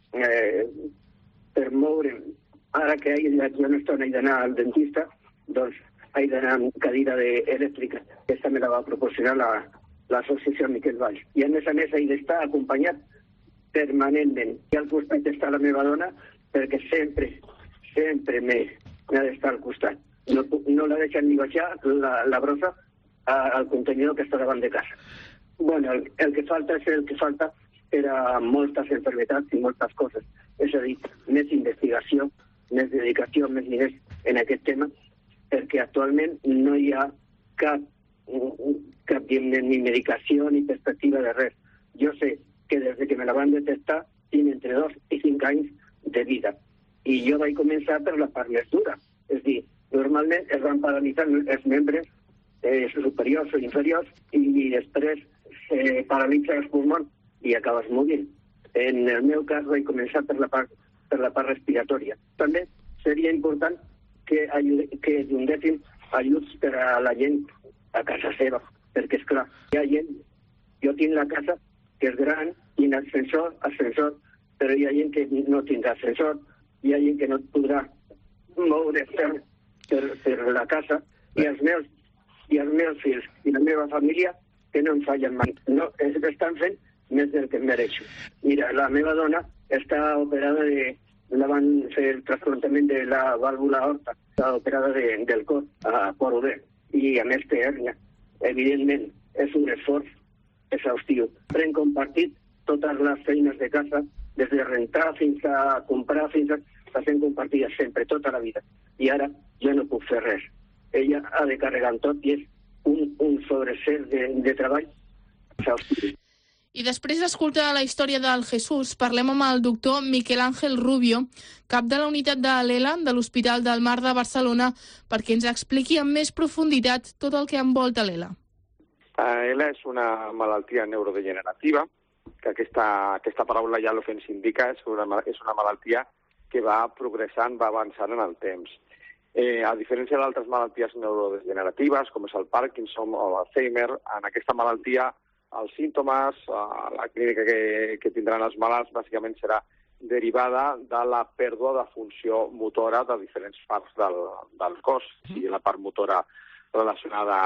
per moure'm, ara que d'aquí una estona he d'anar al dentista, doncs he d'anar amb cadira elèctrica. Aquesta me la va proporcionar l'associació Miquel Valls. I a més he d'estar acompanyat permanentment. I al costat està la meva dona, perquè sempre m'ha d'estar al costat. No la deixen ni baixar la brossa al contenidor que està davant de casa. Bueno, el que falta és el que falta per a moltes enfermetats i moltes coses. És a dir, més investigació, més dedicació, més diners en aquest tema, perquè actualment no hi ha cap ni medicació ni perspectiva de res. Jo sé que des que me la van detectar tinc entre 2 i 5 anys de vida. I jo vaig començar per la part més dura. És dir, normalment es van paralitzar els membres superiors o inferiors i després paralitza els pulmons i acabes morint. En el meu cas vaig començar per la part respiratòria. També seria important que donéssim ajuts per a la gent a casa seva, perquè, esclar, hi ha gent, jo tinc la casa que és gran, tinc ascensor, però hi ha gent que no tindrà ascensor, hi ha gent que no podrà moure per la casa, i els meus fills i la meva família que no em fallen mai. No, estan fent més del que em mereixo. Mira, la meva dona està operada la van fer el trasplantament de la vàlvula aorta, està operada del cor a Port-Uber, i a més té hèrnia. Evidentment, és un esforç exhaustiu. Hem compartit totes les feines de casa, des de rentar fins a comprar, les hem compartides sempre, tota la vida. I ara jo no puc fer res. Ella ha de carregar amb tot i és un sobreset de treball exhaustiu. I després d'escoltar la història del Jesús, parlem amb el doctor Miquel Ángel Rubio, cap de la unitat de l'ELA de l'Hospital del Mar de Barcelona, perquè ens expliqui amb més profunditat tot el que envolta l'ELA. ELA és una malaltia neurodegenerativa, que aquesta paraula ja el que ens indica és una malaltia que va progressant, va avançant en el temps. A diferència d'altres malalties neurodegeneratives, com és el Parkinson o l'Alzheimer, en aquesta malaltia els símptomes, la clínica que tindran els malalts, bàsicament serà derivada de la pèrdua de funció motora de diferents parts del cos, sigui la part motora relacionada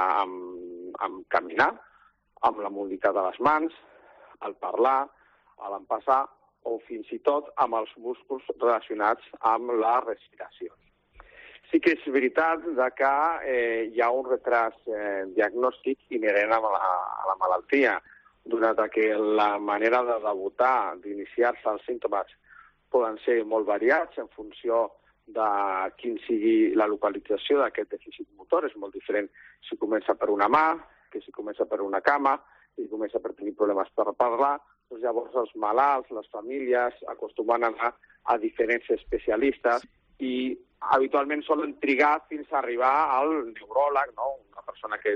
amb caminar, amb la mobilitat de les mans, el parlar, l'empassar, o fins i tot amb els músculs relacionats amb la respiració. Sí que és veritat que hi ha un retras diagnòstic inherent a la malaltia, donat que la manera de debutar, d'iniciar-se els símptomes, poden ser molt variats en funció de quin sigui la localització d'aquest dèficit motor. És molt diferent si comença per una mà, que si comença per una cama, si comença per tenir problemes per parlar. Doncs llavors els malalts, les famílies, acostumen a anar a diferents especialistes i habitualment solen trigar fins a arribar al neuròleg, no? Una persona que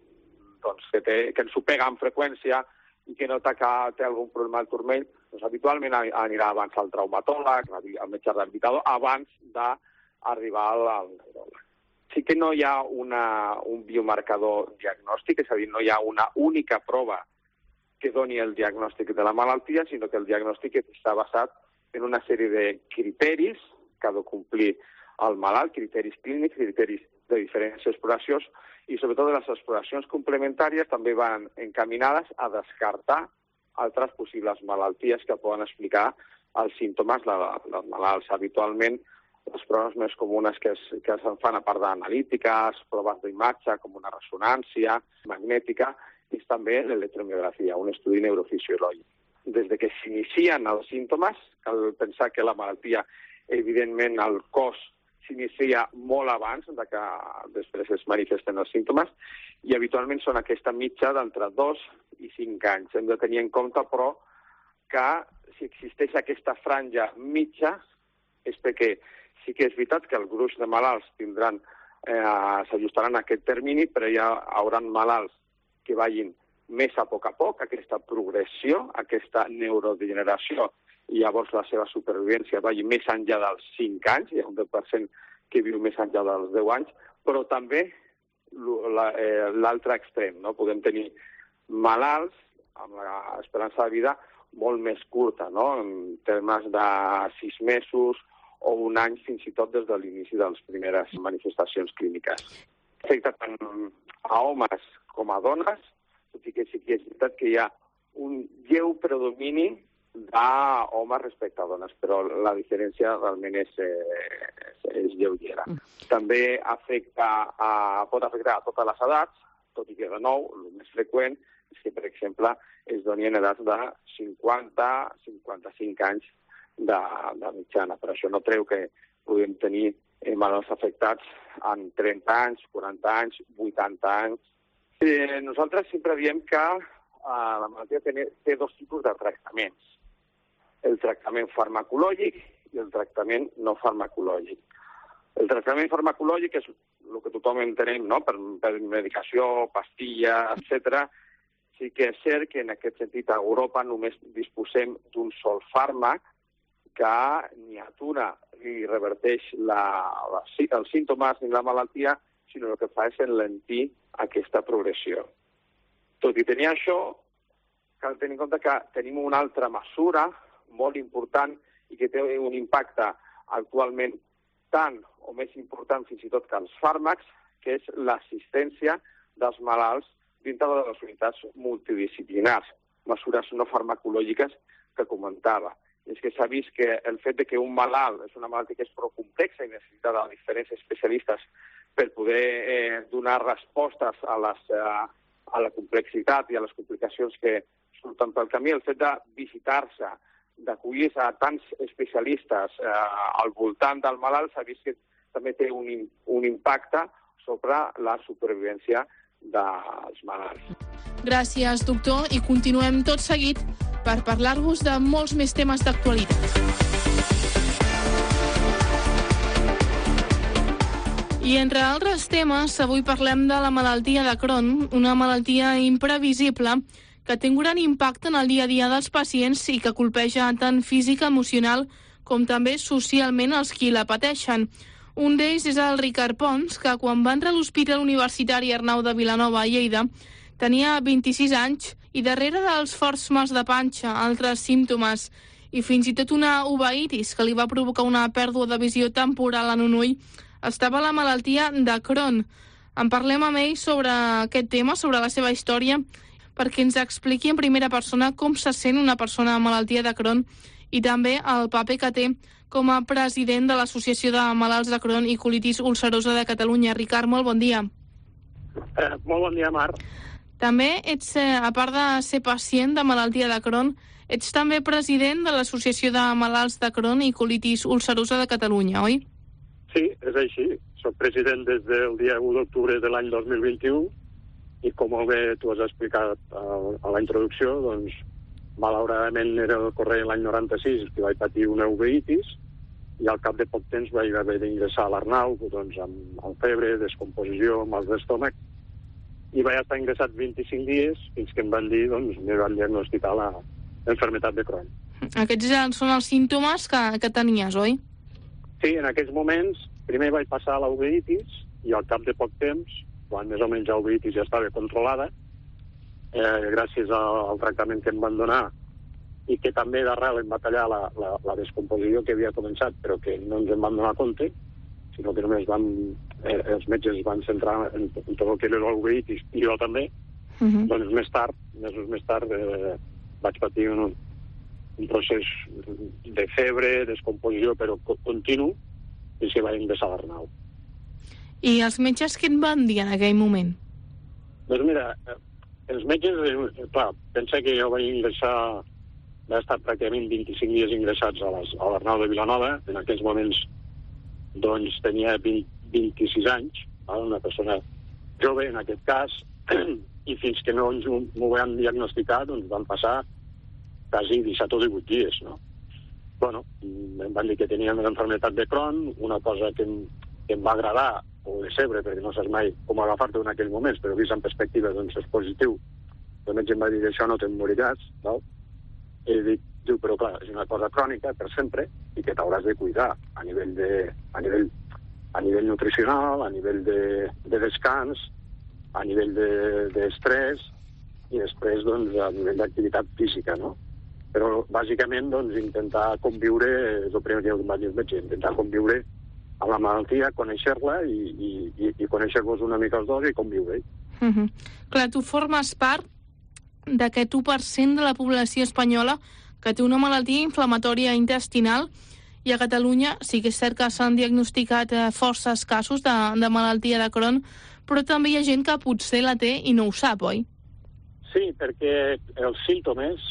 ens ho pega amb freqüència i que nota que té algun problema al turmell, doncs habitualment anirà abans al traumatòleg, al metge rehabilitador, abans d'arribar al neuròleg. Sí que no hi ha un biomarcador diagnòstic, és a dir, no hi ha una única prova que doni el diagnòstic de la malaltia, sinó que el diagnòstic està basat en una sèrie de criteris que ha de complir el malalt, criteris clínics, criteris de diferents exploracions, i sobretot les exploracions complementàries també van encaminades a descartar altres possibles malalties que poden explicar els símptomes dels malalts. Habitualment, les proves més comunes que se'n fan, a part d'analítiques, proves d'imatge, com una ressonància magnètica, és també l'electromiografia, un estudi neurofisiològic. Des que s'inicien els símptomes, cal pensar que la malaltia, evidentment, el cos s'inicia molt abans que després es manifesten els símptomes, i habitualment són aquesta mitja d'entre 2 i 5 anys. Hem de tenir en compte, però, que si existeix aquesta franja mitja és perquè sí que és veritat que el gruix de malalts s'ajustaran a aquest termini, però hi haurà malalts que vagin més a poc, aquesta progressió, aquesta neurodegeneració, i llavors la seva supervivència vagi més enllà dels 5 anys, hi ha un 10% que viu més enllà dels 10 anys, però també l'altre extrem, no? Podem tenir malalts amb l'esperança de vida molt més curta, no? En termes de 6 mesos o 1 any, fins i tot des de l'inici de les primeres manifestacions clíniques. Afecta tant a homes com a dones, tot i que sí que és veritat que hi ha un lleu predomini d'homes respecte a dones, però la diferència realment és lleugera. També pot afectar a totes les edats, tot i que, de nou, el més freqüent és que, per exemple, es doni en edats de 50-55 anys de mitjana. Per això no treu que podem tenir malalts afectats en 30 anys, 40 anys, 80 anys. Nosaltres sempre diem que la malaltia té 2 tipus de tractaments. El tractament farmacològic i el tractament no farmacològic. El tractament farmacològic és el que tothom entenem, no? Per medicació, pastilles, etc. Sí que és cert que en aquest sentit a Europa només disposem d'un sol fàrmac que ni atura ni reverteix els símptomes ni la malaltia, sinó el que fa és enlentir aquesta progressió. Tot i tenir això, cal tenir en compte que tenim una altra mesura molt important i que té un impacte actualment tant o més important fins i tot que els fàrmacs, que és l'assistència dels malalts dintre de les unitats multidisciplinars, mesures no farmacològiques que comentava. I és que s'ha vist que el fet que un malalt és una malaltia que és prou complexa i necessita de diferents especialistes per poder donar respostes a la complexitat i a les complicacions que surten pel camí, el fet de visitar-se, d'acollir-se a tants especialistes al voltant del malalt, s'ha vist que també té un impacte sobre la supervivència dels malalts. Gràcies, doctor, i continuem tot seguit per parlar-vos de molts més temes d'actualitat. I entre altres temes, avui parlem de la malaltia de Crohn, una malaltia imprevisible que té un gran impacte en el dia a dia dels pacients i que colpeja tant física, emocional, com també socialment els qui la pateixen. Un d'ells és el Ricard Pons, que quan va entrar a l'Hospital Universitari Arnau de Vilanova a Lleida tenia 26 anys i darrere dels forts mals de panxa, altres símptomes i fins i tot una uveitis que li va provocar una pèrdua de visió temporal en un ull, estava la malaltia de Crohn. En parlem amb ell sobre aquest tema, sobre la seva història, perquè ens expliqui en primera persona com se sent una persona amb malaltia de Crohn i també el paper que té com a president de l'Associació de Malalts de Crohn i Colitis Ulcerosa de Catalunya. Ricard, molt bon dia. Molt bon dia, Mar. També ets, a part de ser pacient de malaltia de Crohn, ets també president de l'Associació de Malalts de Crohn i Colitis Ulcerosa de Catalunya, oi? Sí, és així. Soc president des del dia 1 d'octubre de l'any 2021 i com molt bé tu has explicat a la introducció, doncs, malauradament era el corrent l'any 96 que vaig patir una uveitis i al cap de poc temps vaig haver d'ingressar a l'Arnau doncs, amb febre, descomposició, mals d'estómac i vaig estar ingressat 25 dies fins que em van dir, doncs, me van diagnosticar l'enfermetat de Crohn. Aquests són els símptomes que tenies, oi? Sí, en aquells moments primer vaig passar a la uveitis i al cap de poc temps, quan més o menys la uveitis ja estava controlada, gràcies al tractament que em van donar i que també d'arrel em va tallar la descomposició que havia començat, però que no ens en van donar compte, sinó que només els metges van centrar en tot el que era la uveitis i jo també. Doncs mesos més tard, vaig patir un procés de febre, descomposició, però continu, i que vaig ingressar a l'Arnau. I els metges què et van dir en aquell moment? Doncs mira, els metges, clar, pensa que jo vaig estar pràcticament 25 dies ingressats a l'Arnau de Vilanova, en aquells moments doncs tenia 26 anys, una persona jove en aquest cas, i fins que no m'ho van diagnosticar, doncs van passar quasi 17 o 18 dies, no? Bueno, em van dir que tenia l'enfermetat de Crohn, una cosa que em va agradar, o decebre, perquè no saps mai com agafar-te en aquells moments, però vist en perspectiva, doncs és positiu. El metge em va dir que això no te'n moriràs, no? I diu, però clar, és una cosa crònica per sempre i que t'hauràs de cuidar a nivell nutricional, a nivell de descans, a nivell d'estrès i després, doncs, a nivell d'activitat física, no? Però, bàsicament, doncs, intentar conviure, és el primer que em va dir el metge, intentar conviure amb la malaltia, conèixer-la i conèixer-vos una mica els dos i conviure. Clar, tu formes part d'aquest 1% de la població espanyola que té una malaltia inflamatòria intestinal i a Catalunya sí que és cert que s'han diagnosticat forces casos de malaltia de Crohn, però també hi ha gent que potser la té i no ho sap, oi? Sí, perquè els símptomes,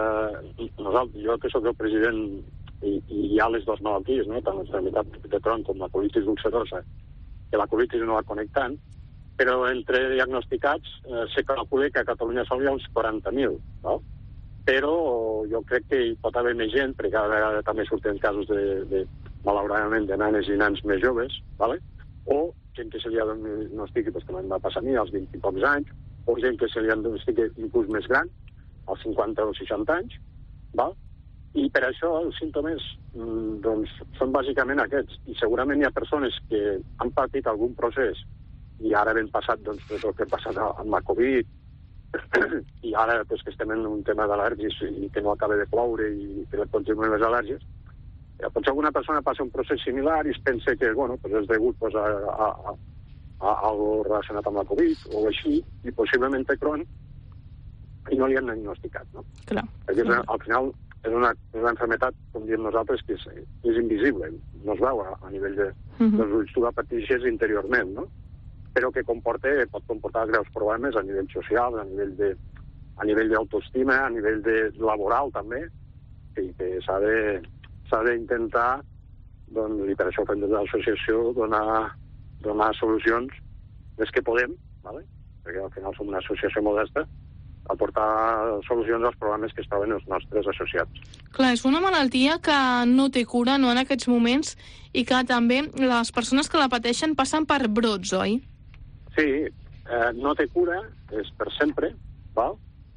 jo que sóc el president i hi ha les dues malalties, no? Tant l'enfermetat de Crohn com la colitis ulcerosa, que la colitis no la conec tant, però entre diagnosticats se calcula que a Catalunya són uns 40.000, no? Però jo crec que hi pot haver més gent, perquè cada vegada també surten casos malauradament, de nanes i nans més joves, ¿vale? O gent que se li ha diagnosticat, que em va passar a mi als 20 i pocs anys, o gent que se li diagnostica inclús més gran, als 50 o 60 anys, val? I per això els símptomes doncs, són bàsicament aquests. I segurament hi ha persones que han patit algun procés i ara ben passat doncs, tot el que ha passat amb la Covid i ara pues, que estem en un tema d'al·lèrgies i que no acaba de ploure i que continuen les al·lèrgies, potser alguna persona passa un procés similar i es pensa que bueno, pues és degut pues, a algo relacionat amb la Covid o així, i possiblement té Crohn i no li han diagnosticat, no? Clar. Perquè al final és una enfermetat, com diem nosaltres, que és invisible, no es veu a nivell dels ulls, tu la pateixes interiorment, no? Però que pot comportar greus problemes a nivell social, a nivell d'autoestima, a nivell laboral també, i que s'ha d'intentar, doncs, i per això fem des de l'associació, donar solucions des que podem, ¿vale? Perquè al final som una associació modesta, aportar solucions als problemes que es troben els nostres associats. Clar, és una malaltia que no té cura, no, en aquests moments, i que també les persones que la pateixen passen per brots, oi? Sí, no té cura, és per sempre, val?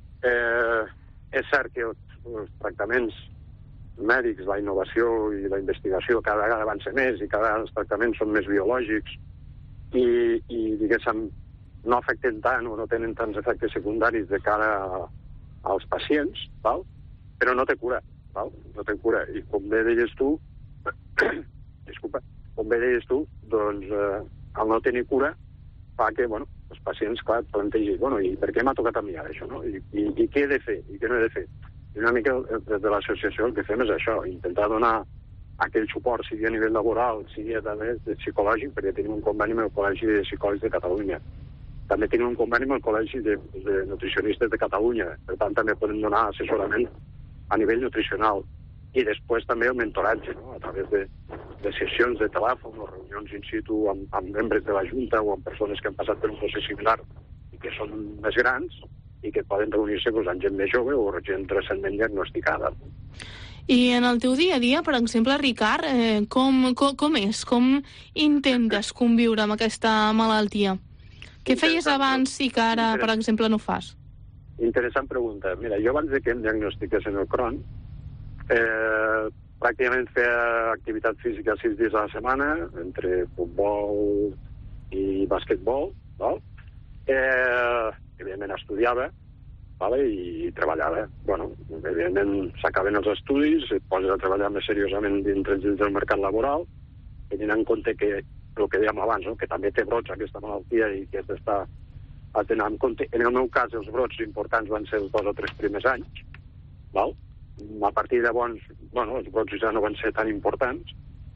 És cert que els tractaments mèdics, la innovació i la investigació cada vegada avança més i cada vegada els tractaments són més biològics i diguéssim, no afecten tant o no tenen tants efectes secundaris de cara als pacients, val? Però no té cura, val? No té cura. I com bé deies tu, doncs al no tenir cura fa que, bueno, els pacients, clar, plantegin, bueno, i per què m'ha tocat a mi ara això, no? I què he de fer, i què no he de fer? I una mica des de l'associació el que fem és això, intentar donar aquell suport, sigui a nivell laboral, sigui també psicològic, perquè tenim un conveni amb el Col·legi de Psicòlegs de Catalunya. També tenim un conveni amb el Col·legi de Nutricionistes de Catalunya, per tant també podem donar assessorament a nivell nutricional. I després també el mentoratge, no? A través de sessions de telèfon o reunions in situ amb membres de la Junta o amb persones que han passat per un procés similar i que són més grans i que poden reunir-se amb gent més jove o gent recentment diagnosticada. I en el teu dia a dia, per exemple, Ricard, com és? Com intentes conviure amb aquesta malaltia? Què feies abans i que ara, per exemple, no fas? Interessant pregunta. Mira, jo abans que em diagnostiquessin el Crohn, pràcticament feia activitat física 6 dies a la setmana, entre futbol i basquetbol, val? Evidentment estudiava, vale? I treballava. Bueno, evidentment s'acaben els estudis, et poses a treballar més seriosament dins del mercat laboral, tenint en compte que el que dèiem abans, no? Que també té brots aquesta malaltia i que has d'estar a tenir en compte. En el meu cas, els brots importants van ser els 2 o 3 primers anys, val? A partir de bons, bueno, els brots ja no van ser tan importants,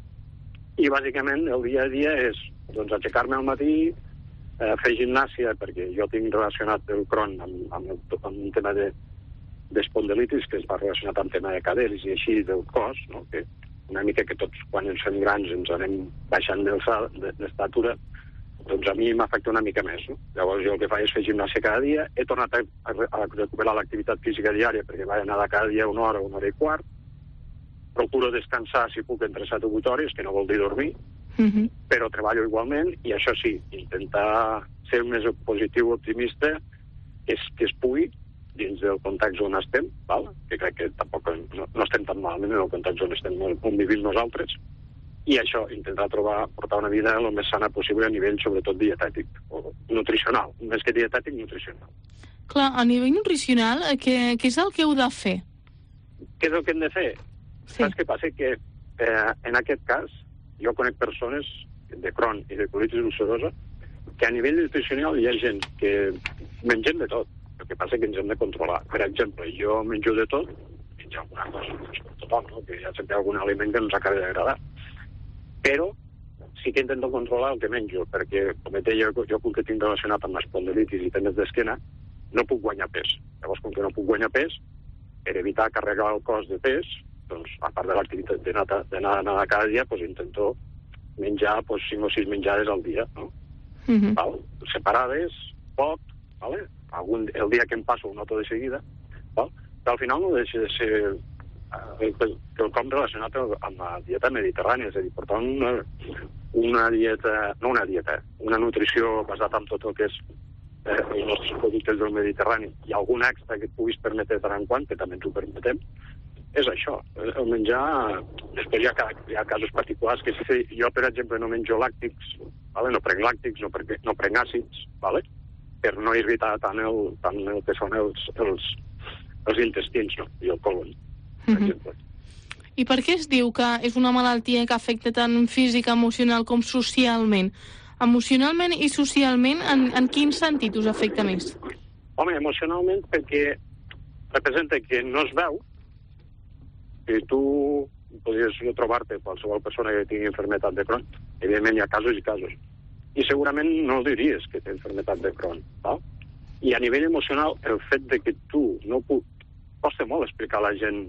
i bàsicament el dia a dia és doncs, aixecar-me al matí, fer gimnàsia, perquè jo tinc relacionat el Crohn amb un tema d'espondilitis, que es va relacionat amb tema de cadells i així del cos, no? Que una mica que tots, quan ens fem grans, ens anem baixant d'estatura, doncs a mi m'afecta una mica més, no? Llavors jo el que faig és fer gimnàsia cada dia, he tornat a recuperar l'activitat física diària, perquè vaig anar cada dia 1 hora, 1 hora i quart, procuro descansar, si puc, entre 7 o 8 hores, que no vol dir dormir, però treballo igualment, i això sí, intentar ser el més positiu, optimista, que es pugui, dins del context on estem, val? Que crec que tampoc no estem tan malament en el context on vivim nosaltres, i això, intentar portar una vida el més sana possible a nivell, sobretot, dietètic, o nutricional, més que dietètic, nutricional. Clar, a nivell nutricional, què és el que heu de fer? Què és el que hem de fer? Sí. Saps què passa? Que en aquest cas, jo conec persones de Crohn i de colitis ulcerosa que a nivell nutricional hi ha gent que mengem de tot. El que passa que ens hem de controlar. Per exemple, jo menjo de tot, menjo alguna cosa, no és per tothom, no? Que hi ha sempre algun aliment que no ens acaba d'agradar. Però sí que intento controlar el que menjo, perquè, com et deia, jo com que tinc relacionat amb l'espondilitis i temes d'esquena, no puc guanyar pes. Llavors, com que no puc guanyar pes, per evitar carregar el cos de pes, doncs, a part de l'activitat d'anar cada dia, doncs intento menjar 5 o 6 menjades al dia, no? Val? Separades, poc, vale? El dia que em passo ho noto de seguida, val? Però al final no deixa de ser quelcom relacionat amb la dieta mediterrània, és a dir, portar una dieta, no una dieta, una nutrició basada en tot el que és els nostres productes del Mediterrani i algun extra que et puguis permetre de tant en quant, que també ens ho permetem, és això. El menjar, després hi ha casos particulars que si jo, per exemple, no menjo làctics, vale? No prenc làctics, no prenc àcids, vale? Per no irritar tant el que són els intestins, no? I el colon, per exemple. I per què es diu que és una malaltia que afecta tant física, emocional com socialment? Emocionalment i socialment, en quin sentit us afecta més? Home, emocionalment perquè representa que no es veu, que tu podries trobar-te qualsevol persona que tingui malaltia de Crohn. Evidentment hi ha casos i casos. I segurament no diries que té malaltia de Crohn. Val? I a nivell emocional, el fet de que tu no costa molt explicar a la gent,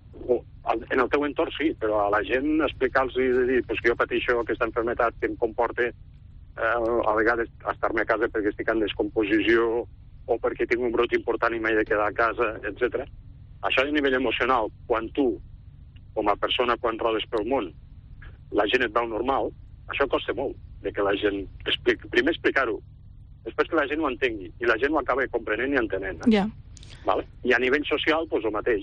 en el teu entorn sí, però a la gent explicar-los i dir que jo pateixo aquesta malaltia que em comporta a vegades estar-me a casa perquè estic en descomposició o perquè tinc un brot important i m'he de quedar a casa, etc. Això a nivell emocional, quan tu, com a persona, quan rodes pel món, la gent et veu normal, això costa molt, de que la gent expliqui. Primer explicar-ho, després que la gent ho entengui, i la gent ho acaba comprenent i entenent. Ja. Vale? I a nivell social, doncs el mateix.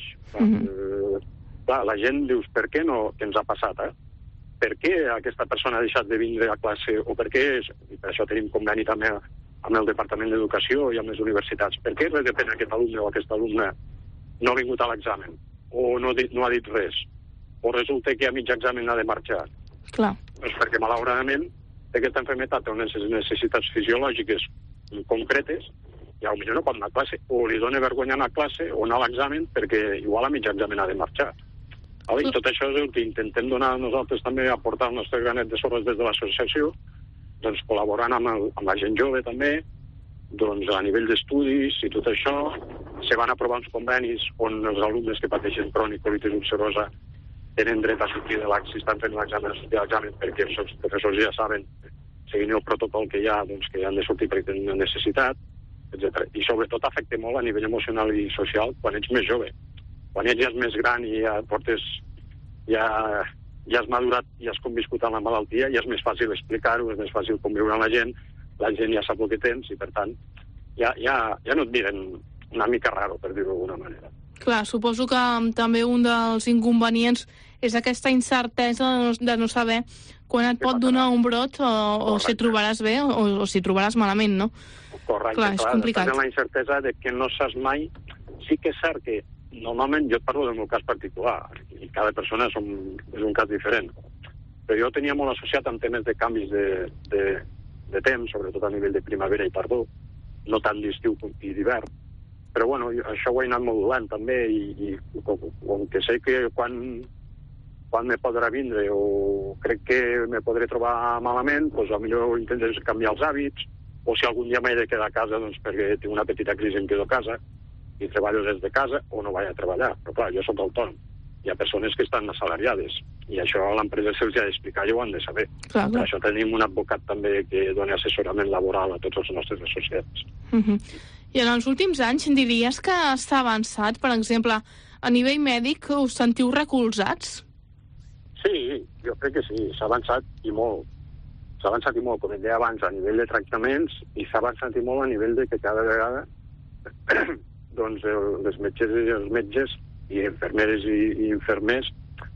Clar, la gent dius, per què no, què ens ha passat, Per què aquesta persona ha deixat de vindre a classe, o per què, i per això tenim conveni també amb el Departament d'Educació i amb les universitats, per què de pena aquest alumne o aquesta alumna no ha vingut a l'examen, o no ha dit res, o resulta que a mig examen ha de marxar? Clar. Doncs perquè, malauradament, aquesta malaltia té unes necessitats fisiològiques concretes i potser no pot anar a classe, o li dona vergonya anar a classe o anar a l'examen perquè igual a mig examen ha de marxar. I tot això és el que intentem donar nosaltres també, aportar el nostre granet de sorra des de l'associació, doncs col·laborant amb la gent jove també, doncs a nivell d'estudis i tot això. Se van aprovar uns convenis on els alumnes que pateixen Crohn i colitis ulcerosa tenen dret a sortir de si estan fent l'examen perquè els professors ja saben, seguint el protocol que hi ha, doncs que han de sortir perquè tenen una necessitat, etc. I sobretot afecta molt a nivell emocional i social quan ets més jove. Quan ets ja més gran i ja has madurat i has conviscut amb la malaltia, ja és més fàcil explicar-ho, és més fàcil conviure amb la gent ja sap el que tens i, per tant, ja no et miren una mica raro, per dir-ho d'alguna manera. Clar, suposo que també un dels inconvenients és aquesta incertesa de no saber quan et pot donar un brot o si et trobaràs bé o si et trobaràs malament, no? Correcte, clar, és complicat. Després la incertesa de que no saps mai. Sí que és cert que normalment jo et parlo del meu cas particular i cada persona és un cas diferent, però jo tenia molt associat amb temes de canvis de temps, sobretot a nivell de primavera i tardor, no tant d'estiu i d'hivern, però bueno, això ho he anat modulant també i com que sé que quan me podrà vindre o crec que me podré trobar malament, doncs potser intentaré canviar els hàbits, o si algun dia m'he de quedar a casa doncs perquè tinc una petita crisi em quedo a casa i treballo des de casa o no vaig a treballar. Però clar, jo soc autònom. Hi ha persones que estan assalariades i això a l'empresa se'ls ha d'explicar i ho han de saber. Clar. Per això tenim un advocat també que dona assessorament laboral a tots els nostres associats. I en els últims anys diries que s'ha avançat, per exemple, a nivell mèdic, us sentiu recolzats? Sí, jo crec que sí, s'ha avançat i molt. S'ha avançat i molt, com et deia abans, a nivell de tractaments i s'ha avançat i molt a nivell de que cada vegada doncs les metges i els metges i infermeres i infermers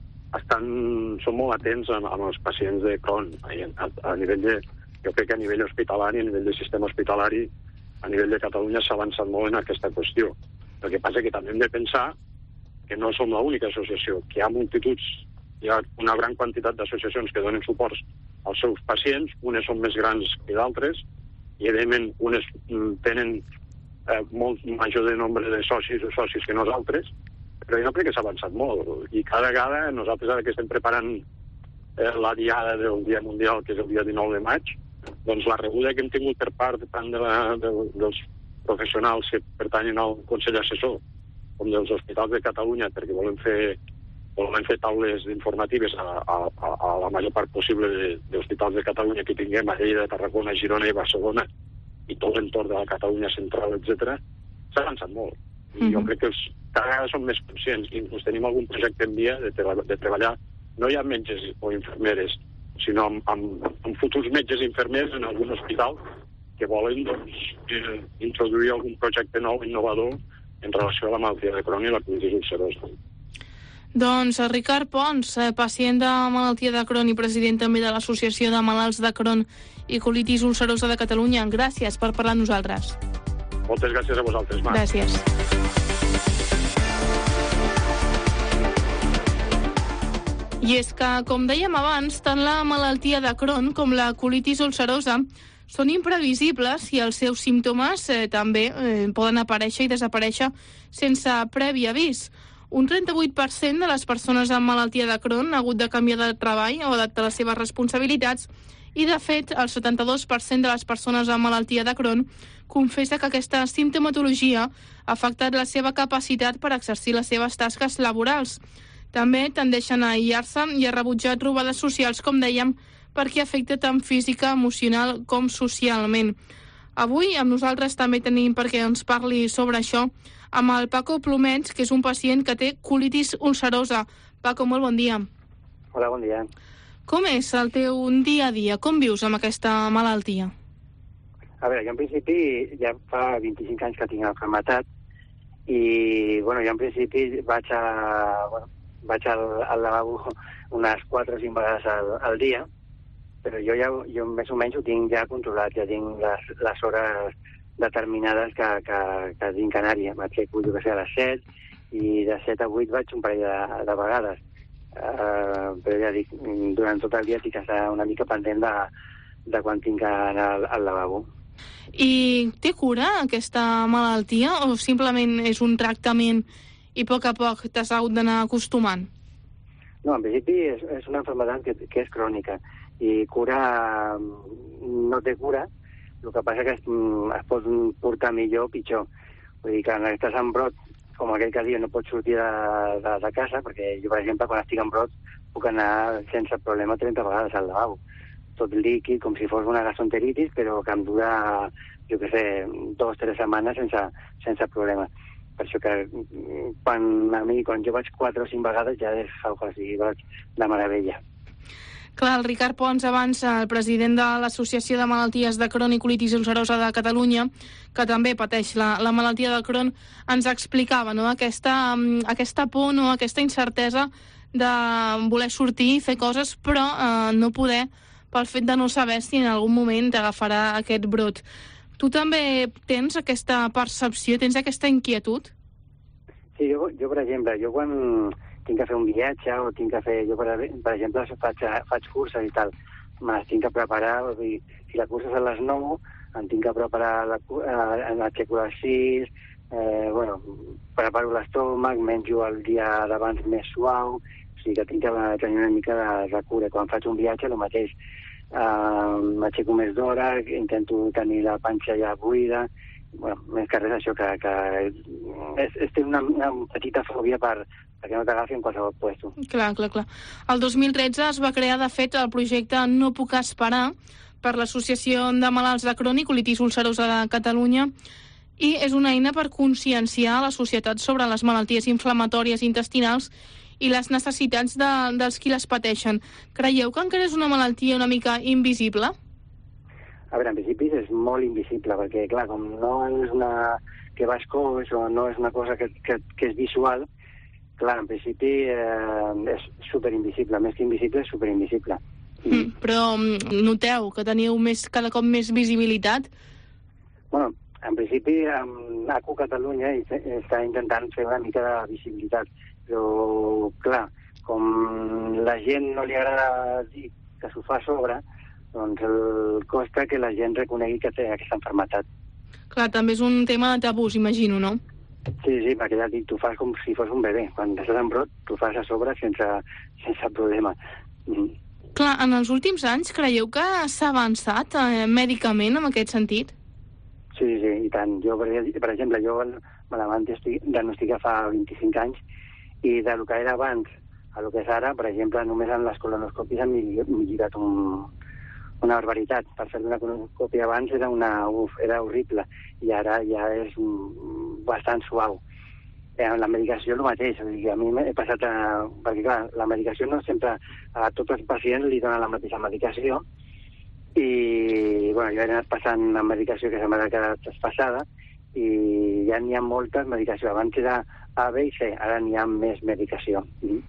són molt atents amb els pacients de Crohn. A nivell jo crec que a nivell hospitalari, a nivell de sistema hospitalari, a nivell de Catalunya s'ha avançat molt en aquesta qüestió. El que passa que també hem de pensar que no som l'única associació, que hi ha multituds, hi ha una gran quantitat d'associacions que donen suports als seus pacients, unes són més grans que d'altres, i evidentment unes tenen molt major de nombre de socis o socis que nosaltres, però jo crec que s'ha avançat molt. I cada vegada, nosaltres ara que estem preparant la diada del Dia Mundial, que és el dia 19 de maig, doncs la rebuda que hem tingut per part tant dels professionals que pertanyen al Consell Assessor com dels hospitals de Catalunya, perquè volem fer taules informatives a la major part possible d'hospitals de Catalunya que tinguem a Lleida, Tarragona, Girona i Barcelona, i tot l'entorn de la Catalunya central, etc., s'ha avançat molt. I jo crec que cada vegada som més conscients. Inclús tenim algun projecte en via de treballar, no ja amb metges o infermeres, sinó amb futurs metges i infermers en algun hospital que volen introduir algun projecte nou, innovador, en relació a la malaltia de Crohn i la colitis ulcerosa. Doncs Ricard Pons, pacient de malaltia de Crohn i president també de l'Associació de Malalts de Crohn i Colitis Ulcerosa de Catalunya, gràcies per parlar amb nosaltres. Moltes gràcies a vosaltres, Marc. Gràcies. I és que, com dèiem abans, tant la malaltia de Crohn com la colitis ulcerosa són imprevisibles i els seus símptomes també poden aparèixer i desaparèixer sense previ avís. Un 38% de les persones amb malaltia de Crohn ha hagut de canviar de treball o adaptar les seves responsabilitats i, de fet, el 72% de les persones amb malaltia de Crohn confessa que aquesta simptomatologia ha afectat la seva capacitat per exercir les seves tasques laborals. També tendeixen a aïllar-se i a rebutjar trobades socials, com dèiem, perquè afecta tant física, emocional com socialment. Avui amb nosaltres també tenim perquè ens parli sobre això amb el Paco Plomets, que és un pacient que té colitis ulcerosa. Paco, molt bon dia. Hola, bon dia. Com és el teu dia a dia? Com vius amb aquesta malaltia? A veure, jo en principi ja fa 25 anys que tinc malaltia i, bueno, jo en principi vaig al lavabo unes 4 o 5 vegades al dia, però jo més o menys ho tinc ja controlat, ja tinc les hores determinades que tinc canària. M'aixeco, jo que sé, a les 7 i de 7 a 8 vaig un parell de vegades. Però ja dic, durant tot el dia tinc que estar una mica pendent de quan tinc que anar al lavabo. I té cura aquesta malaltia o simplement és un tractament i a poc t'has hagut d'anar acostumant? No, en principi és una malaltia que és crònica i cura no té cura, el que passa que es pot portar millor o pitjor. Vull dir que quan estàs en brot, com aquell que diu, no pots sortir de casa, perquè jo, per exemple, quan estic en brot puc anar sense problema 30 vegades al lavabo. Tot líquid, com si fos una gastroenteritis, però que em dura, jo què sé, 2 o 3 setmanes sense problema. Per això que quan jo vaig 4 o 5 vegades ja és quasi de meravella. Clar, el Ricard Pons, abans, el president de l'Associació de Malalties de Crohn i Colitis Ulcerosa de Catalunya, que també pateix la malaltia de Crohn, ens explicava, no?, aquesta por, no?, aquesta incertesa de voler sortir i fer coses, però no poder, pel fet de no saber si en algun moment t'agafarà aquest brot. Tu també tens aquesta percepció, tens aquesta inquietud? Sí, jo per exemple, quan tinc que fer un viatge o tinc que fer... Jo, per exemple, faig curses i tal. Me'ls tinc que preparar, si la cursa és a les 9, em tinc que preparar l'aixeco a les 6, preparo l'estómac, menjo el dia d'abans més suau, o sigui que tinc que tenir una mica de cura. Quan faig un viatge, el mateix. M'aixeco més d'hora, intento tenir la panxa ja buida, més que res això, que té una petita fòbia perquè no t'agafi en qualsevol puesto. Clar. El 2013 es va crear, de fet, el projecte No puc esperar per l'Associació de Malalts de Crohn i Colitis Ulcerosa de Catalunya i és una eina per conscienciar la societat sobre les malalties inflamatòries intestinals i les necessitats dels qui les pateixen. Creieu que encara és una malaltia una mica invisible? A veure, en principi és molt invisible, perquè, clar, com no és una que vas coix o no és una cosa que és visual, clar, en principi és superinvisible, més que invisible és superinvisible. Però noteu que teniu cada cop més visibilitat? Bueno, en principi ACU Catalunya està intentant fer una mica de visibilitat, però clar, com la gent no li agrada dir que s'ho fa a sobre, doncs costa que la gent reconegui que té aquesta malaltia. Clar, també és un tema de tabús, imagino, no? Sí, perquè ja dic, tu fas com si fos un bebè. Quan estàs en brot, tu fas a sobre sense problema. Clar, en els últims anys creieu que s'ha avançat mèdicament en aquest sentit? Sí, i tant. Jo, per exemple, me la van diagnosticar fa 25 anys i del que era abans a lo que és ara, per exemple, només en les colonoscòpies han millorat una barbaritat. Per fer una colonoscòpia abans era horrible i ara ja és bastant suau. La medicació el mateix, o sigui, a mi he passat perquè clar, la medicació no sempre a tots els pacients li donen la mateixa medicació I bueno, jo he anat passant una medicació que se m'ha quedat traspassada i ja n'hi ha moltes medicacions. Abans era A, B i C, ara n'hi ha més medicació.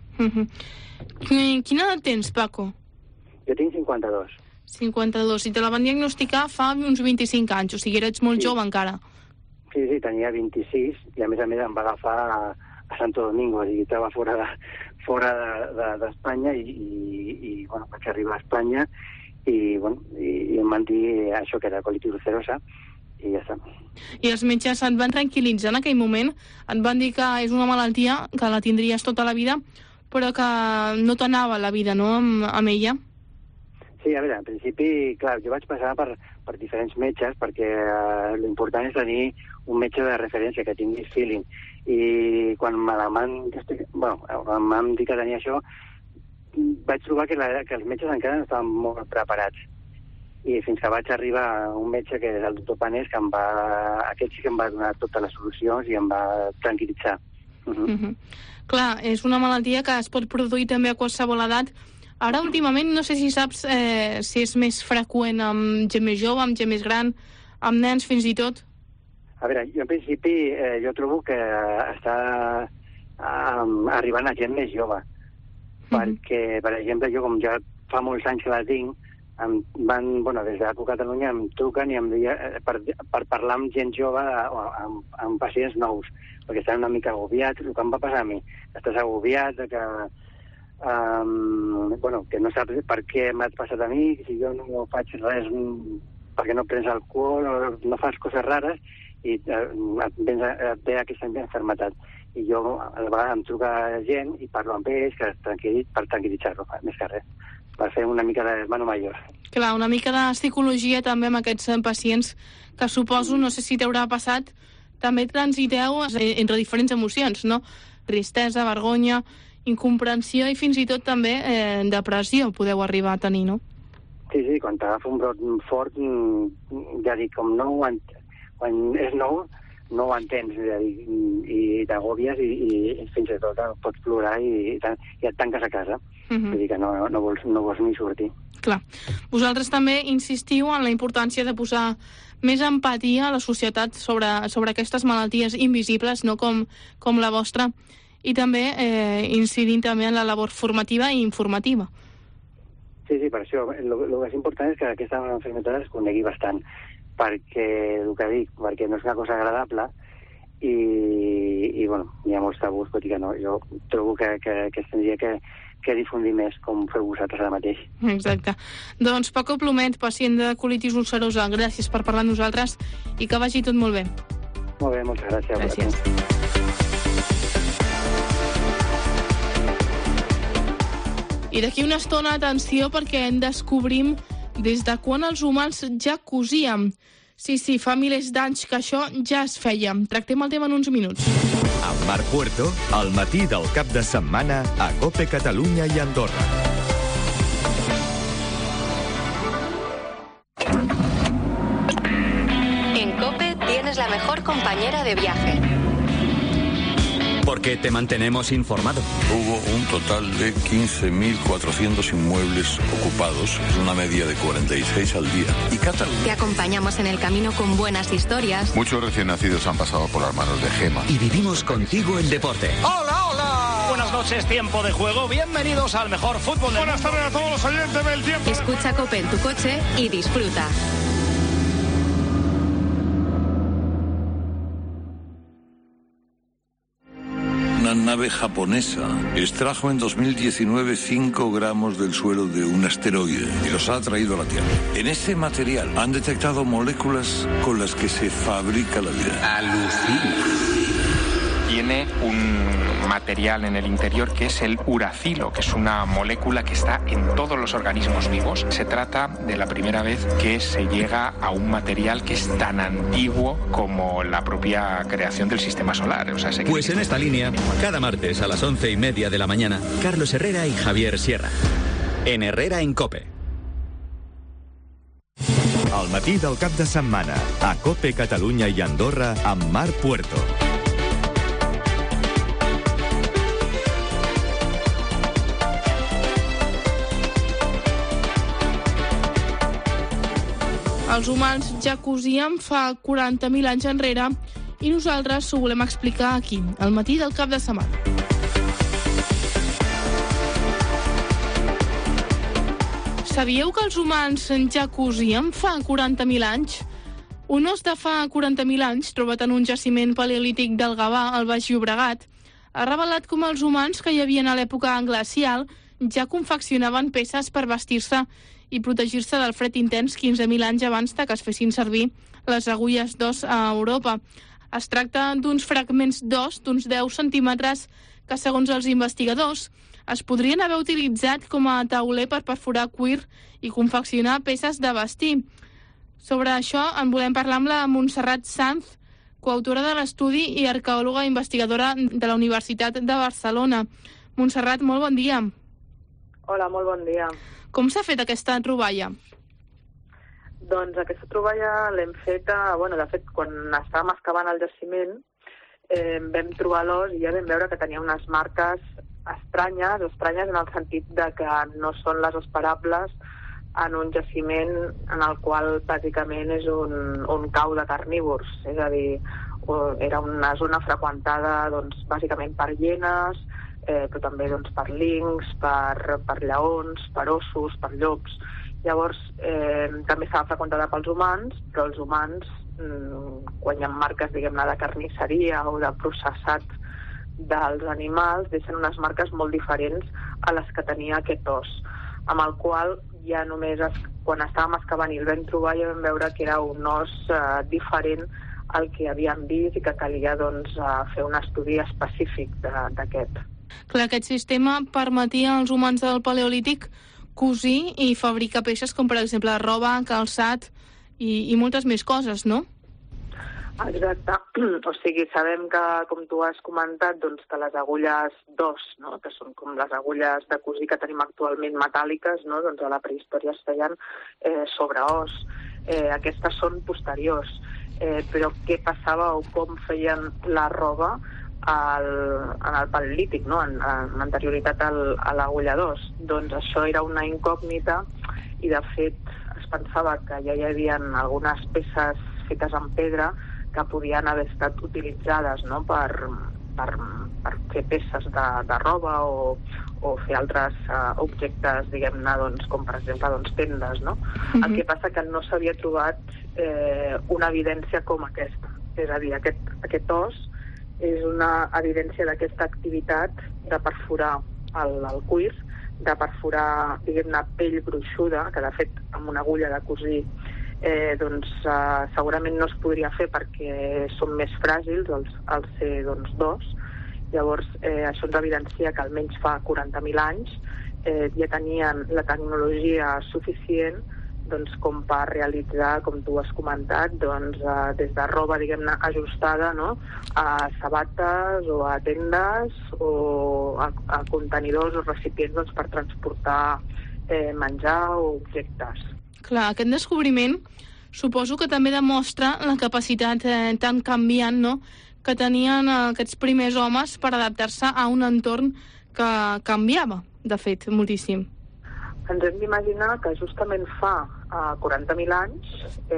Quina edat tens, Paco? Jo tinc 52. 52. I te la van diagnosticar fa uns 25 anys, o sigui, eres molt jove encara. Sí, tenia 26 i a més em va agafar a Santo Domingo, i estava fora d'Espanya i bueno, vaig arribar a Espanya i em van dir això que era colitis ulcerosa i ja està. I els metges et van tranquil·litzar en aquell moment? Et van dir que és una malaltia que la tindries tota la vida, però que no t'anava la vida, no?, amb ella? Sí, a veure, en principi, clar, jo vaig passar per diferents metges perquè l'important és tenir un metge de referència, que tingui feeling. I quan m'han dit que tenia això, vaig trobar que els metges encara no estaven molt preparats. I fins que vaig arribar a un metge que és el doctor Panés, que aquest sí que em va donar totes les solucions i em va tranquil·litzar. Clar, és una malaltia que es pot produir també a qualsevol edat. Ara, últimament, no sé si saps si és més freqüent amb gent més jove, amb gent més gran, amb nens fins i tot. A veure, jo en principi jo trobo que està arribant a gent més jove. Perquè, per exemple, jo com ja fa molts anys que la tinc, des d'Aco Catalunya em truquen i em diuen per parlar amb gent jove o amb pacients nous, perquè estan una mica agobiats. El que em va passar a mi, estàs agobiat, que no saps per què m'ha passat a mi, si jo no faig res perquè no prens alcohol o no fas coses rares i et ve aquesta malaltia. I jo a vegades em truca gent i parlo amb ells per tranquil·litzar-lo, més que res, per fer una mica de mano mayor. Clar, una mica de psicologia també amb aquests pacients que suposo, no sé si t'haurà passat, també transiteu entre diferents emocions, no? Tristesa, vergonya, incomprensió i fins i tot també depressió podeu arribar a tenir, no? Sí, quan t'agafa un brot fort, ja dic, quan és nou, no ho entens, i t'agòbies i fins i tot pots plorar i et tanques a casa. Vull dir que no vols ni sortir. Clar. Vosaltres també insistiu en la importància de posar més empatia a la societat sobre aquestes malalties invisibles, no com la vostra, i també incidint també en la labor formativa i informativa. Sí, per això. El que és important és que aquesta malaltia es conegui bastant, perquè no és una cosa agradable i bueno, hi ha molts tabús, tot i que no. Jo trobo que es tindria que difundir més, com feu vosaltres ara mateix. Exacte. Doncs Paco Plomet, pacient de colitis ulcerosa, gràcies per parlar amb nosaltres i que vagi tot molt bé. Molt bé, moltes gràcies. Gràcies. I d'aquí una estona, atenció, perquè en descobrim des de quan els humans ja cosíem. Sí, fa milers d'anys que això ja es feia. Tractem el tema en uns minuts. Amb Marc Puerto, al matí del cap de setmana a COPE Catalunya i Andorra. En COPE tienes la mejor compañera de viaje. Porque te mantenemos informado. Hubo un total de 15.400 inmuebles ocupados, es una media de 46 al día. Y Cataluña. Te acompañamos en el camino con buenas historias. Muchos recién nacidos han pasado por las manos de Gema. Y vivimos contigo el deporte. ¡Hola! Buenas noches, tiempo de juego. Bienvenidos al mejor fútbol del mundo. Buenas tardes a todos los oyentes del tiempo. Escucha COPE en tu coche y disfruta. Una nave japonesa extrajo en 2019 5 gramos del suelo de un asteroide y los ha traído a la Tierra. En ese material han detectado moléculas con las que se fabrica la vida. Alucina. Tiene un material en el interior que es el uracilo, que es una molécula que está en todos los organismos vivos. Se trata de la primera vez que se llega a un material que es tan antiguo como la propia creación del sistema solar. O sea, pues en esta línea, cada martes a las 11:30 de la mañana, Carlos Herrera y Javier Sierra. En Herrera en COPE. Al matí del cap de setmana, a COPE Catalunya i Andorra, amb Marc Puerto. Els humans ja cosíem fa 40.000 anys enrere i nosaltres ho volem explicar aquí, al matí del cap de setmana. Sabíeu que els humans ja cosíem fa 40.000 anys? Un os de fa 40.000 anys, trobat en un jaciment paleolític del Gavà, al Baix Llobregat, ha revelat com els humans que hi havia a l'època glacial ja confeccionaven peces per vestir-se i protegir-se del fred intens 15.000 anys abans que es fessin servir les agulles d'os a Europa. Es tracta d'uns fragments d'os d'uns 10 centímetres que, segons els investigadors, es podrien haver utilitzat com a tauler per perforar cuir i confeccionar peces de vestir. Sobre això en volem parlar amb la Montserrat Sanz, coautora de l'estudi i arqueòloga investigadora de la Universitat de Barcelona. Montserrat, molt bon dia. Hola, molt bon dia. Com s'ha fet aquesta troballa? Doncs aquesta troballa l'hem feta, de fet, quan estàvem excavant el jaciment, vam trobar l'os i ja vam veure que tenia unes marques estranyes en el sentit de que no són les esperables en un jaciment en el qual bàsicament és un cau de carnívors, és a dir, era una zona freqüentada bàsicament per hienes, però també per linxs, per lleons, per ossos, per llops. Llavors, també estava freqüentada pels humans, però els humans, quan hi ha marques, diguem-ne, de carnisseria o de processat dels animals, deixen unes marques molt diferents a les que tenia aquest os, amb el qual ja només quan estàvem excavant i el vam trobar ja vam veure que era un os diferent al que havíem vist i que calia fer un estudi específic d'aquest. Clar, aquest sistema permetia als humans del Paleolític cosir i fabricar peces com, per exemple, roba, calçat i moltes més coses, no? Exacte. O sigui, sabem que, com tu has comentat, que les agulles d'os, no?, que són com les agulles de cosir que tenim actualment metàl·liques, no?, a la prehistòria es feien sobre os. Aquestes són posteriors. Però què passava o com feien la roba en el Paleolític, no?, en anterioritat a l'agulla d'os? Doncs això era una incògnita i, de fet, es pensava que ja hi havia algunes peces fetes en pedra que podien haver estat utilitzades, no?, per fer peces de roba o fer altres objectes, diguem-ne, com per exemple tendes, no? El que passa que no s'havia trobat una evidència com aquesta. És a dir, aquest os és una evidència d'aquesta activitat de perforar el cuir, de perforar, diguem-ne, pell gruixuda, que de fet amb una agulla de cosir segurament no es podria fer perquè són més fràgils al ser d'os. Llavors, això ens evidencia que almenys fa 40.000 anys ja tenien la tecnologia suficient com per realitzar, com tu has comentat, des de roba, diguem-ne, ajustada, no?, a sabates o a tendes o a contenidors o recipients per transportar menjar o objectes. Clar, aquest descobriment suposo que també demostra la capacitat tan canviant, no?, que tenien aquests primers homes per adaptar-se a un entorn que canviava, de fet, moltíssim. Ens hem d'imaginar que justament fa 40.000 anys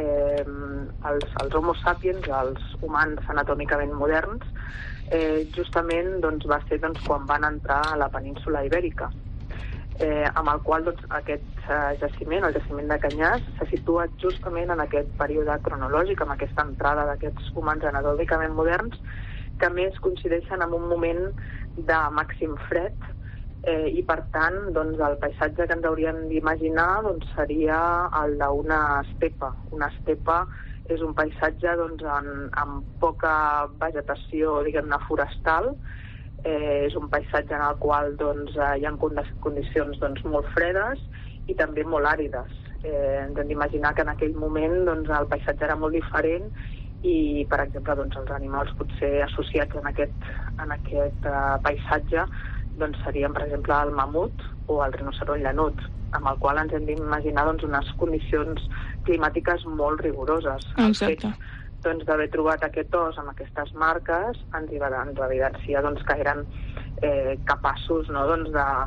els homo sapiens, els humans anatòmicament moderns, justament va ser quan van entrar a la península ibèrica, amb el qual aquest jaciment, el jaciment de Canyars, s'ha situat justament en aquest període cronològic, amb aquesta entrada d'aquests humans anatòmicament moderns, que a més coincideixen amb un moment de màxim fred, i per tant el paisatge que ens hauríem d'imaginar seria el d'una estepa. Una estepa és un paisatge amb poca vegetació, diguem-ne, forestal. És un paisatge en el qual hi ha condicions molt fredes i també molt àrides. Ens hem d'imaginar que en aquell moment el paisatge era molt diferent i, per exemple, els animals potser associats en aquest paisatge serien, per exemple, el mamut o el rinoceront llanut, amb el qual ens hem d'imaginar unes condicions climàtiques molt rigoroses. Exacte. El fet d'haver trobat aquest os amb aquestes marques ens evidencia que eren capaços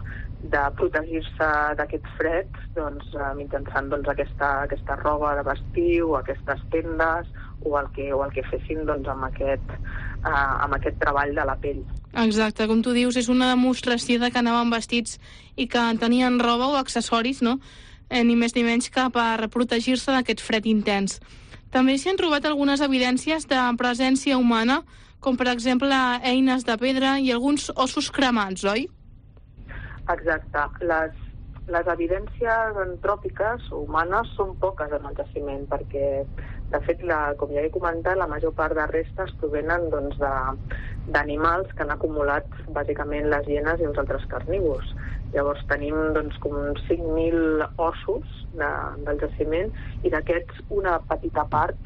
de protegir-se d'aquest fred mitjançant aquesta roba de vestir o aquestes tendes o el que fessin amb aquest treball de la pell. Exacte, com tu dius, és una demostració de que anaven vestits i que tenien roba o accessoris, no? Ni més ni menys que per protegir-se d'aquest fred intens. També s'hi han trobat algunes evidències de presència humana, com per exemple eines de pedra i alguns ossos cremats, oi? Exacte. Les evidències antròpiques o humanes són poques en el jaciment, perquè, de fet, com ja he comentat, la major part de restes provenen d'animals que han acumulat bàsicament les hienes i els altres carnívors. Llavors tenim com uns 5.000 ossos del jaciment i d'aquests una petita part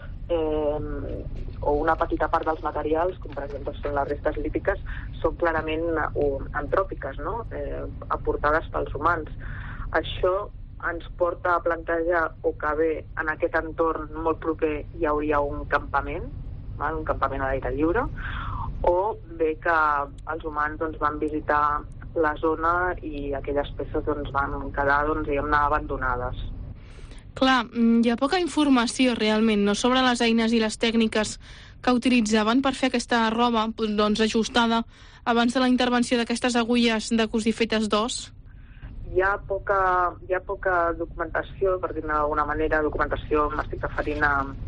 dels materials, com per exemple són les restes lípiques, són clarament antròpiques, no? Aportades pels humans. Això ens porta a plantejar o que bé en aquest entorn molt proper hi hauria un campament a l'aire lliure, o bé que els humans van visitar la zona i aquelles peces van quedar diguem-ne abandonades. Clar, hi ha poca informació realment, no, sobre les eines i les tècniques que utilitzaven per fer aquesta roba ajustada abans de la intervenció d'aquestes agulles de cosir fetes d'os. Hi ha poca documentació, per dir-ne d'alguna manera, m'estic referint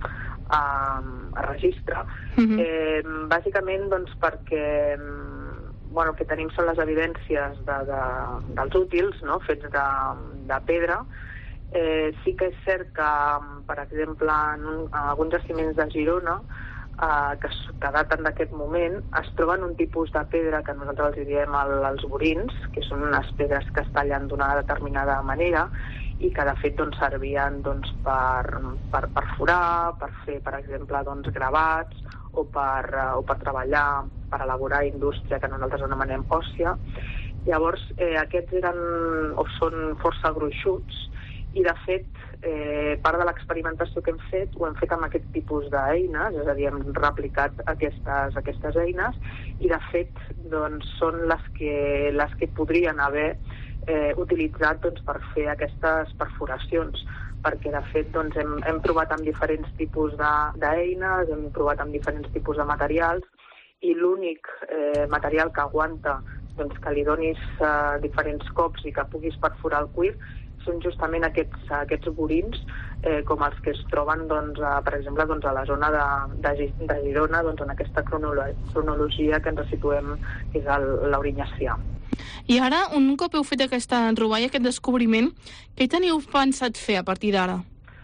a registre, bàsicament perquè el que tenim són les evidències dels útils, no?, fets de pedra. Sí que és cert que, per exemple, en alguns jaciments de Girona, que daten d'aquest moment, es troben un tipus de pedra que nosaltres els diem els burins, que són unes pedres que es tallen d'una determinada manera i que de fet servien per perforar, per fer, per exemple, gravats o per treballar, per elaborar indústria que nosaltres anomenem òssia. Llavors, aquests eren o són força gruixuts i, de fet, part de l'experimentació que hem fet ho hem fet amb aquest tipus d'eines, és a dir, hem replicat aquestes eines i, de fet, són les que podrien haver utilitzat per fer aquestes perforacions, perquè, de fet, hem provat amb diferents tipus d'eines, hem provat amb diferents tipus de materials i l'únic material que aguanta que li donis diferents cops i que puguis perforar el cuir són justament aquests burins com els que es troben, per exemple, a la zona de Girona, en aquesta cronologia que ens situem, que és l'Aurinyàcia. I ara, un cop heu fet aquesta troballa, aquest descobriment, què teniu pensat fer a partir d'ara?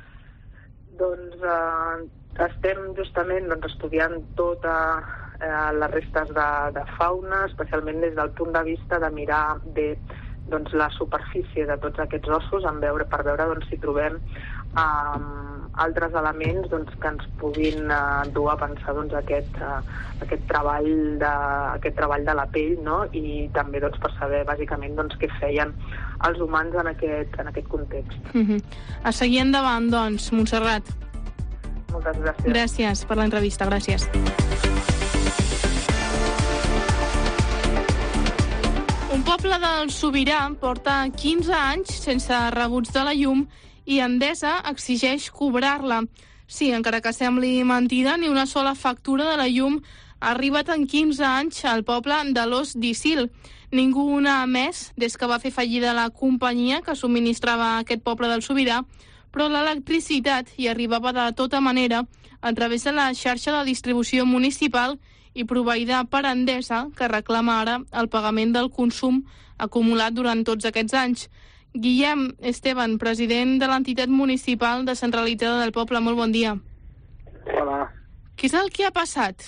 Estem justament estudiant totes les restes de fauna, especialment des del punt de vista de mirar bé la superfície de tots aquests ossos per veure si trobem altres elements que ens puguin dur a pensar aquest treball de la pell, no? I també per saber bàsicament què feien els humans en aquest context. A seguir endavant, Montserrat. Moltes gràcies. Gràcies per l'entrevista, gràcies. Un poble del Sobirà porta 15 anys sense rebuts de la llum i Endesa exigeix cobrar-la. Sí, encara que sembli mentida, ni una sola factura de la llum ha arribat en 15 anys al poble de l'Os d'Isil. Ningú n'ha emès des que va fer fallida la companyia que subministrava aquest poble del Sobirà, però l'electricitat hi arribava de tota manera a través de la xarxa de distribució municipal i proveïda per Endesa, que reclama ara el pagament del consum acumulat durant tots aquests anys. Guillem Esteban, president de l'entitat municipal descentralitzada del poble, molt bon dia. Hola. Què és el que ha passat?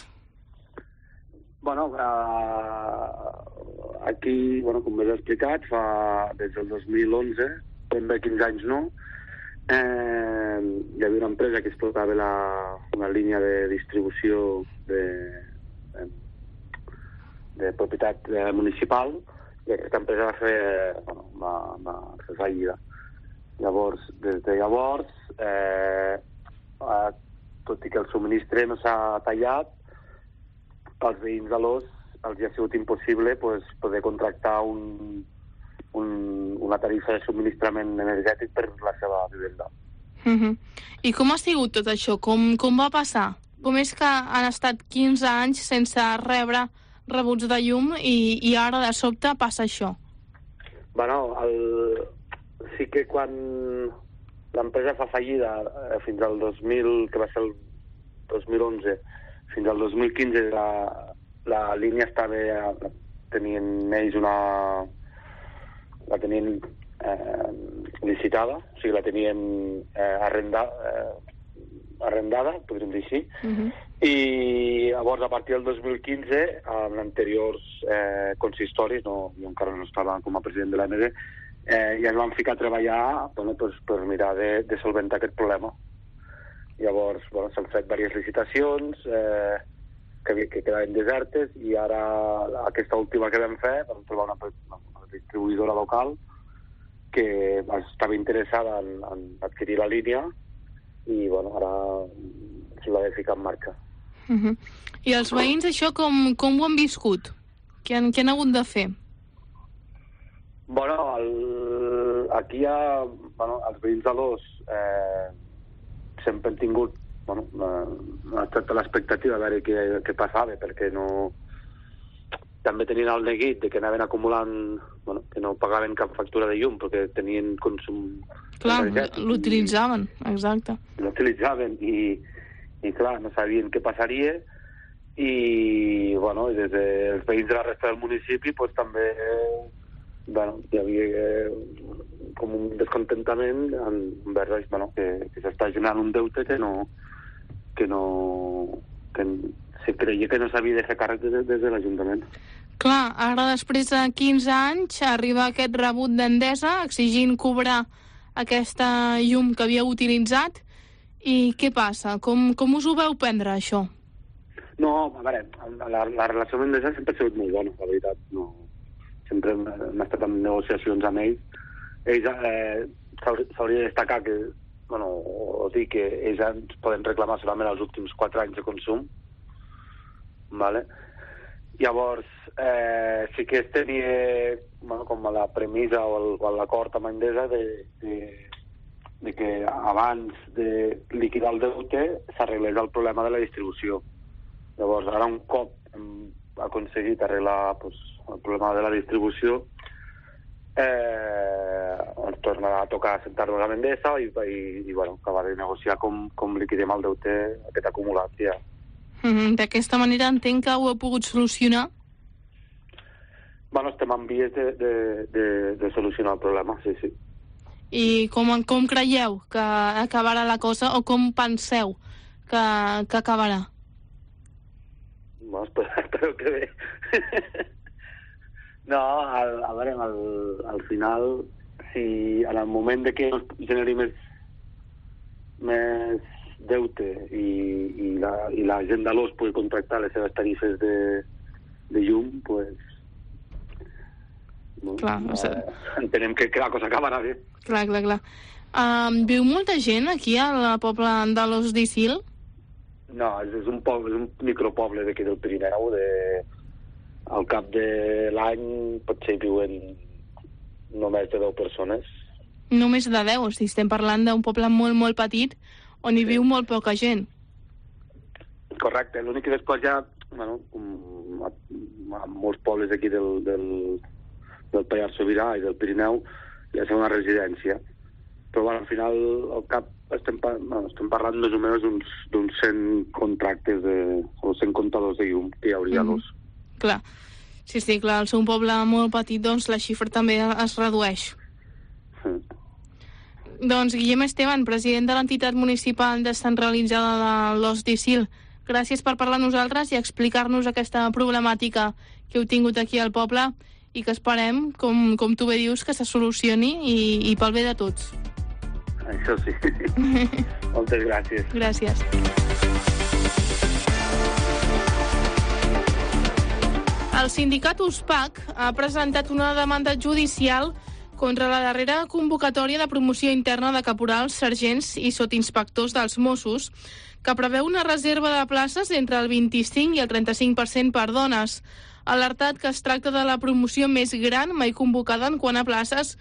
Aquí, com bé has explicat, des del 2011, ben bé 15 anys no, hi havia una empresa que explotava una línia de distribució de propietat municipal i aquesta empresa va fer fallida. Llavors, des de llavors, tot i que el subministre no s'ha tallat, als veïns de l'Os els ha sigut impossible poder contractar un una tarifa de subministrament energètic per la seva vivenda. I com ha sigut tot això? Com va passar? Com és que han estat 15 anys sense rebre rebuts de llum i ara de sobte passa això? Bueno, sí que quan l'empresa fa fallida fins al 2000, que va ser el 2011, fins al 2015 la línia estava tenien ells la tenien licitada, o sigui, la tenien arrendada, podríem dir així, i llavors a partir del 2015, en anteriors consistoris, jo encara no estava com a president de l'AMD, ja es van ficar a treballar per mirar de solventar aquest problema. Llavors s'han fet diverses licitacions que quedaven desertes i ara aquesta última que vam fer vam trobar una distribuïdora local que estava interessada en adquirir la línia i ara l'ha de ficar en marxa. I els veïns això com ho han viscut? Què han hagut de fer? Bueno, aquí els veïns de l'Os sempre han tingut ha estat l'expectativa de veure què passava, perquè també tenien el neguit de que anaven acumulant, que no pagaven cap factura de llum perquè tenien consum. Clar, l'utilitzaven, exacte. L'utilitzaven i clar, no sabien què passaria i des dels veïns de la resta del municipi també hi havia com un descontentament envers que s'està generant un deute que se creia que no s'havia de fer càrrec des de l'Ajuntament. Clar, ara després de 15 anys arriba aquest rebut d'Endesa exigint cobrar aquesta llum que havíeu utilitzat i què passa? Com us ho veu prendre, això? No, a veure, la relació amb Endesa sempre ha sigut molt bona, la veritat. Sempre hem estat en negociacions amb ells. S'hauria de destacar que o dir que ells ens poden reclamar solament els últims 4 anys de consum, vale? Llavors sí que es tenia com a la premissa o l'acord amb Endesa de que abans de liquidar el deute s'arreglés el problema de la distribució. Llavors ara un cop hem aconseguit arreglar el problema de la distribució ens tornarà a tocar sentar-nos amb Endesa i acabar de negociar com liquidem el deute aquest acumulat ja. D'aquesta manera entenc que ho heu pogut solucionar? Estem en vies de solucionar el problema, sí. I com creieu que acabarà la cosa o com penseu que acabarà? Espero que bé. No, a veure, al final, si en el moment de que no es generi més deute i la gent de l'Os pugui contractar les seves tarifes de llum, entenem que la cosa acabarà bé. Clar. Viu molta gent aquí al poble de l'Os d'Isil? No, és un micropoble d'aquí del Pirineu. Al cap de l'any potser viuen només de 10 persones. Només de 10? O sigui, estem parlant d'un poble molt, molt petit on hi viu molt poca gent. Correcte. L'únic que després ja, com a molts pobles d'aquí del Pallars Sobirà i del Pirineu, ja és una residència. Però al final, al cap, estem parlant més o menys d'uns 100 contractes o 100 comptadors de llum que hi hauria a l'Os. Clar. Sí, clar, al ser un poble molt petit, doncs la xifra també es redueix. Doncs Guillem Esteban, president de l'entitat municipal descentralitzada de l'Os d'Isil, gràcies per parlar amb nosaltres i explicar-nos aquesta problemàtica que heu tingut aquí al poble i que esperem, com tu bé dius, que se solucioni i pel bé de tots. Això sí. Moltes gràcies. Gràcies. El sindicat USPAC ha presentat una demanda judicial contra la darrera convocatòria de promoció interna de caporals, sergents i sotinspectors dels Mossos, que preveu una reserva de places entre el 25 i el 35% per dones. ha alertat que es tracta de la promoció més gran mai convocada en quant a places,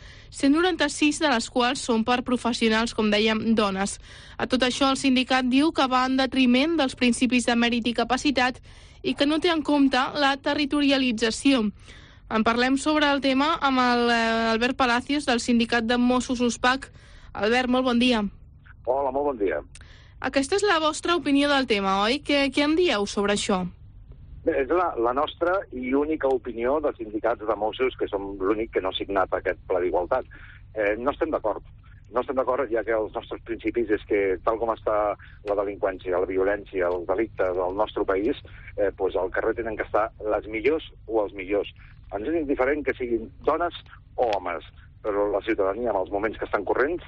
196 de les quals són per professionals, com dèiem, dones. A tot això, el sindicat diu que va en detriment dels principis de mèrit i capacitat i que no té en compte la territorialització. En parlem sobre el tema amb Albert Palacios, del sindicat de Mossos USPAC. Albert, molt bon dia. Hola, molt bon dia. Aquesta és la vostra opinió del tema, oi? Què en dieu sobre això? Bé, és la nostra i única opinió dels sindicats de Mossos, que som l'únic que no ha signat aquest pla d'igualtat. No estem d'acord. No estem d'acord, ja que els nostres principis és que, tal com està la delinqüència, la violència, els delictes del nostre país, doncs al carrer tenen que estar les millors o els millors. Ens és indiferent que siguin dones o homes, però la ciutadania, en els moments que estan corrents,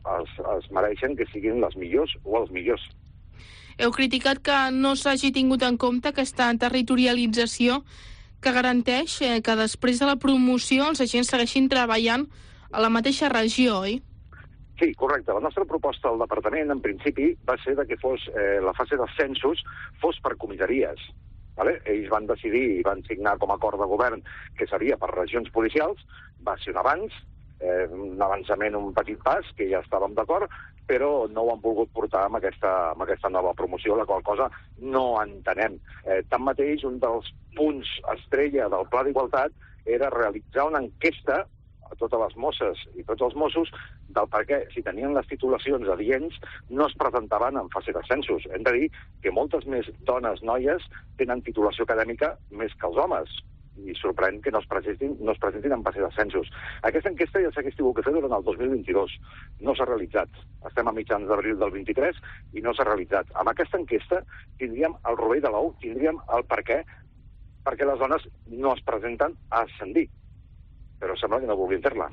es mereixen que siguin les millors o els millors. Heu criticat que no s'hagi tingut en compte aquesta territorialització que garanteix que després de la promoció els agents segueixin treballant a la mateixa regió, oi? Sí, correcte. La nostra proposta al departament, en principi, va ser que fos la fase dels censos fos per comissaries. Vale? Ells van decidir i van signar com a acord de govern que seria per regions policials, va ser un avanç, un avançament, un petit pas, que ja estàvem d'acord, però no ho han volgut portar amb aquesta nova promoció, la qual cosa no entenem. Tanmateix, un dels punts estrella del Pla d'Igualtat era realitzar una enquesta a totes les mosses i tots els Mossos del per què, si tenien les titulacions adients, no es presentaven en fase de censos. Hem de dir que moltes més dones, noies, tenen titulació acadèmica més que els homes, i sorprèn que no es presentin en fase de censos. Aquesta enquesta ja s'hagués tingut que fer durant el 2022. No s'ha realitzat. Estem a mitjans d'abril del 23 i no s'ha realitzat. Amb aquesta enquesta tindríem el rovell de l'ou, tindríem el per què, perquè les dones no es presenten a ascendir. Però sembla que no vulguin fer-la.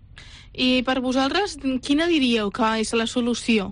I per vosaltres, quina diríeu que és la solució?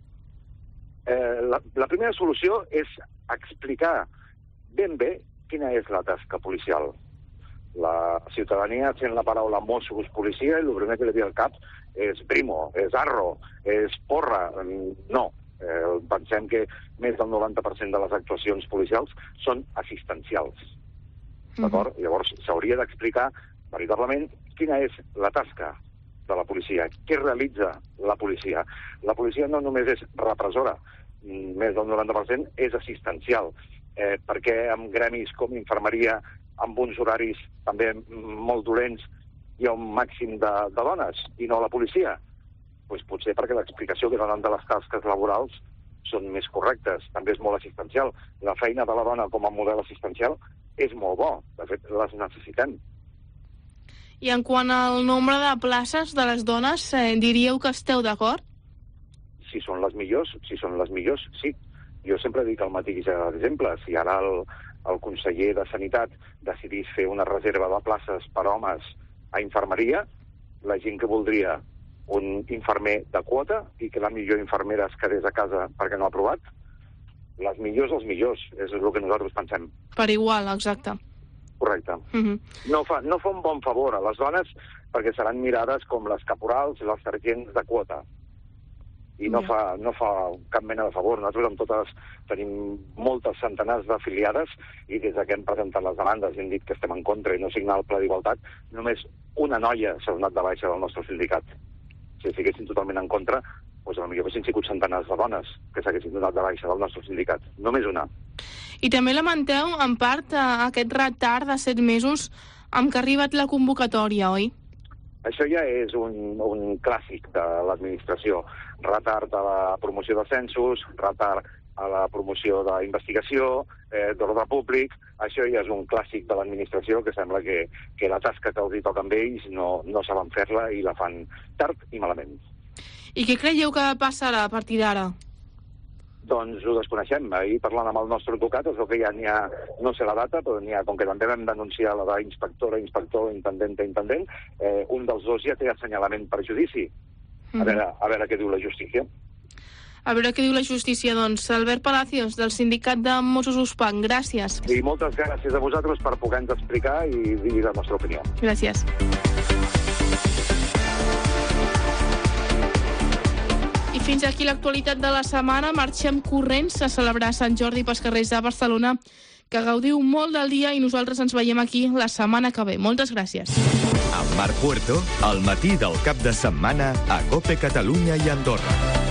La primera solució és explicar ben bé quina és la tasca policial. La ciutadania sent la paraula Mossos policia i el primer que li ve al cap és Primo, és Arro, és Porra. No. Pensem que més del 90% de les actuacions policials són assistencials. D'acord? Llavors s'hauria d'explicar veritablement quina és la tasca de la policia, què realitza la policia. La policia no només és repressora, més del 90% és assistencial, perquè amb gremis com infermeria, amb uns horaris també molt dolents, hi ha un màxim de dones i no la policia. Doncs potser perquè l'explicació que donen de les tasques laborals són més correctes, també és molt assistencial. La feina de la dona com a model assistencial és molt bo, de fet les necessitem. I en quant al nombre de places de les dones, diríeu que esteu d'acord? Si són les millors, sí. Jo sempre dic el mateix exemple. Si ara el conseller de Sanitat decidís fer una reserva de places per homes a infermeria, la gent que voldria un infermer de quota i que la millor infermera es quedés a casa perquè no ha aprovat, les millors, els millors, és el que nosaltres pensem. Per igual, exacte. Correcte. No fa un bon favor a les dones perquè seran mirades com les caporals i les sergents de quota. I no fa cap mena de favor. Nosaltres amb totes tenim moltes centenars d'afiliades i des que hem presentat les demandes i hem dit que estem en contra i no signar el Pla d'Igualtat, només una noia s'ha donat de baixa del nostre sindicat. Si estiguessin totalment en contra, doncs potser haguessin sigut centenars de dones que s'haguessin donat de baixa del nostre sindicat. Només una. I també lamenteu, en part, aquest retard de 7 mesos amb què ha arribat la convocatòria, oi? Això ja és un clàssic de l'administració. Retard a la promoció de censos, retard a la promoció d'investigació, d'ordre públic. Això ja és un clàssic de l'administració que sembla que la tasca que els hi toca amb ells no saben fer-la i la fan tard i malament. I què creieu que passarà a partir d'ara? Doncs ho desconeixem. Ahir parlant amb el nostre advocat, es veu que ja n'hi ha, no sé la data, però n'hi ha, com que també vam denunciar la d'inspectora, inspector, intendent, un dels dos ja té assenyalament per judici. A veure què diu la justícia. A veure què diu la justícia, doncs. Albert Palacios, del sindicat de Mossos USPAC, gràcies. I moltes gràcies a vosaltres per poder-nos explicar i dir la nostra opinió. Gràcies. I fins aquí l'actualitat de la setmana. Marxem corrents a celebrar Sant Jordi pels carrers de Barcelona, que gaudiu molt del dia i nosaltres ens veiem aquí la setmana que ve. Moltes gràcies. Amb Marc Puerto, al matí del cap de setmana a COPE Catalunya i Andorra.